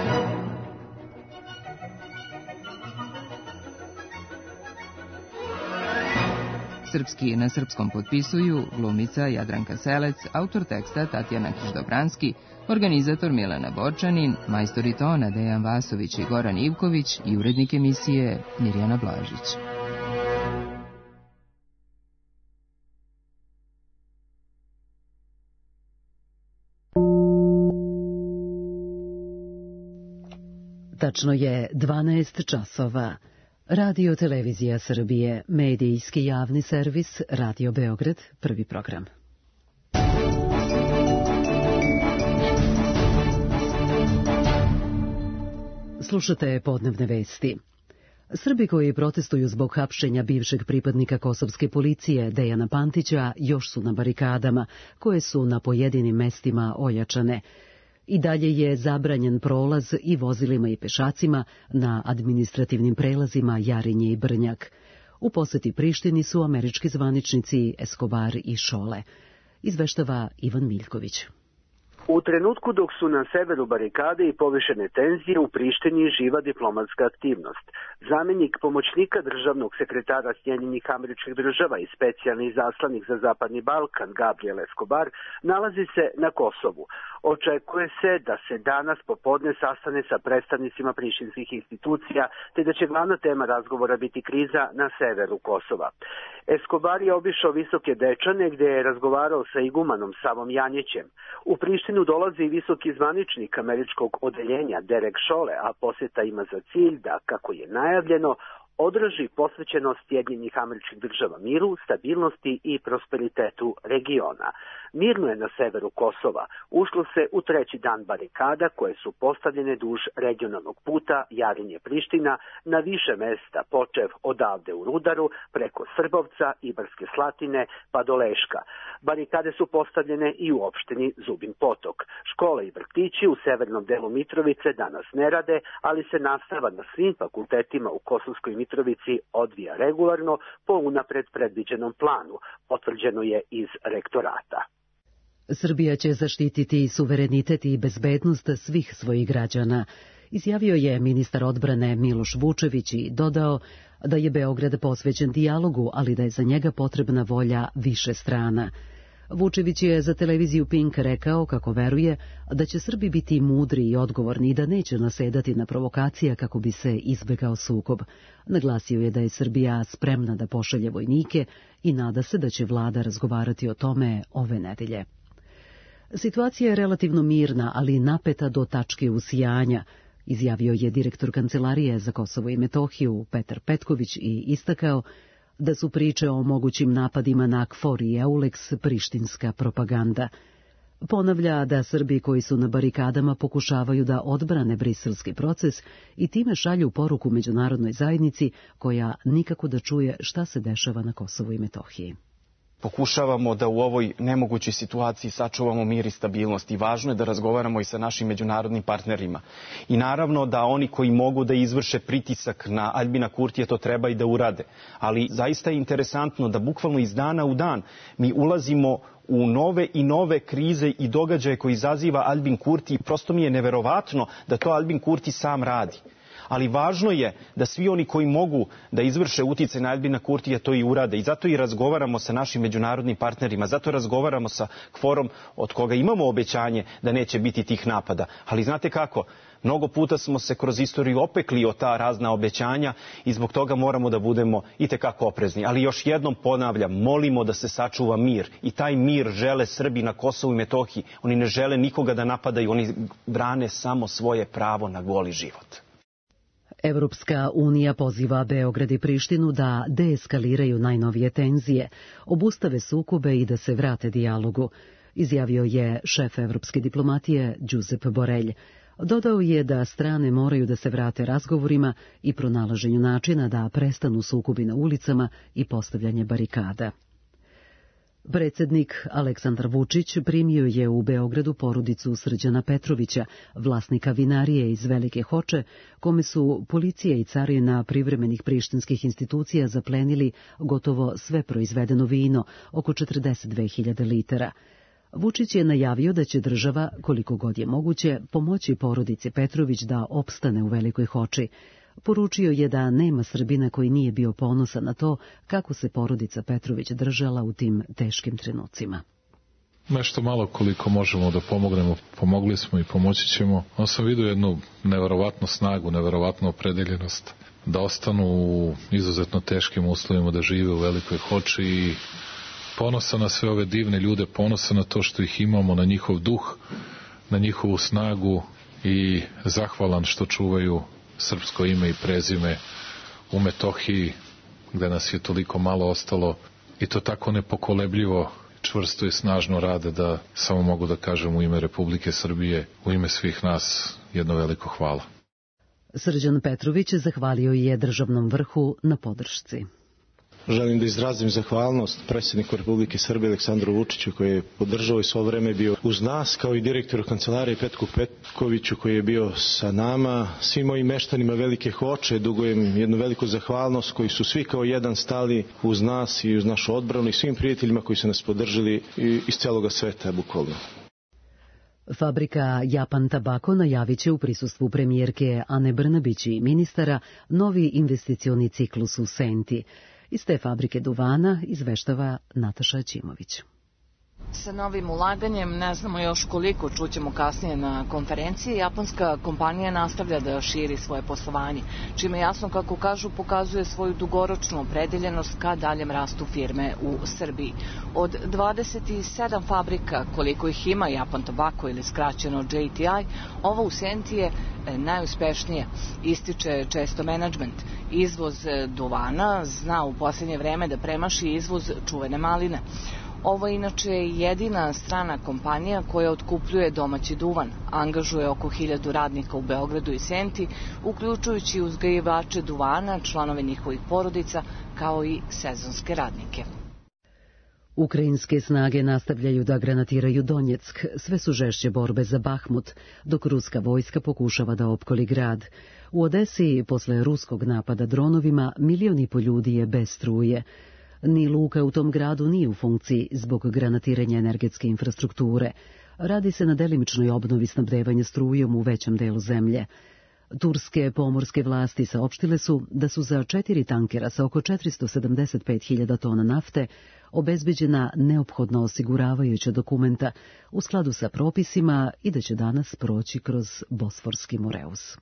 Srpski na srpskom potpisuju glumica Jadranka Selec, autor teksta Tatjana Kiš-Dobranski, organizator Milena Borčanin, majstori tona Dejan Vasović i Goran Ivković i urednik emisije Mirjana Blažić. Tačno je 12 časova. Radio Televizija Srbije, medijski javni servis, Radio Beograd, prvi program. Slušate podnevne vesti. Srbi koji protestuju zbog hapšenja bivšeg pripadnika kosovske policije Dejana Pantića još su na barikadama, koje su na pojedinim mestima ojačane. I dalje je zabranjen prolaz i vozilima i pešacima na administrativnim prelazima Jarinje i Brnjak. U poseti Prištini su američki zvaničnici Escobar i Šole. Izveštava Ivan Miljković. U trenutku dok su na severu barikade i povišene tenzije, u Prištini živa diplomatska aktivnost. Zamjenik pomoćnika državnog sekretara Sjedinjenih Američkih Država i specijalni izaslanik za Zapadni Balkan Gabriel Escobar nalazi se na Kosovu. Očekuje se da se danas popodne sastane sa predstavnicima prištinskih institucija, te da će glavna tema razgovora biti kriza na severu Kosova. Escobar je obišao Visoke Dečane gdje je razgovarao sa igumanom Savom Janjićem. U Prištinu dolazi i visoki zvaničnik američkog odeljenja Derek Šole, a posjeta ima za cilj da, kako je najavljeno, održi posvećenost Sjedinjenih Američkih Država miru, stabilnosti i prosperitetu regiona. Mirno je na severu Kosova. Ušlo se u treći dan barikada koje su postavljene duž regionalnog puta Jarinje-Priština na više mesta, počev odavde u Rudaru, preko Srbovca, Ibarske Slatine pa do Leška. Barikade su postavljene i u opštini Zubin Potok. Škole i vrtići u severnom delu Mitrovice danas ne rade, ali se nastava na svim fakultetima u Kosovskoj Mitrovici odvija regularno po unapred predviđenom planu, potvrđeno je iz rektorata. Srbija će zaštititi suverenitet i bezbednost svih svojih građana, izjavio je ministar odbrane Miloš Vučević i dodao da je Beograd posvećen dijalogu, ali da je za njega potrebna volja više strana. Vučević je za televiziju Pink rekao kako veruje da će Srbi biti mudri i odgovorni i da neće nasedati na provokacije kako bi se izbegao sukob. Naglasio je da je Srbija spremna da pošalje vojnike i nada se da će vlada razgovarati o tome ove nedelje. Situacija je relativno mirna, ali napeta do tačke usijanja, izjavio je direktor Kancelarije za Kosovo i Metohiju Petar Petković i istakao da su priče o mogućim napadima na KFOR i EULEX prištinska propaganda. Ponavlja da Srbi koji su na barikadama pokušavaju da odbrane briselski proces i time šalju poruku međunarodnoj zajednici koja nikako da čuje šta se dešava na Kosovu i Metohiji. Pokušavamo da u ovoj nemogućoj situaciji sačuvamo mir i stabilnost i važno je da razgovaramo i sa našim međunarodnim partnerima. I naravno da oni koji mogu da izvrše pritisak na Aljbina Kurtija to treba i da urade. Ali zaista je interesantno da bukvalno iz dana u dan mi ulazimo u nove i nove krize i događaje koji izaziva Aljbin Kurti. Prosto mi je neverovatno da to Aljbin Kurti sam radi. Ali važno je da svi oni koji mogu da izvrše uticaj na Aljbina Kurtija to i urade. I zato i razgovaramo sa našim međunarodnim partnerima, zato razgovaramo sa KFOR-om od koga imamo obećanje da neće biti tih napada. Ali znate kako? Mnogo puta smo se kroz istoriju opekli o ta razna obećanja i zbog toga moramo da budemo itekako oprezni. Ali još jednom ponavljam, molimo da se sačuva mir. I taj mir žele Srbi na Kosovu i Metohiji. Oni ne žele nikoga da napadaju, oni brane samo svoje pravo na goli život. Evropska unija poziva Beograd i Prištinu da deeskaliraju najnovije tenzije, obustave sukobe i da se vrate dijalogu, izjavio je šef evropske diplomatije Giuseppe Borrell. Dodao je da strane moraju da se vrate razgovorima i pronalaženju načina da prestanu sukobi na ulicama i postavljanje barikada. Predsjednik Aleksandar Vučić primio je u Beogradu porodicu Srđana Petrovića, vlasnika vinarije iz Velike Hoče, kome su policija i carina privremenih prištinskih institucija zaplenili gotovo sve proizvedeno vino, oko 42.000 litara. Vučić je najavio da će država, koliko god je moguće, pomoći porodici Petrović da opstane u Velikoj Hoči. Poručio je da nema Srbina koji nije bio ponosan na to kako se porodica Petrović držala u tim teškim trenucima. Nešto malo koliko možemo da pomognemo, pomogli smo i pomoći ćemo. On sam vidio jednu neverovatnu snagu, neverovatnu opredeljenost da ostanu u izuzetno teškim uslovima, da žive u Velikoj Hoči i ponosan na sve ove divne ljude, ponosan na to što ih imamo, na njihov duh, na njihovu snagu i zahvalan što čuvaju srpsko ime i prezime u Metohiji, gde nas je toliko malo ostalo i to tako nepokolebljivo, čvrsto i snažno rade da samo mogu da kažem u ime Republike Srbije, u ime svih nas jedno veliko hvala. Srđan Petrović zahvalio je državnom vrhu na podršci. Želim da izrazim zahvalnost predsjedniku Republike Srbije Aleksandru Vučiću koji je podržao i svo vreme bio uz nas, kao i direktoru kancelarije Petku Petkoviću koji je bio sa nama. Svim mojim meštanima Velike Hoče dugujem jednu veliku zahvalnost koji su svi kao jedan stali uz nas i uz našu odbranu i svim prijateljima koji su nas podržali iz celoga sveta bukvalno. Fabrika Japan Tabako najavit će u prisustvu premijerke Ane Brnabić i ministara novi investicioni ciklus u Senti. Iz te fabrike duvana izveštava Nataša Ćimović. Sa novim ulaganjem, ne znamo još koliko, čućemo kasnije na konferenciji, japanska kompanija nastavlja da širi svoje poslovanje, čime jasno, kako kažu, pokazuje svoju dugoročnu opredeljenost ka daljem rastu firme u Srbiji. Od 27 fabrika, koliko ih ima Japan Tobacco ili skraćeno JTI, ova u Senti je najuspešnije, ističe često menadžment. Izvoz duvana zna u posljednje vreme da premaši izvoz čuvene maline. Ovo je inače jedina strana kompanija koja otkupljuje domaći duvan, angažuje oko 1000 radnika u Beogradu i Senti, uključujući uzgajivače duvana, članove njihovih porodica, kao i sezonske radnike. Ukrajinske snage nastavljaju da granatiraju Donjeck, sve su žešće borbe za Bahmut, dok ruska vojska pokušava da opkoli grad. U Odesi, posle ruskog napada dronovima, 1,5 miliona ljudi je bez struje. Ni luka u tom gradu nije u funkciji zbog granatiranja energetske infrastrukture. Radi se na delimičnoj obnovi snabdevanja strujom u većem delu zemlje. Turske pomorske vlasti saopštile su da su za 4 tankera sa oko 475.000 tona nafte obezbeđena neophodna osiguravajuća dokumenta u skladu sa propisima i da će danas proći kroz Bosforski Moreus.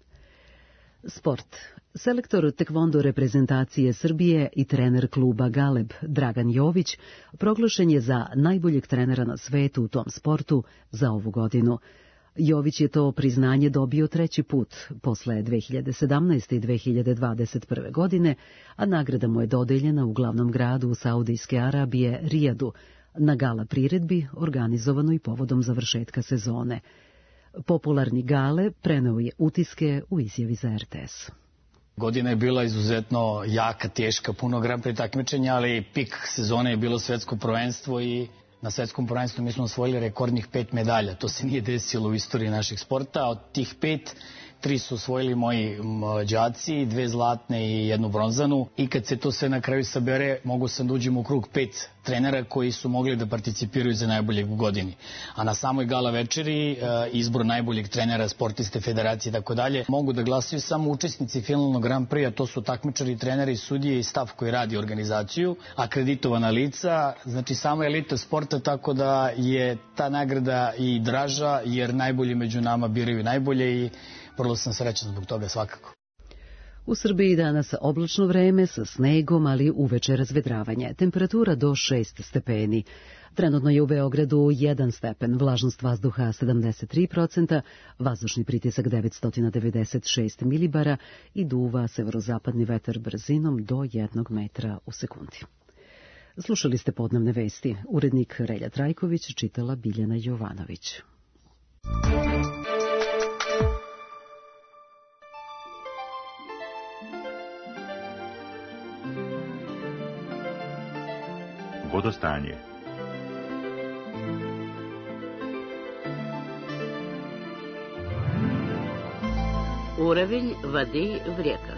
Sport. Selektor tekvondo reprezentacije Srbije i trener kluba Galeb Dragan Jović proglašen je za najboljeg trenera na svetu u tom sportu za ovu godinu. Jović je to priznanje dobio 3. put, posle 2017. i 2021. godine, a nagrada mu je dodeljena u glavnom gradu Saudijske Arabije, Rijadu, na gala priredbi organizovanoj povodom završetka sezone. Popularni Gale preneo je utiske u izjavi za RTS. Godina je bila izuzetno jaka, teška, puno Grand Prix takmičenja, ali pik sezone je bilo svetsko prvenstvo i na svetskom prvenstvu mi smo osvojili rekordnih 5 medalja. To se nije desilo u istoriji naših sporta. Od tih 5, 3 su osvojili moji đaci, 2 zlatne i 1 bronzanu. I kad se to sve na kraju sabere, mogu sam da uđem u krug 5 trenera koji su mogli da participiraju za najboljeg u godini. A na samoj gala večeri, izbor najboljeg trenera, sportiste, federacije i tako dalje, mogu da glasaju samo učesnici finalnog Grand Prix, a to su takmičari, treneri, sudije i staf koji radi organizaciju, akreditovana lica, znači sama elita sporta, tako da je ta nagrada i draža, jer najbolji među nama biraju najbolje i vrlo sam srećan zbog toga svakako. U Srbiji danas oblačno vreme sa snegom, ali uveče razvedravanje. Temperatura do 6 stepeni. Trenutno je u Beogradu 1 stepen, vlažnost vazduha 73%, vazdušni pritisak 996 milibara i duva severozapadni vetar brzinom do 1 metra u sekundi. Slušali ste podnevne vesti. Urednik Relja Trajković, čitala Biljana Jovanović. Vodostanje. Уровень воды в реках.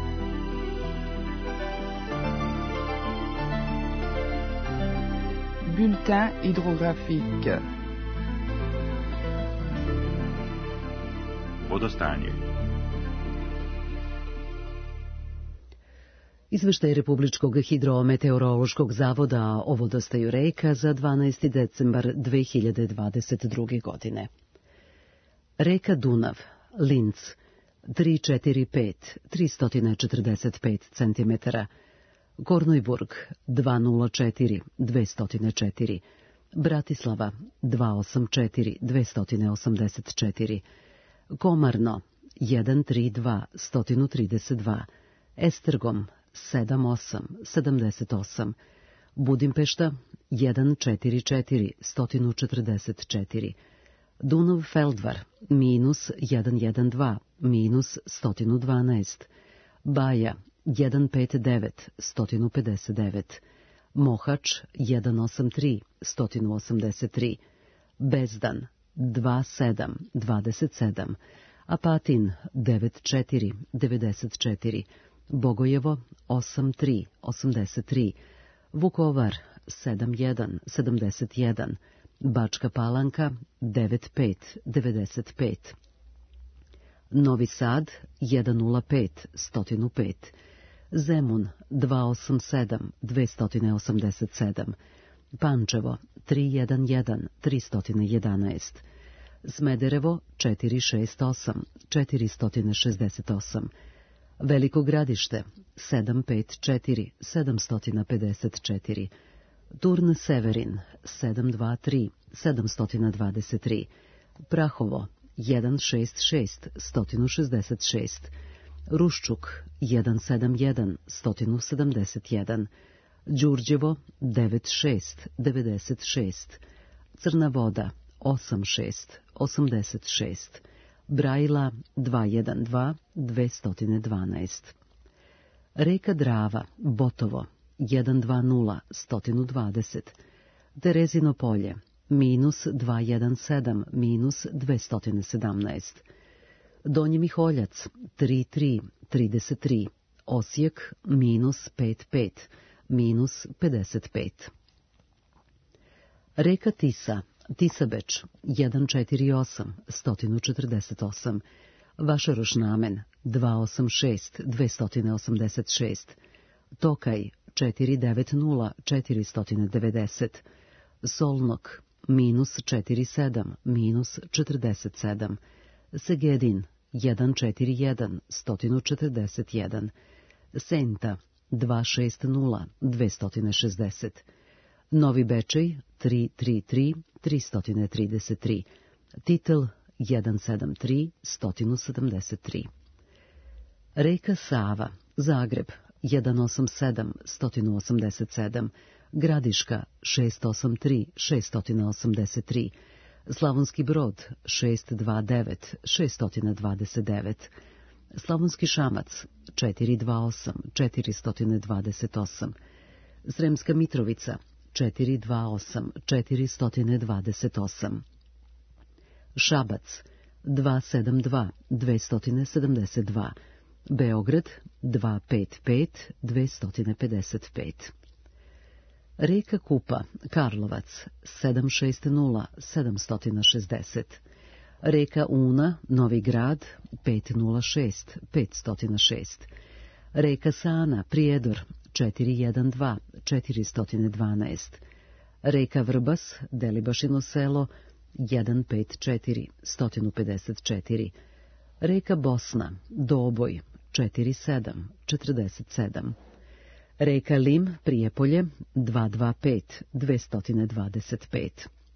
Bulletin hydrographique. Vodostanje. Izveštaj Republičkog hidrometeorološkog zavoda o vodostaju reka za 12. decembar 2022. godine. Reka Dunav, Linz, 345, 345 cm. Kornojburg, 204, 204. Bratislava, 284, 284. Komarno, 132, 132. Estergom, 78, 78. Budimpešta, 144, 144. Dunav Feldvar, minus 112, minus 112. Baja, 159 159, Mohač 183 183, Bezdan 27 27, Apatin 94 94, Bogojevo 83 83, Vukovar 71 71, Bačka Palanka 95 95, Novi Sad 105 105, Zemun 287 287, Pančevo 311 311, Smederevo 468 468, Veliko Gradište 754 754, Turn Severin 723 723, Prahovo 166 166, Ruščuk 171 171, Đurđevo 96 96, Crna Voda 86 86, Brajila 212 212, Reka Drava, Botovo 120 120, Terezino polje minus 217 minus 217, Donji Miholjac 33 33, Osijek minus 55 minus 55. Reka Tisa, Tisabeč 148 148, Vašaroš Namen 286 286, Tokaj 490 490, Solnok minus 47 minus 47, Segedin 141 141, Senta 260 260, Novi Bečej 333 333, Titel 173 173. Reka Sava, Zagreb 187 187, Gradiška 683 683, Slavonski Brod 629 629, Slavonski Šamac 428 428, Sremska Mitrovica 428 428, Šabac 272 272, Beograd 255 255. Reka Kupa, Karlovac 760 760, Reka Una, Novi Grad 506 506, Reka Sana, Prijedor 412 412, Reka Vrbas, Delibašino selo 154 154, Reka Bosna, Doboj 47 47, Reka Lim, Prijepolje 225 225,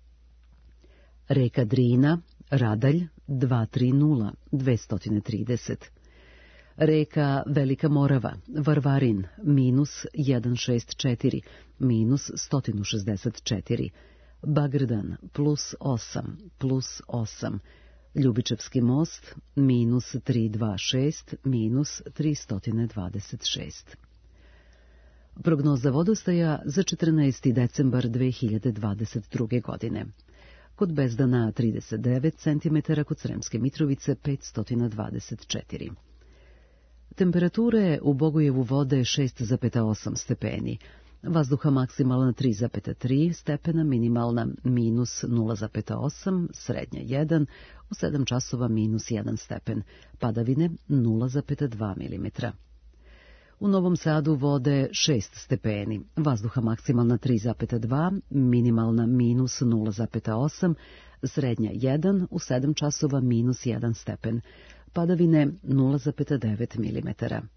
Reka Drina, Radalj 230 230, Reka Velika Morava, Varvarin, minus 164, minus 164, Bagrdan, plus 8, Ljubičevski most, minus 326, minus 326. Prognoza vodostaja za 14. decembar 2022. godine. Kod Bezdana 39 cm, kod Sremske Mitrovice 524. Temperature u Bogojevu vode 6,8 stepeni, vazduha maksimalna 3,3 stepena, minimalna minus 0,8, srednja 1, u 7 časova minus 1 stepen, padavine 0,2 mm. U Novom Sadu vode 6 stepeni, vazduha maksimalna 3,2, minimalna minus 0,8, srednja 1, u 7 časova minus 1 stepen, padavine 0,9 mm.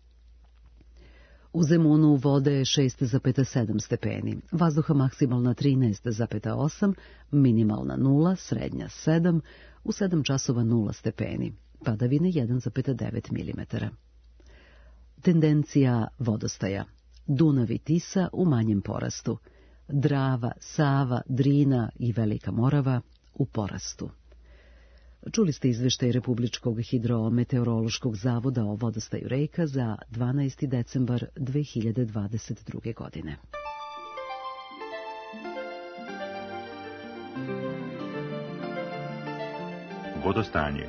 U Zemunu vode 6,7 stepeni, vazduha maksimalna 13,8, minimalna 0, srednja 7, u 7 časova 0 stepeni, padavine 1,9 mm. Tendencija vodostaja. Dunav i Tisa u manjem porastu. Drava, Sava, Drina i Velika Morava u porastu. Čuli ste izveštaj Republičkog hidrometeorološkog zavoda o vodostaju reka za 12. decembar 2022. godine. Vodostanje.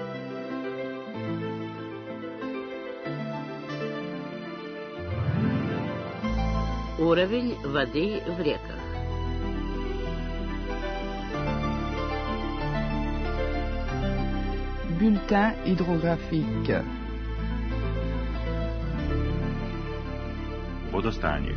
Уровень воды в реках. Bulletin hydrographique. Vodostanje.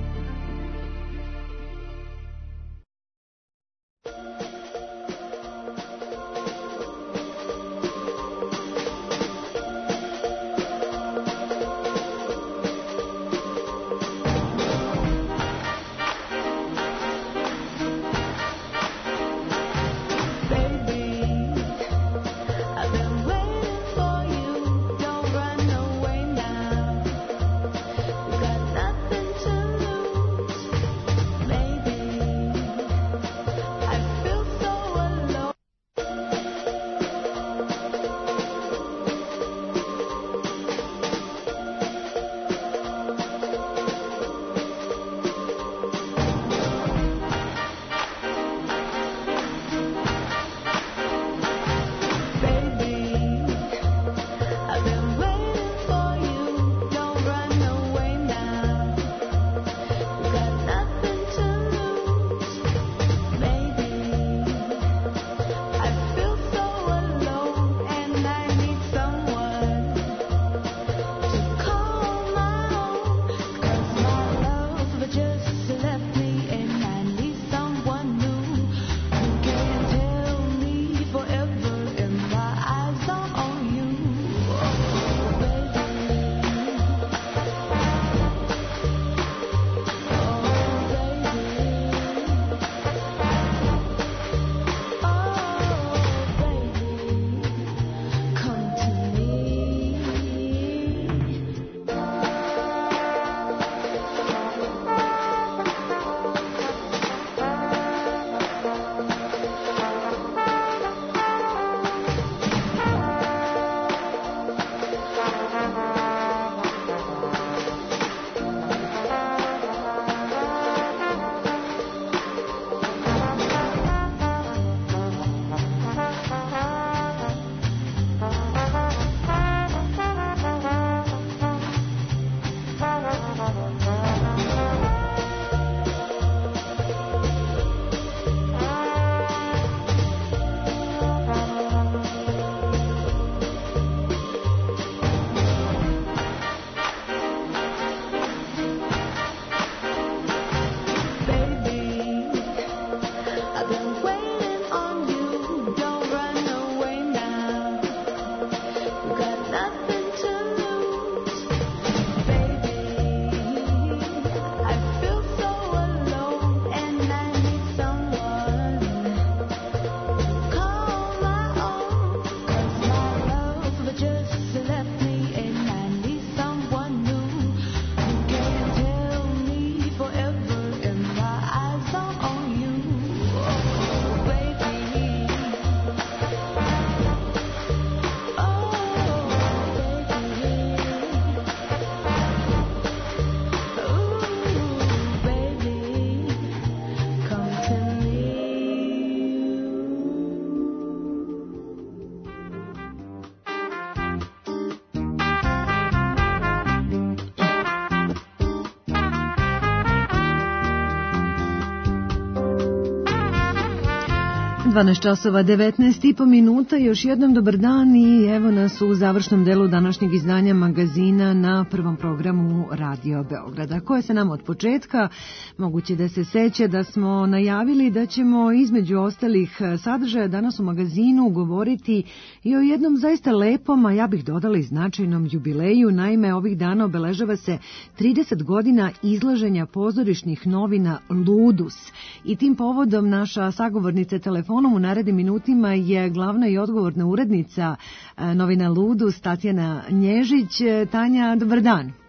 časova 19,5 minuta, još jednom dobar dan i evo nas u završnom delu današnjeg izdanja magazina na prvom programu Radio Beograda. Ko je sa nama od početka, moguće da se seća da smo najavili da ćemo između ostalih sadržaja danas u magazinu govoriti i o jednom zaista lepom, a ja bih dodala i značajnom jubileju. Naime, ovih dana obeležava se 30 godina izlaženja pozorišnih novina Ludus. I tim povodom naša sagovornica telefonom u narednim minutima je glavna i odgovorna urednica novina Ludus, Tatjana Nježić. Tanja, dobar dan.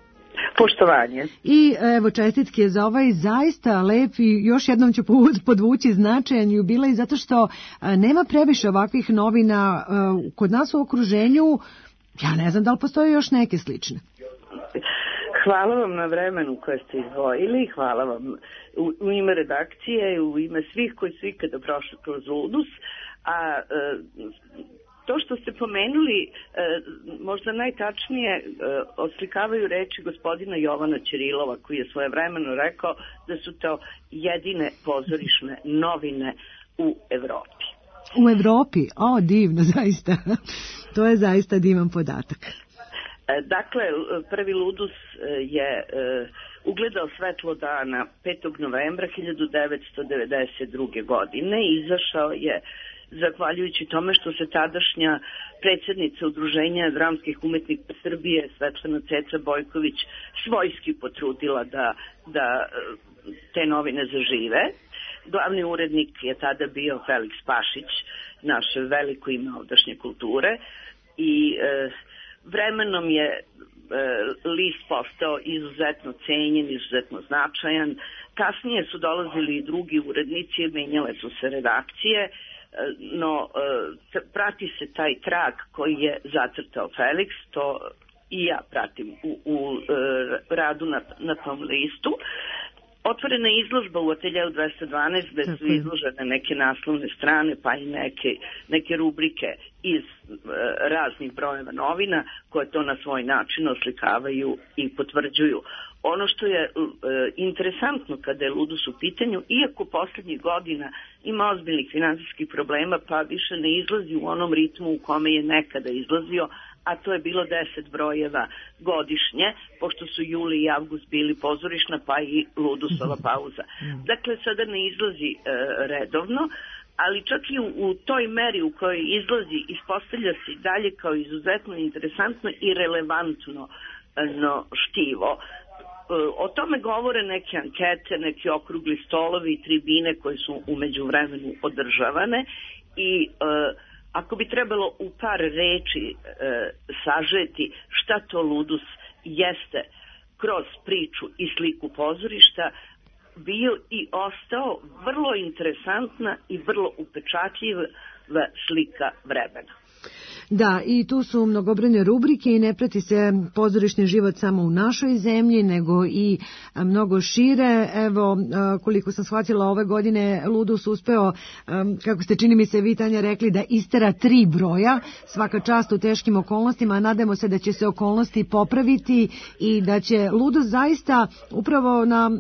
Poštovanje. I evo čestitke za ovaj zaista lep i još jednom ću podvući značajan jubilej zato što nema previše ovakvih novina kod nas u okruženju. Ja ne znam da li postoje još neke slične. Hvala vam na vremenu koje ste izdvojili, hvala vam u ime redakcije, u ime svih koji su ikada prošli kroz Ludus, a to što ste pomenuli možda najtačnije oslikavaju reči gospodina Jovana Ćirilova koji je svojevremeno rekao da su to jedine pozorišne novine u Evropi. U Evropi? O, divno, zaista. To je zaista divan podatak. Dakle, prvi Ludus je ugledao svetlo dana 5. novembra 1992. godine i izašao je zahvaljujući tome što se tadašnja predsjednica Udruženja dramskih umetnika Srbije Svetlana Ceca Bojković svojski potrudila da te novine zažive. Glavni urednik je tada bio Feliks Pašić, naše veliko ime ovdašnje kulture, i vremenom je list postao izuzetno cenjen, izuzetno značajan. Kasnije su dolazili i drugi urednici, menjale su se redakcije, no prati se taj trag koji je zacrtao Feliks, to i ja pratim u radu na tom listu. Otvorena je izložba u ateljevu 212 gde su izložene neke naslovne strane pa i neke rubrike iz raznih brojeva novina koje to na svoj način oslikavaju i potvrđuju. Ono što je interesantno kada je Ludus u pitanju, iako poslednjih godina ima ozbiljnih finansijskih problema pa više ne izlazi u onom ritmu u kome je nekada izlazio, a to je bilo 10 brojeva godišnje, pošto su juli i avgust bili pozorišna, pa i Ludusova pauza. Dakle, sada ne izlazi redovno, ali čak i u toj meri u kojoj izlazi, ispostavlja se dalje kao izuzetno interesantno i relevantno štivo. O tome govore neke ankete, neki okrugli stolovi i tribine koje su u međuvremenu održavane i ako bi trebalo u par reči sažeti šta to Ludus jeste kroz priču i sliku pozorišta, bio i ostao vrlo interesantna i vrlo upečatljiva slika vremena. Da, i tu su mnogobrojne rubrike i ne prati se pozorišni život samo u našoj zemlji, nego i mnogo šire. Evo, koliko sam shvatila, ove godine Ludus uspeo, kako ste čini mi se vi, Tanja, rekli, da istera 3 broja, svaka čast u teškim okolnostima, a nadamo se da će se okolnosti popraviti i da će Ludus zaista upravo na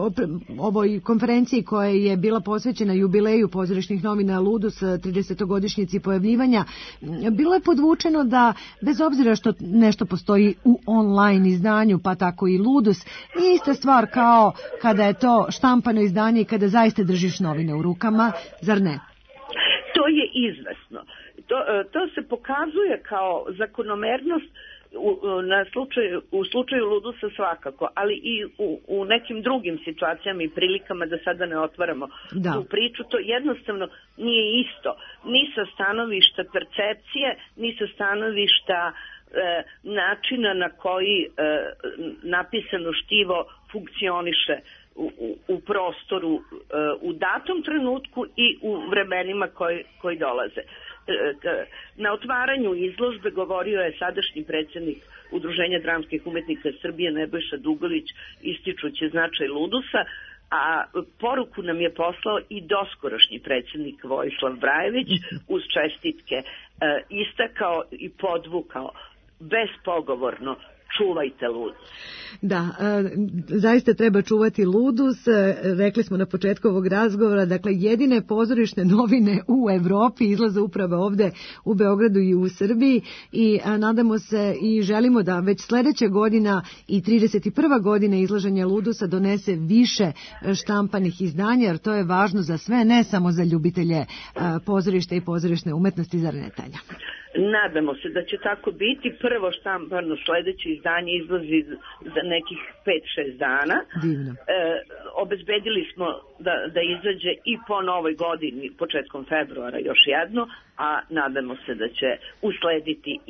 ovoj konferenciji koja je bila posvećena jubileju pozorišnih novina Ludus 30-godišnjici pojavljivanja, bilo je podvučeno da bez obzira što nešto postoji u online izdanju, pa tako i Ludus, nije ista stvar kao kada je to štampano izdanje i kada zaista držiš novine u rukama, zar ne? To je izvesno. To se pokazuje kao zakonomernost u slučaju Ludusa svakako, ali i u nekim drugim situacijama i prilikama, da sada ne otvaramo tu priču. To jednostavno nije isto, ni sa stanovišta percepcije, ni sa stanovišta načina na koji napisano štivo funkcioniše u prostoru u datom trenutku i u vremenima koji dolaze. Na otvaranju izložbe govorio je sadašnji predsjednik Udruženja dramskih umetnika Srbije Nebojša Dugović, ističući značaj Ludusa, a poruku nam je poslao i doskorašnji predsjednik Vojislav Brajević uz čestitke, istakao i podvukao bespogovorno: čuvajte Ludus. Da, zaista treba čuvati Ludus. Rekli smo na početku ovog razgovora, dakle jedine pozorišne novine u Evropi izlaze upravo ovde u Beogradu i u Srbiji i nadamo se i želimo da već sledeća godina i 31. godina izlaženja Ludusa donese više štampanih izdanja, jer to je važno za sve, ne samo za ljubitelje pozorišta i pozorišne umetnosti, zar ne, Tanja? Nadamo se da će tako biti. Prvo štampano sledeće izdanje izlazi za nekih 5-6 dana. Divno. Obezbedili smo da izađe i po novoj godini, početkom februara još jedno, a nadamo se da će uslediti i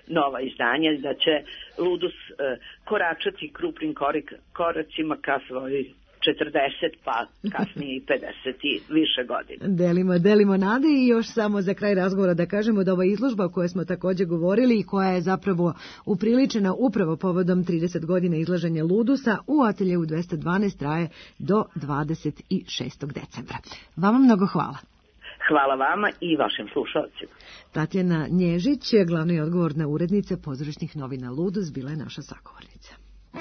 nova izdanja, da će Ludus koračati krupnim koracima ka svojoj 40, pa kasnije i 50 i više godina. Delimo nade i još samo za kraj razgovora da kažemo da ova izložba o kojoj smo također govorili i koja je zapravo upriličena upravo povodom 30 godina izlaženja Ludusa u ateljeu 212 traje do 26. decembra. Vama mnogo hvala. Hvala vama i vašim slušalcima. Tatjana Nježić, glavna i odgovorna urednica pozorišnih novina Ludus, bila je naša sagovornica.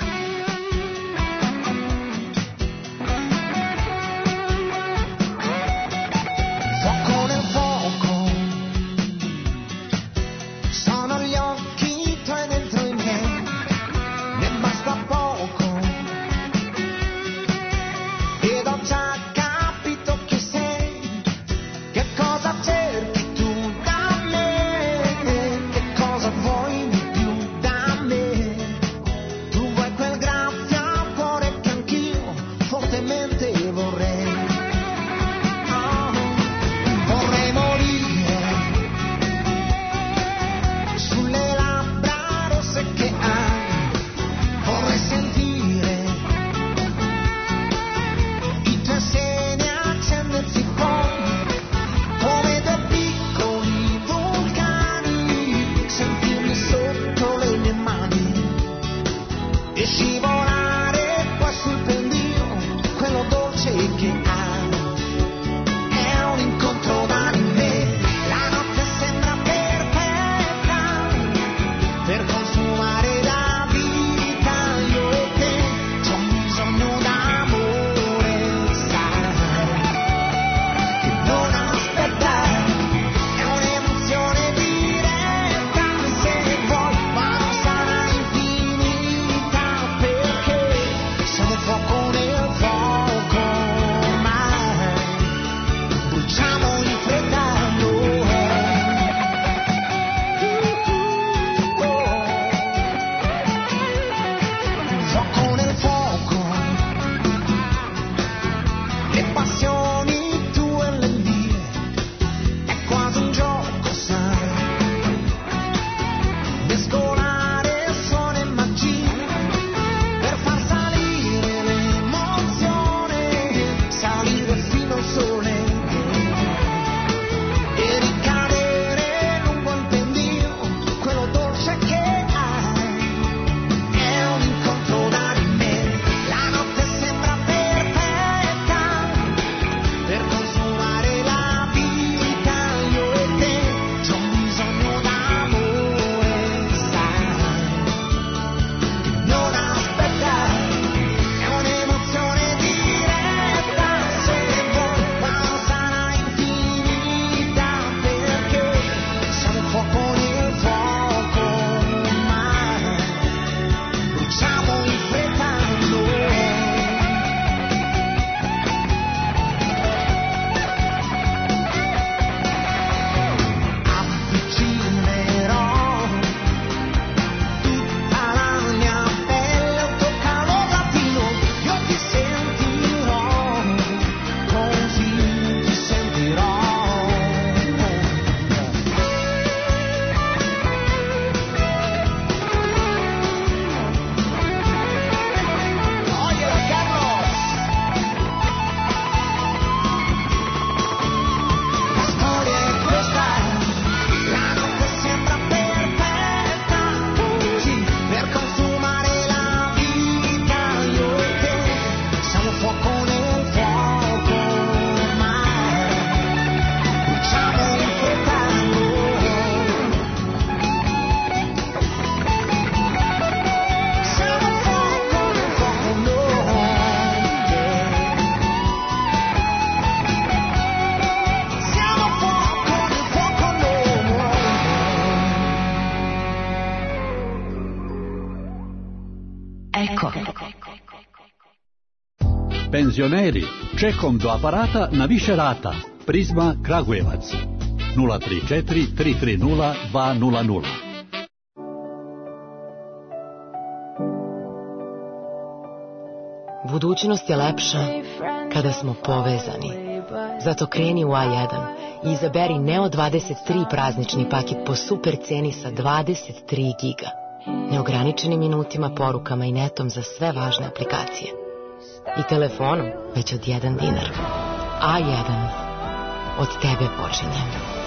Penzioneri, čekom do aparata na više rata. Prizma Kragujevac 034 330 200. Budućnost je lepša kada smo povezani. Zato kreni u A1 i izaberi Neo 23 praznični paket po super ceni sa 23 giga. Neograničenim minutima, porukama i netom za sve važne aplikacije. I telefonom već od 1 dinar. A1. Od tebe počinje.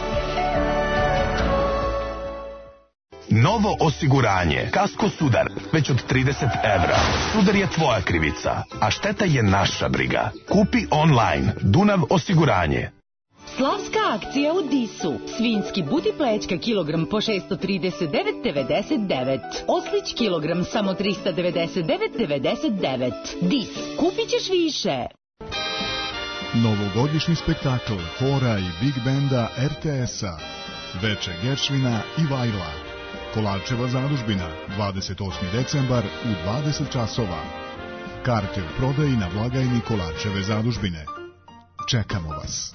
Novo osiguranje. Kasko Sudar. Već od 30 evra. Sudar je tvoja krivica, a šteta je naša briga. Kupi online. Dunav osiguranje. Slavska akcija u Disu. Svinjski buti plećka kilogram po 639,99. Oslić kilogram samo 399,99. Dis. Kupit ćeš više. Novogodišnji spektakl hora i big benda RTS-a. Veče Geršvina i Vajla. Kolarčeva zadužbina, 28. decembar u 20 časova. Karte u prodaji na blagajni Kolarčeve zadužbine. Čekamo vas.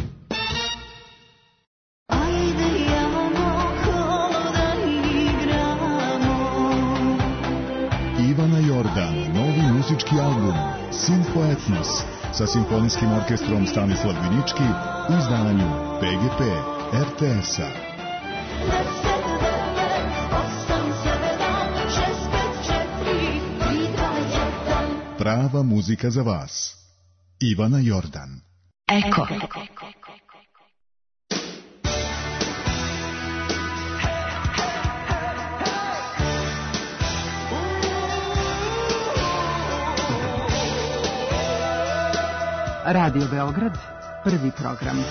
Ivana Jordan, novi muzički album Simfo Etnos sa simfonijskim orkestrom Stanislav Vinički u izdanju PGP RTS-a. Prava muzika za vas. Ivana Jordan. Eko. Radio Beograd, prvi program.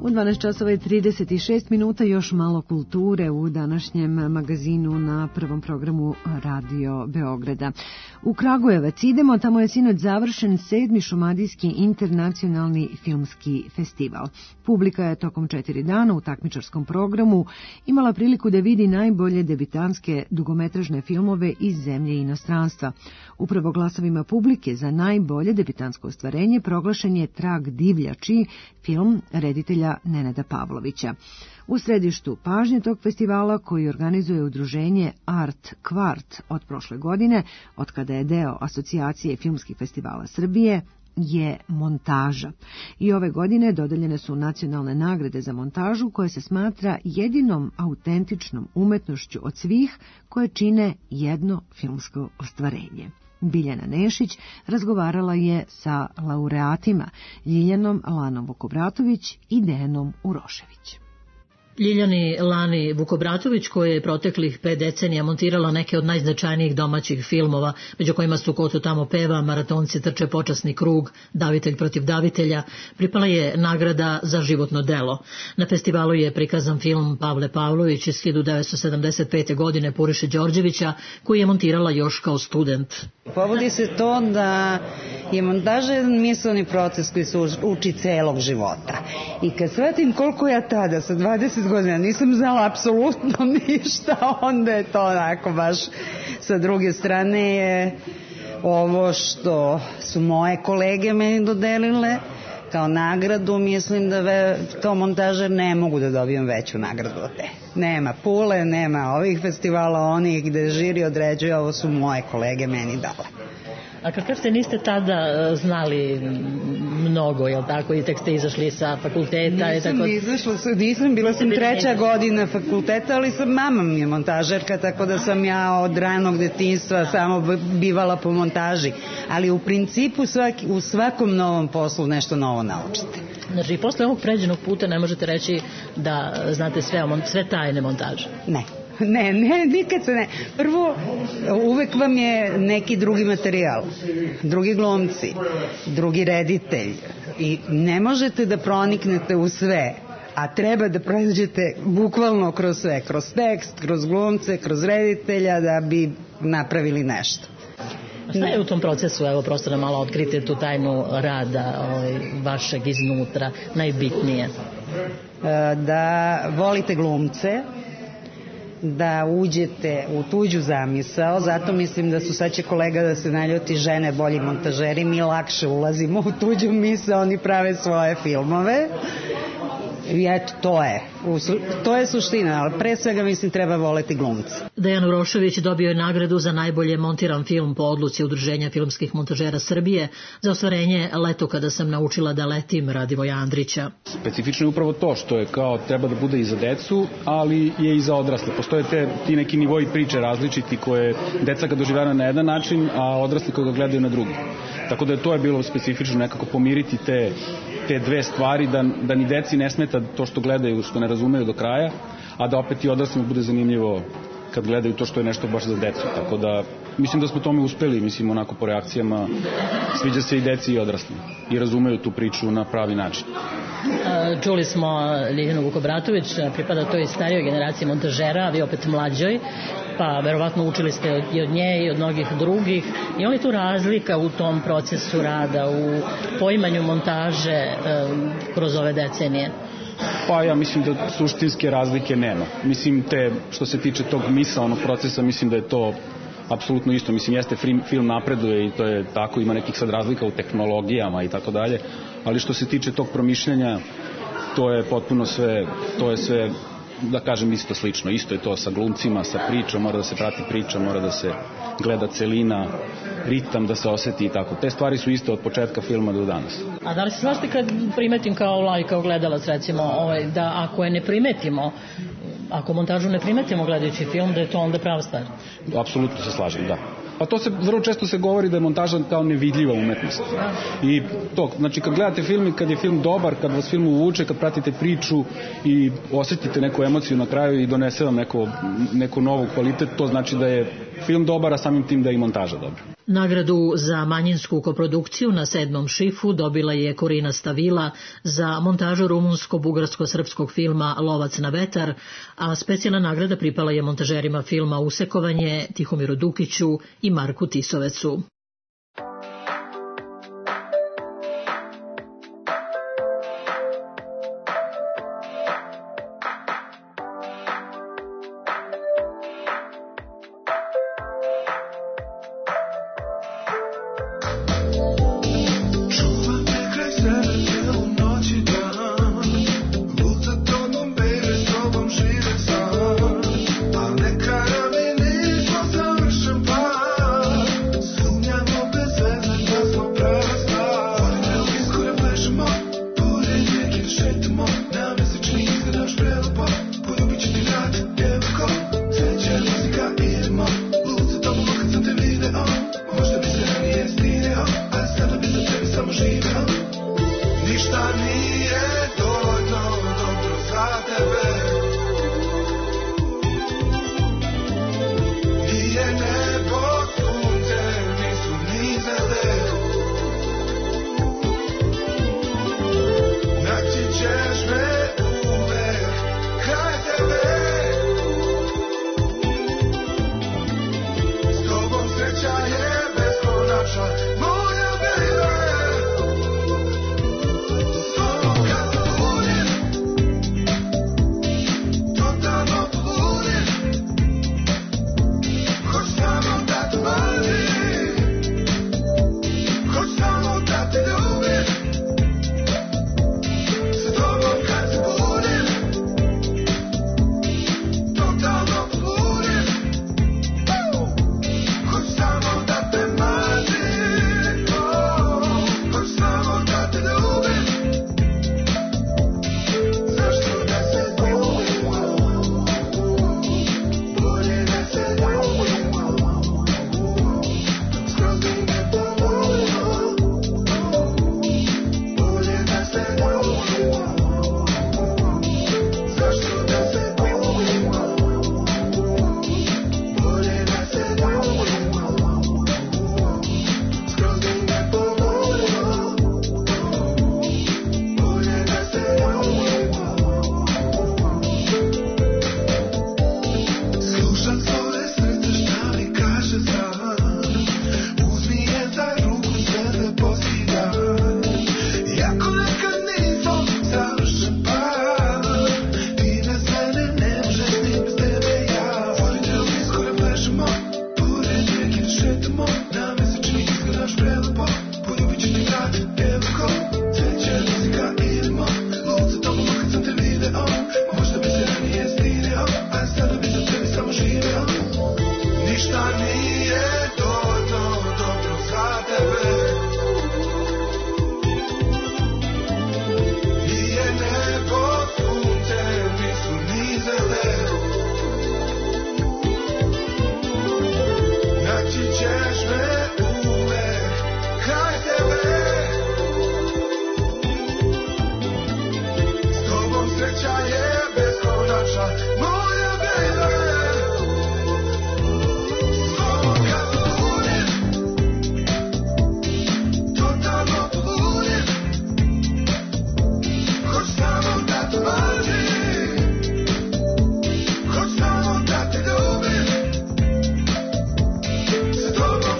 U 12 časova i 36 minuta još malo kulture u današnjem magazinu na prvom programu Radio Beograda. U Kragujevac idemo, tamo je sinoć završen 7. Šumadijski internacionalni filmski festival. Publika je tokom 4 dana u takmičarskom programu imala priliku da vidi najbolje debitanske dugometražne filmove iz zemlje i inostranstva. Upravo glasovima publike za najbolje debitansko ostvarenje proglašen je Trag divljači, film reditelja Nenada Pavlovića. U središtu pažnje tog festivala, koji organizuje udruženje Art Kvart od prošle godine, od kada je deo Asocijacije filmskih festivala Srbije, je montaža. I ove godine dodeljene su nacionalne nagrade za montažu, koja se smatra jedinom autentičnom umetnošću od svih koje čine jedno filmsko ostvarenje. Biljana Nešić razgovarala je sa laureatima Ljiljanom Lanom Vukobratović i Dejanom Urošević. Ljiljani Lani Vukobratović, koja je proteklih 5 decenija montirala neke od najznačajnijih domaćih filmova, među kojima su Ko to tamo peva, Maratonci trče počasni krug, Davitelj protiv davitelja, pripala je nagrada za životno delo. Na festivalu je prikazan film Pavle Pavlović iz 1975. godine Puriše Đorđevića, koji je montirala još kao student. Povodi se to da je montaža jedan misaoni proces koji se uči celog života. I kad shvatim koliko ja tada sa 20 godina nisam znala apsolutno ništa, onda je to onako baš sa druge strane je ovo što su moje kolege meni dodelile kao nagradu, mislim da to montažer ne mogu da dobijem veću nagradu od te. Nema Pule, nema ovih festivala, onih gde žiri određuje, ovo su moje kolege meni dale. A kad kažete niste tada znali mnogo, jel tako, i tek ste izašli sa fakulteta? Nisam, bila sam 3. godina fakulteta, ali mama mi je montažerka, tako da sam ja od ranog detinjstva samo bivala po montaži. Ali u principu u svakom novom poslu nešto novo naučite. Znači, posle ovog pređenog puta ne možete reći da znate sve tajne montaže? Ne, nikad se ne. Prvo, uvek vam je neki drugi materijal, drugi glumci, drugi reditelj i ne možete da proniknete u sve, a treba da prođete bukvalno kroz sve, kroz tekst, kroz glumce, kroz reditelja da bi napravili nešto. Šta je u tom procesu, evo prosto da malo otkrite tu tajnu rada vašeg iznutra, najbitnije? Da volite glumce, da uđete u tuđu zamisao, zato mislim da sad će kolega da se naljuti, žene bolji montažeri, mi lakše ulazimo u tuđu misao, oni prave svoje filmove i eto, to je suština, ali pre svega mislim treba voleti glumce. Dejan Urošević dobio je nagradu za najbolje montiran film po odluci Udruženja filmskih montažera Srbije za ostvarenje Leto kada sam naučila da letim Radivoja Andrića. Specifično je upravo to što je kao treba da bude i za decu, ali je i za odrasle. Postoje ti neki nivoji priče različiti koje deca ga doživljavaju na jedan način, a odrasli koji ga gledaju na drugi. Tako da to je bilo specifično nekako pomiriti te dve stvari, da ni deci ne smeta to što gledaju, što ne razumeju do kraja, a da opet i odraslima bude zanimljivo kad gledaju to što je nešto baš za decu. Tako da mislim da smo tome uspeli, mislim onako po reakcijama sviđa se i deci i odraslima i razumeju tu priču na pravi način. Čuli smo Ljiljanu Vukobratović, pripada toj starijoj generaciji montažera, a vi opet mlađoj, pa verovatno učili ste i od nje i od mnogih drugih. Je li tu razlika u tom procesu rada, u poimanju montaže kroz ove decenije? Pa ja mislim da suštinske razlike nema. Mislim što se tiče tog misaonog procesa, mislim da je to apsolutno isto. Mislim, jeste film napreduje i to je tako, ima nekih sad razlika u tehnologijama i tako dalje, ali što se tiče tog promišljanja, to je potpuno sve, to je sve, da kažem, isto slično. Isto je to sa glumcima, sa pričom, mora da se prati priča, mora da se gleda celina, ritam da se oseti i tako. Te stvari su iste od početka filma do danas. A da li se slažete kad primetim kao laik, kao gledalac recimo, da ako je ne primetimo, ako montažu ne primetimo gledajući film, da je to onda prava stvar? Apsolutno se slažem, da. Pa to se, vrlo često se govori da je montaža kao nevidljiva umetnost. I to, znači kad gledate film i kad je film dobar, kad vas film uvuče, kad pratite priču i osjetite neku emociju na kraju i donese vam neku novu kvalitet, to znači da je film dobar, a samim tim da je i montaža dobra. Nagradu za manjinsku koprodukciju na 7. šifu dobila je Korina Stavila za montažu rumunsko-bugarsko-srpskog filma Lovac na vetar, a specijalna nagrada pripala je montažerima filma Usekovanje, Tihomiru Dukiću i Marku Tisovecu. Stop.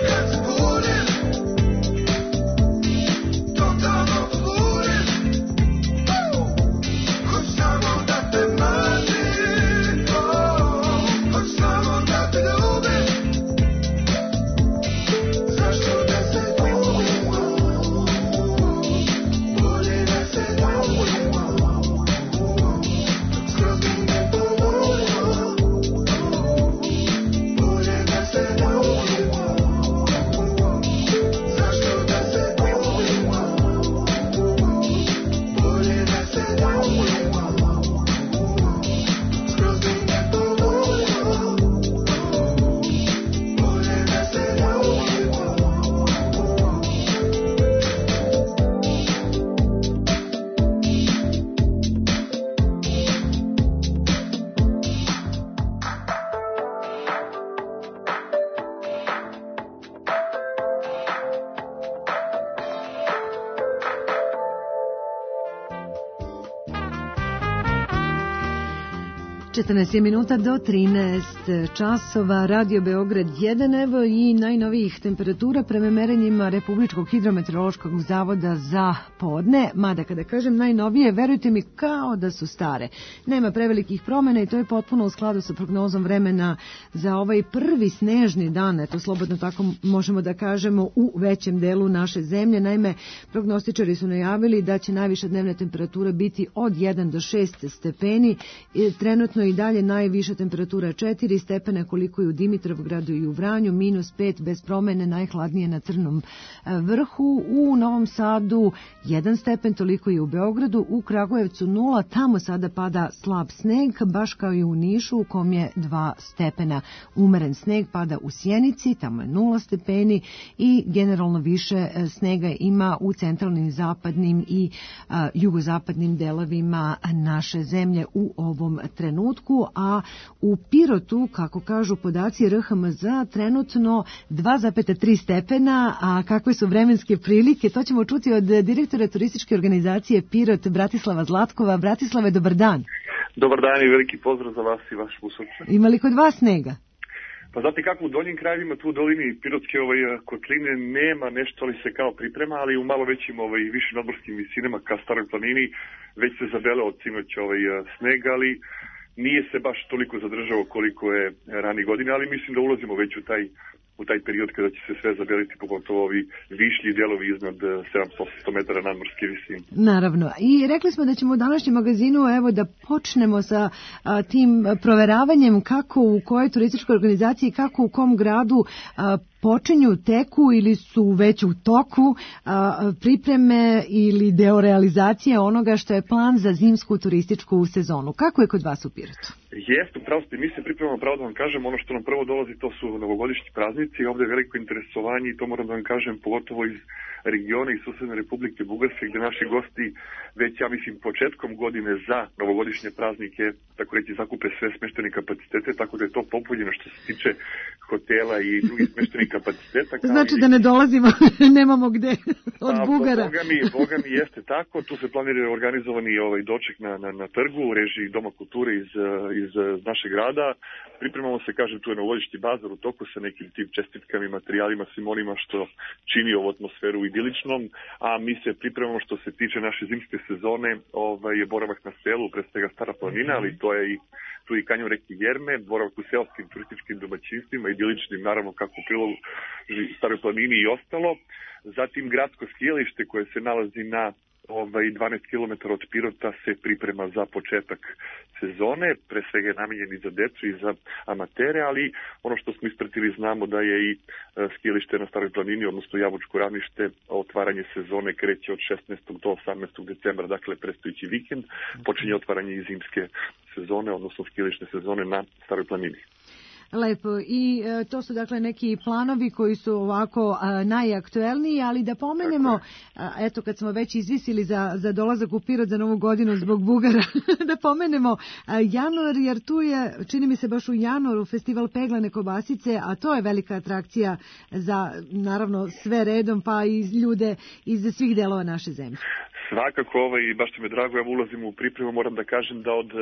14 minuta do 13 časova, Radio Beograd 1, evo i najnovijih temperatura prema merenjima Republičkog hidrometeorološkog zavoda za podne, mada kada kažem najnovije, verujte mi kao da su stare. Nema prevelikih promjena i to je potpuno u skladu sa prognozom vremena za ovaj prvi snežni dan, eto slobodno tako možemo da kažemo, u većem delu naše zemlje. Naime, prognostičari su najavili da će najviša dnevna temperatura biti od 1 do 6 stepeni, trenutno i dalje najviša temperatura 4 stepena koliko je u Dimitrovgradu i u Vranju, -5 bez promene, najhladnije na Crnom vrhu, u Novom Sadu 1 stepen, toliko je u Beogradu, u Kragujevcu 0, tamo sada pada slab sneg, baš kao i u Nišu u kom je 2 stepena. Umeren sneg pada u Sjenici, tamo je 0 stepeni i generalno više snega ima u centralnim, zapadnim i jugozapadnim delovima naše zemlje u ovom trenutku, a u Pirotu, kako kažu podaci RHMZ, trenutno 2,3 stepena, a kakve su vremenske prilike, to ćemo čuti od direktora turističke organizacije Pirot, Bratislava Zlatkova. Bratislave, dobar dan. Dobar dan i veliki pozdrav za vas i vaš slušatelj. Ima li kod vas snega? Pa znate kako, u donjim krajevima, tu u dolini Pirotske kotline nema nešto, ali se kao priprema, ali u malo većim višim nadmorskim visinama ka Staroj planini već se zabeleo od sinoć sneg, ali nije se baš toliko zadržao koliko je rani godine, ali mislim da ulazimo već u taj period kada će se sve zabeliti, pogotovo ovi višlji delovi iznad 700-800 metara nadmorske visine. Naravno. I rekli smo da ćemo u današnjem magazinu evo da počnemo sa tim proveravanjem kako u kojoj turističkoj organizaciji, kako u kom gradu počinju, teku ili su već u toku pripreme ili deo realizacije onoga što je plan za zimsku turističku sezonu. Kako je kod vas u Pirotu? Jeste, upravo ste, mi se pripremamo, pravo da vam kažem, ono što nam prvo dolazi to su novogodišnji praznici, ovdje je veliko interesovanje i to moram da vam kažem pogotovo iz regiona i susedne Republike Bugarske, gdje naši gosti već, ja mislim, početkom godine za novogodišnje praznike, tako reći, zakupe sve smještene kapacitete, tako da je to popunjeno što se tiče hotela i drugih smještenih kapaciteta. Znači da ne dolazimo, nemamo gde od Bugara. Boga mi jeste tako, tu se planira organizovani doček na trgu u režiji Doma kulture iz našeg grada. Pripremamo se, kažem, tu je novogodišnji bazar u toku sa nekim tim čestitkama i materijalima, svim onima što čini ovu atmosferu idiličnom, a mi se pripremamo što se tiče naše zimske sezone, je boravak na selu, pre svega Stara planina, ali to je i tu i kanjon reke Jerme, boravak u seoskim turističkim domaćinstvima, idiličnim, naravno kako u prilogu Staroj planini i ostalo. Zatim gradsko skijalište koje se nalazi na 12 km od Pirota se priprema za početak sezone, pre svega je namijenjen i za decu i za amatere, ali ono što smo ispratili znamo da je i skijalište na Staroj planini, odnosno Jabučko ravnište, otvaranje sezone kreće od 16. do 18. decembra, dakle predstojeći vikend, počinje otvaranje i zimske sezone, odnosno skijališne sezone na Staroj planini. Lepo. I to su dakle neki planovi koji su ovako najaktuelniji, ali da pomenemo, eto kad smo već izvisili za dolazak u Pirot za Novu godinu zbog Bugara, da pomenemo januar, jer tu je, čini mi se baš u januaru, festival peglane kobasice, a to je velika atrakcija za naravno sve redom, pa i ljude iz svih delova naše zemlje. Svakako, baš mi je drago, ja ulazim u pripremu, moram da kažem da od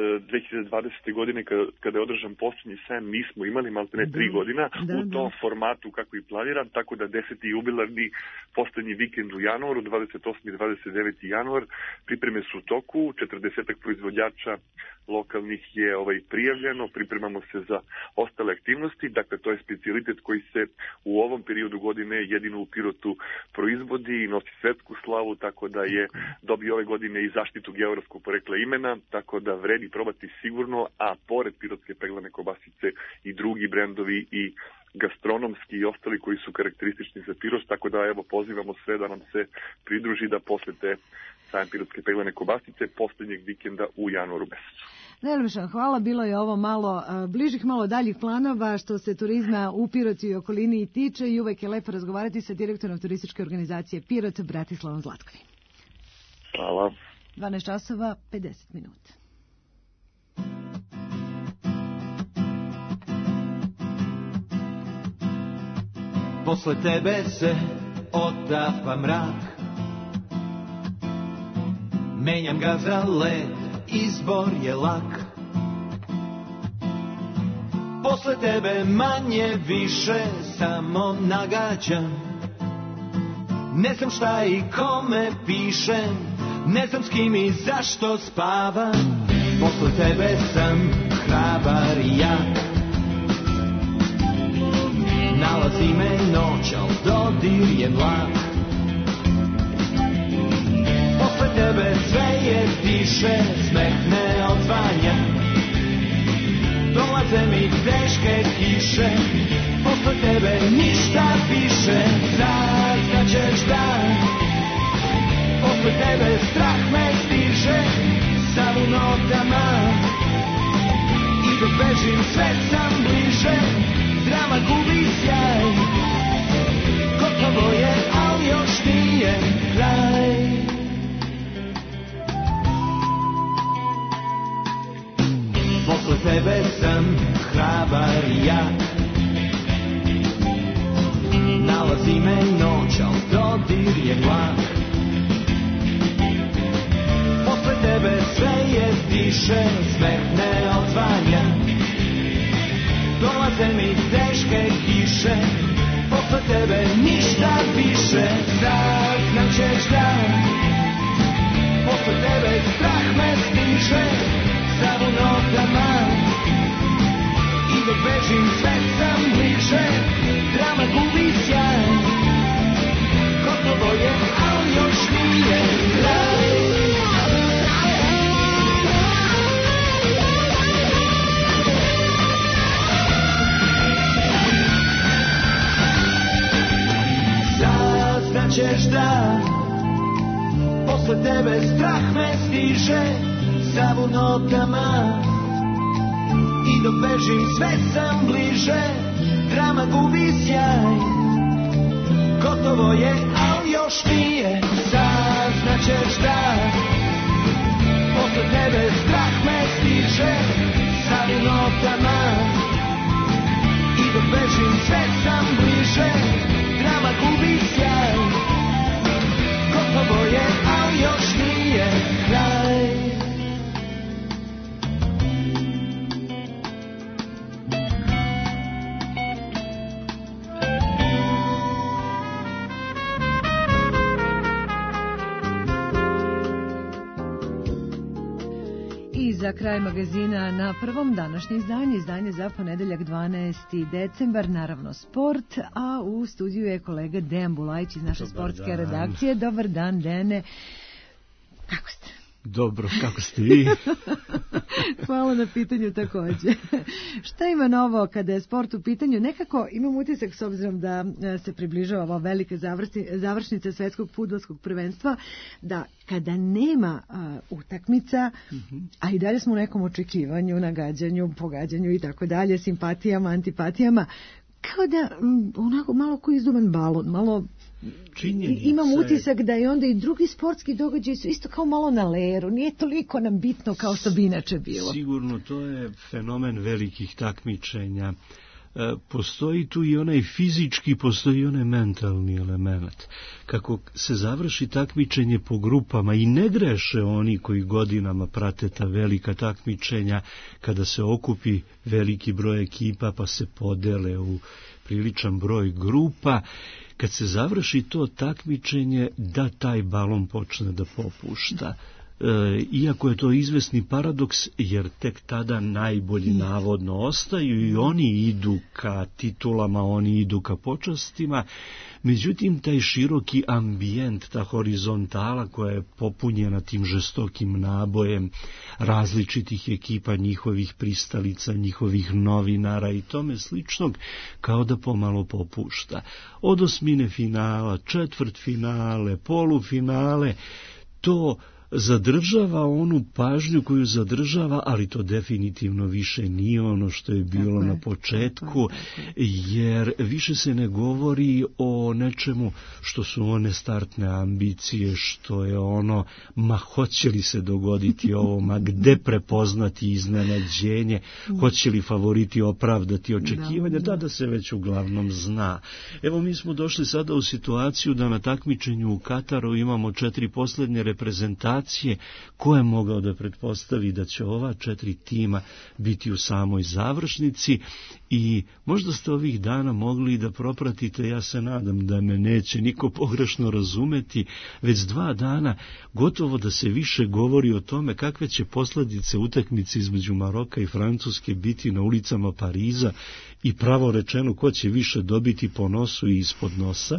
2020. godine kada je održan posljednji sajam nismo imali maltene 3 godina u tom formatu kako i planiran, tako da 10. jubilarni posljednji vikend u januaru, 28. i 29. januar, pripreme su u toku, 40 proizvođača lokalnih je prijavljeno, pripremamo se za ostale aktivnosti, dakle to je specijalitet koji se u ovom periodu godine jedino u Pirotu proizvodi i nosi svetsku slavu, tako da je dobio ove godine i zaštitu geografskog porekla imena, tako da vredi probati sigurno, a pored pirotske peglane kobasice i drugi brendovi i gastronomski i ostali koji su karakteristični za Pirot, tako da evo pozivamo sve da nam se pridruži da posete sajam pirotske peglane kobasice posljednjeg vikenda u januaru mesecu. Najljepša hvala, bilo je ovo malo bližih, malo daljih planova što se turizma u Pirotu i okolini tiče i uvek je lepo razgovarati sa direktorom turističke organizacije Pirot, Bratislavom Zlatkovim. Hvala. 12 časova, 50 minuta. Posle tebe se otapa mrak, menjam ga za led, izbor je lak. posle tebe manje više samo nagađam. Ne znam šta i kome pišem, ne znam s kim i zašto spavam. Posle tebe sam hrabar i jak. Nalazi me noć, al dodir je mlak. Posle tebe sve je tiše, smeh ne odzvanja. Dolaze mi teške kiše, posle tebe ništa više. Znaćeš da posle tebe strah me stiže, sav u notama. I dok bežim sve sam bliže, drama gubi sjaj. Gotovo je, al još nije kraj. Posle tebe sam hrabar i jak. Nalazi me noć, al dodir je mlak. Posle tebe sve je tiše, smeh ne odzvanja. Dolaze mi teške kiše, posle tebe ništa više. Znaćeš da posle tebe strah me stiže, sav u notama. I dok bežim sve sam bliže, drama gubi sjaj. Gotovo je, al još nije kraj. Znaćeš da posle tebe strah me stiže, sav u notama. I dok bežim sve sam bliže, drama gubi sjaj. Gotovo je, al još nije. Znaćeš da posle tebe strah me stiže, sav u notama. I dok bežim sve sam bliže, drama gubi sjaj. Gotovo je, al još nije kraj. Za kraj magazina na prvom današnje izdanje za ponedeljak 12. decembar, naravno sport, a u studiju je kolega Dejan Bulajić iz naše sportske redakcije. Dobar dan, Dene. Kako ste? Dobro, kako ste vi? Hvala na pitanju također. Šta ima novo kada je sport u pitanju? Nekako imam utisak, s obzirom da se približava ova velika završnica svetskog fudbalskog prvenstva, da kada nema utakmica, a i dalje smo u nekom očekivanju, nagađanju, pogađanju i tako dalje, simpatijama, antipatijama, kao da onako malo ko izduvan balon, malo imam utisak da je onda i drugi sportski događaji su isto kao malo na leru, nije toliko nam bitno kao što bi inače bilo. Sigurno, to je fenomen velikih takmičenja. Postoji tu i onaj fizički, postoji i onaj mentalni element. Kako se završi takmičenje po grupama i ne greše oni koji godinama prate ta velika takmičenja, kada se okupi veliki broj ekipa pa se podele u priličan broj grupa, kad se završi to takmičenje, da taj balon počne da popušta. Iako je to izvesni paradoks, jer tek tada najbolji navodno ostaju i oni idu ka titulama, oni idu ka počastima, međutim taj široki ambijent, ta horizontala koja je popunjena tim žestokim nabojem različitih ekipa, njihovih pristalica, njihovih novinara i tome sličnog, kao da pomalo popušta. Od osmine finala, četvrtfinale, polufinale, to zadržava onu pažnju koju zadržava, ali to definitivno više nije ono što je bilo na početku, jer više se ne govori o o nečemu što su one startne ambicije, što je ono, ma hoće li se dogoditi ovo, ma gde prepoznati iznenađenje, hoće li favoriti opravdati očekivanja, da se već uglavnom zna. Evo, mi smo došli sada u situaciju da na takmičenju u Kataru imamo 4 posljednje reprezentacije. Ko je mogao da pretpostavi da će ova 4 tima biti u samoj završnici? I možda ste ovih dana mogli da propratite, ja se nadam da me neće niko pogrešno razumeti, već 2 dana gotovo da se više govori o tome kakve će posljedice utakmice između Maroka i Francuske biti na ulicama Pariza i pravo rečeno ko će više dobiti po nosu i ispod nosa,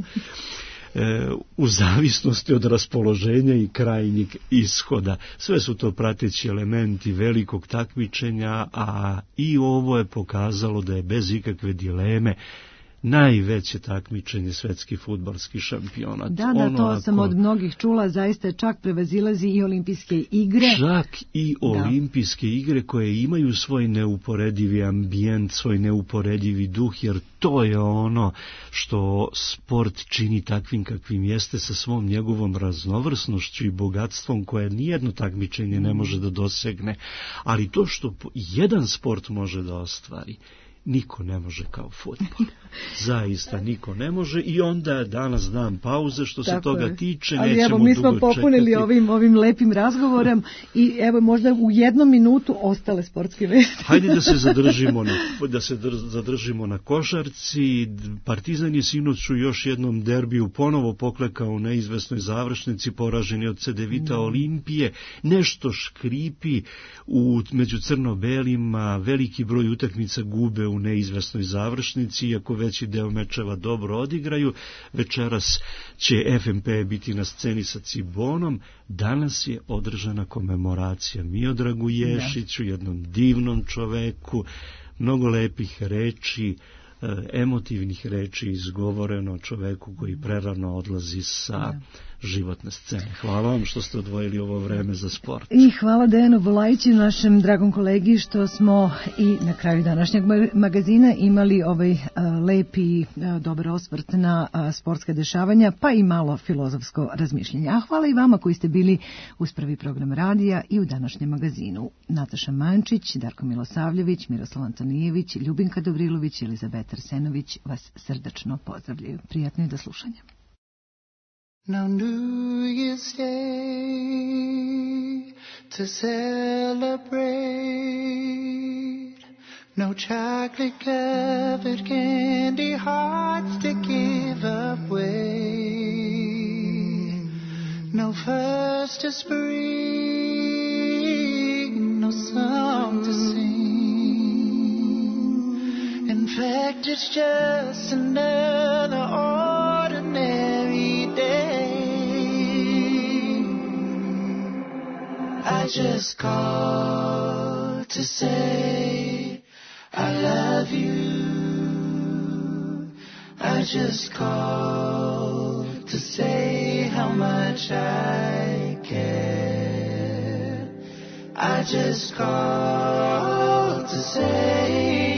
u zavisnosti od raspoloženja i krajnjeg ishoda. Sve su to prateći elementi velikog takmičenja, a i ovo je pokazalo da je bez ikakve dileme najveće takmičenje svetski fudbalski šampionat. To sam od mnogih čula, zaista čak prevazilazi i olimpijske igre. Čak i olimpijske igre koje imaju svoj neuporedivi ambijent, svoj neuporedivi duh, jer to je ono što sport čini takvim kakvim jeste, sa svom njegovom raznovrsnošću i bogatstvom koje nijedno takmičenje ne može da dosegne. Ali to što jedan sport može da ostvari, niko ne može kao fudbal. Zaista niko ne može, i onda danas dan pauze što se toga tiče. Ali evo, mi smo popunili ovim lepim razgovorom i evo možda u 1 minutu ostale sportske vesti. Hajde da se zadržimo na košarci. Partizan je sinoć u još jednom derbiju ponovo poklekao u neizvesnoj završnici, poraženi od Cedevita Olimpije. Nešto škripi među crno-belima, veliki broj utakmica gube u neizvesnoj završnici, iako veći deo mečeva dobro odigraju. Večeras će FNP biti na sceni sa Cibonom. Danas je održana komemoracija Miodragu Ješiću, jednom divnom čoveku, mnogo lepih reči, emotivnih reči izgovoreno, čoveku koji prerano odlazi sa životne scene. Hvala vam što ste odvojili ovo vreme za sport. I hvala Dejanu Bulajiću, našem dragom kolegi, što smo i na kraju današnjeg magazina imali ovaj lepi, dobar osvrt na sportska dešavanja, pa i malo filozofsko razmišljanje. A hvala i vama koji ste bili uz prvi program radija i u današnjem magazinu. Nataša Mančić, Darko Milosavljević, Miroslav Antonijević, Ljubinka Dobrilović i Elizabeta Arsenović vas srdačno pozdravljaju. Prijatno i do slušanja. Now New Year's Day to celebrate, no chocolate covered candy hearts to give away, no first of spring, no song to sing. In fact, it's just another ordinary day. I just called to say I love you. I just called to say how much I care. I just called to say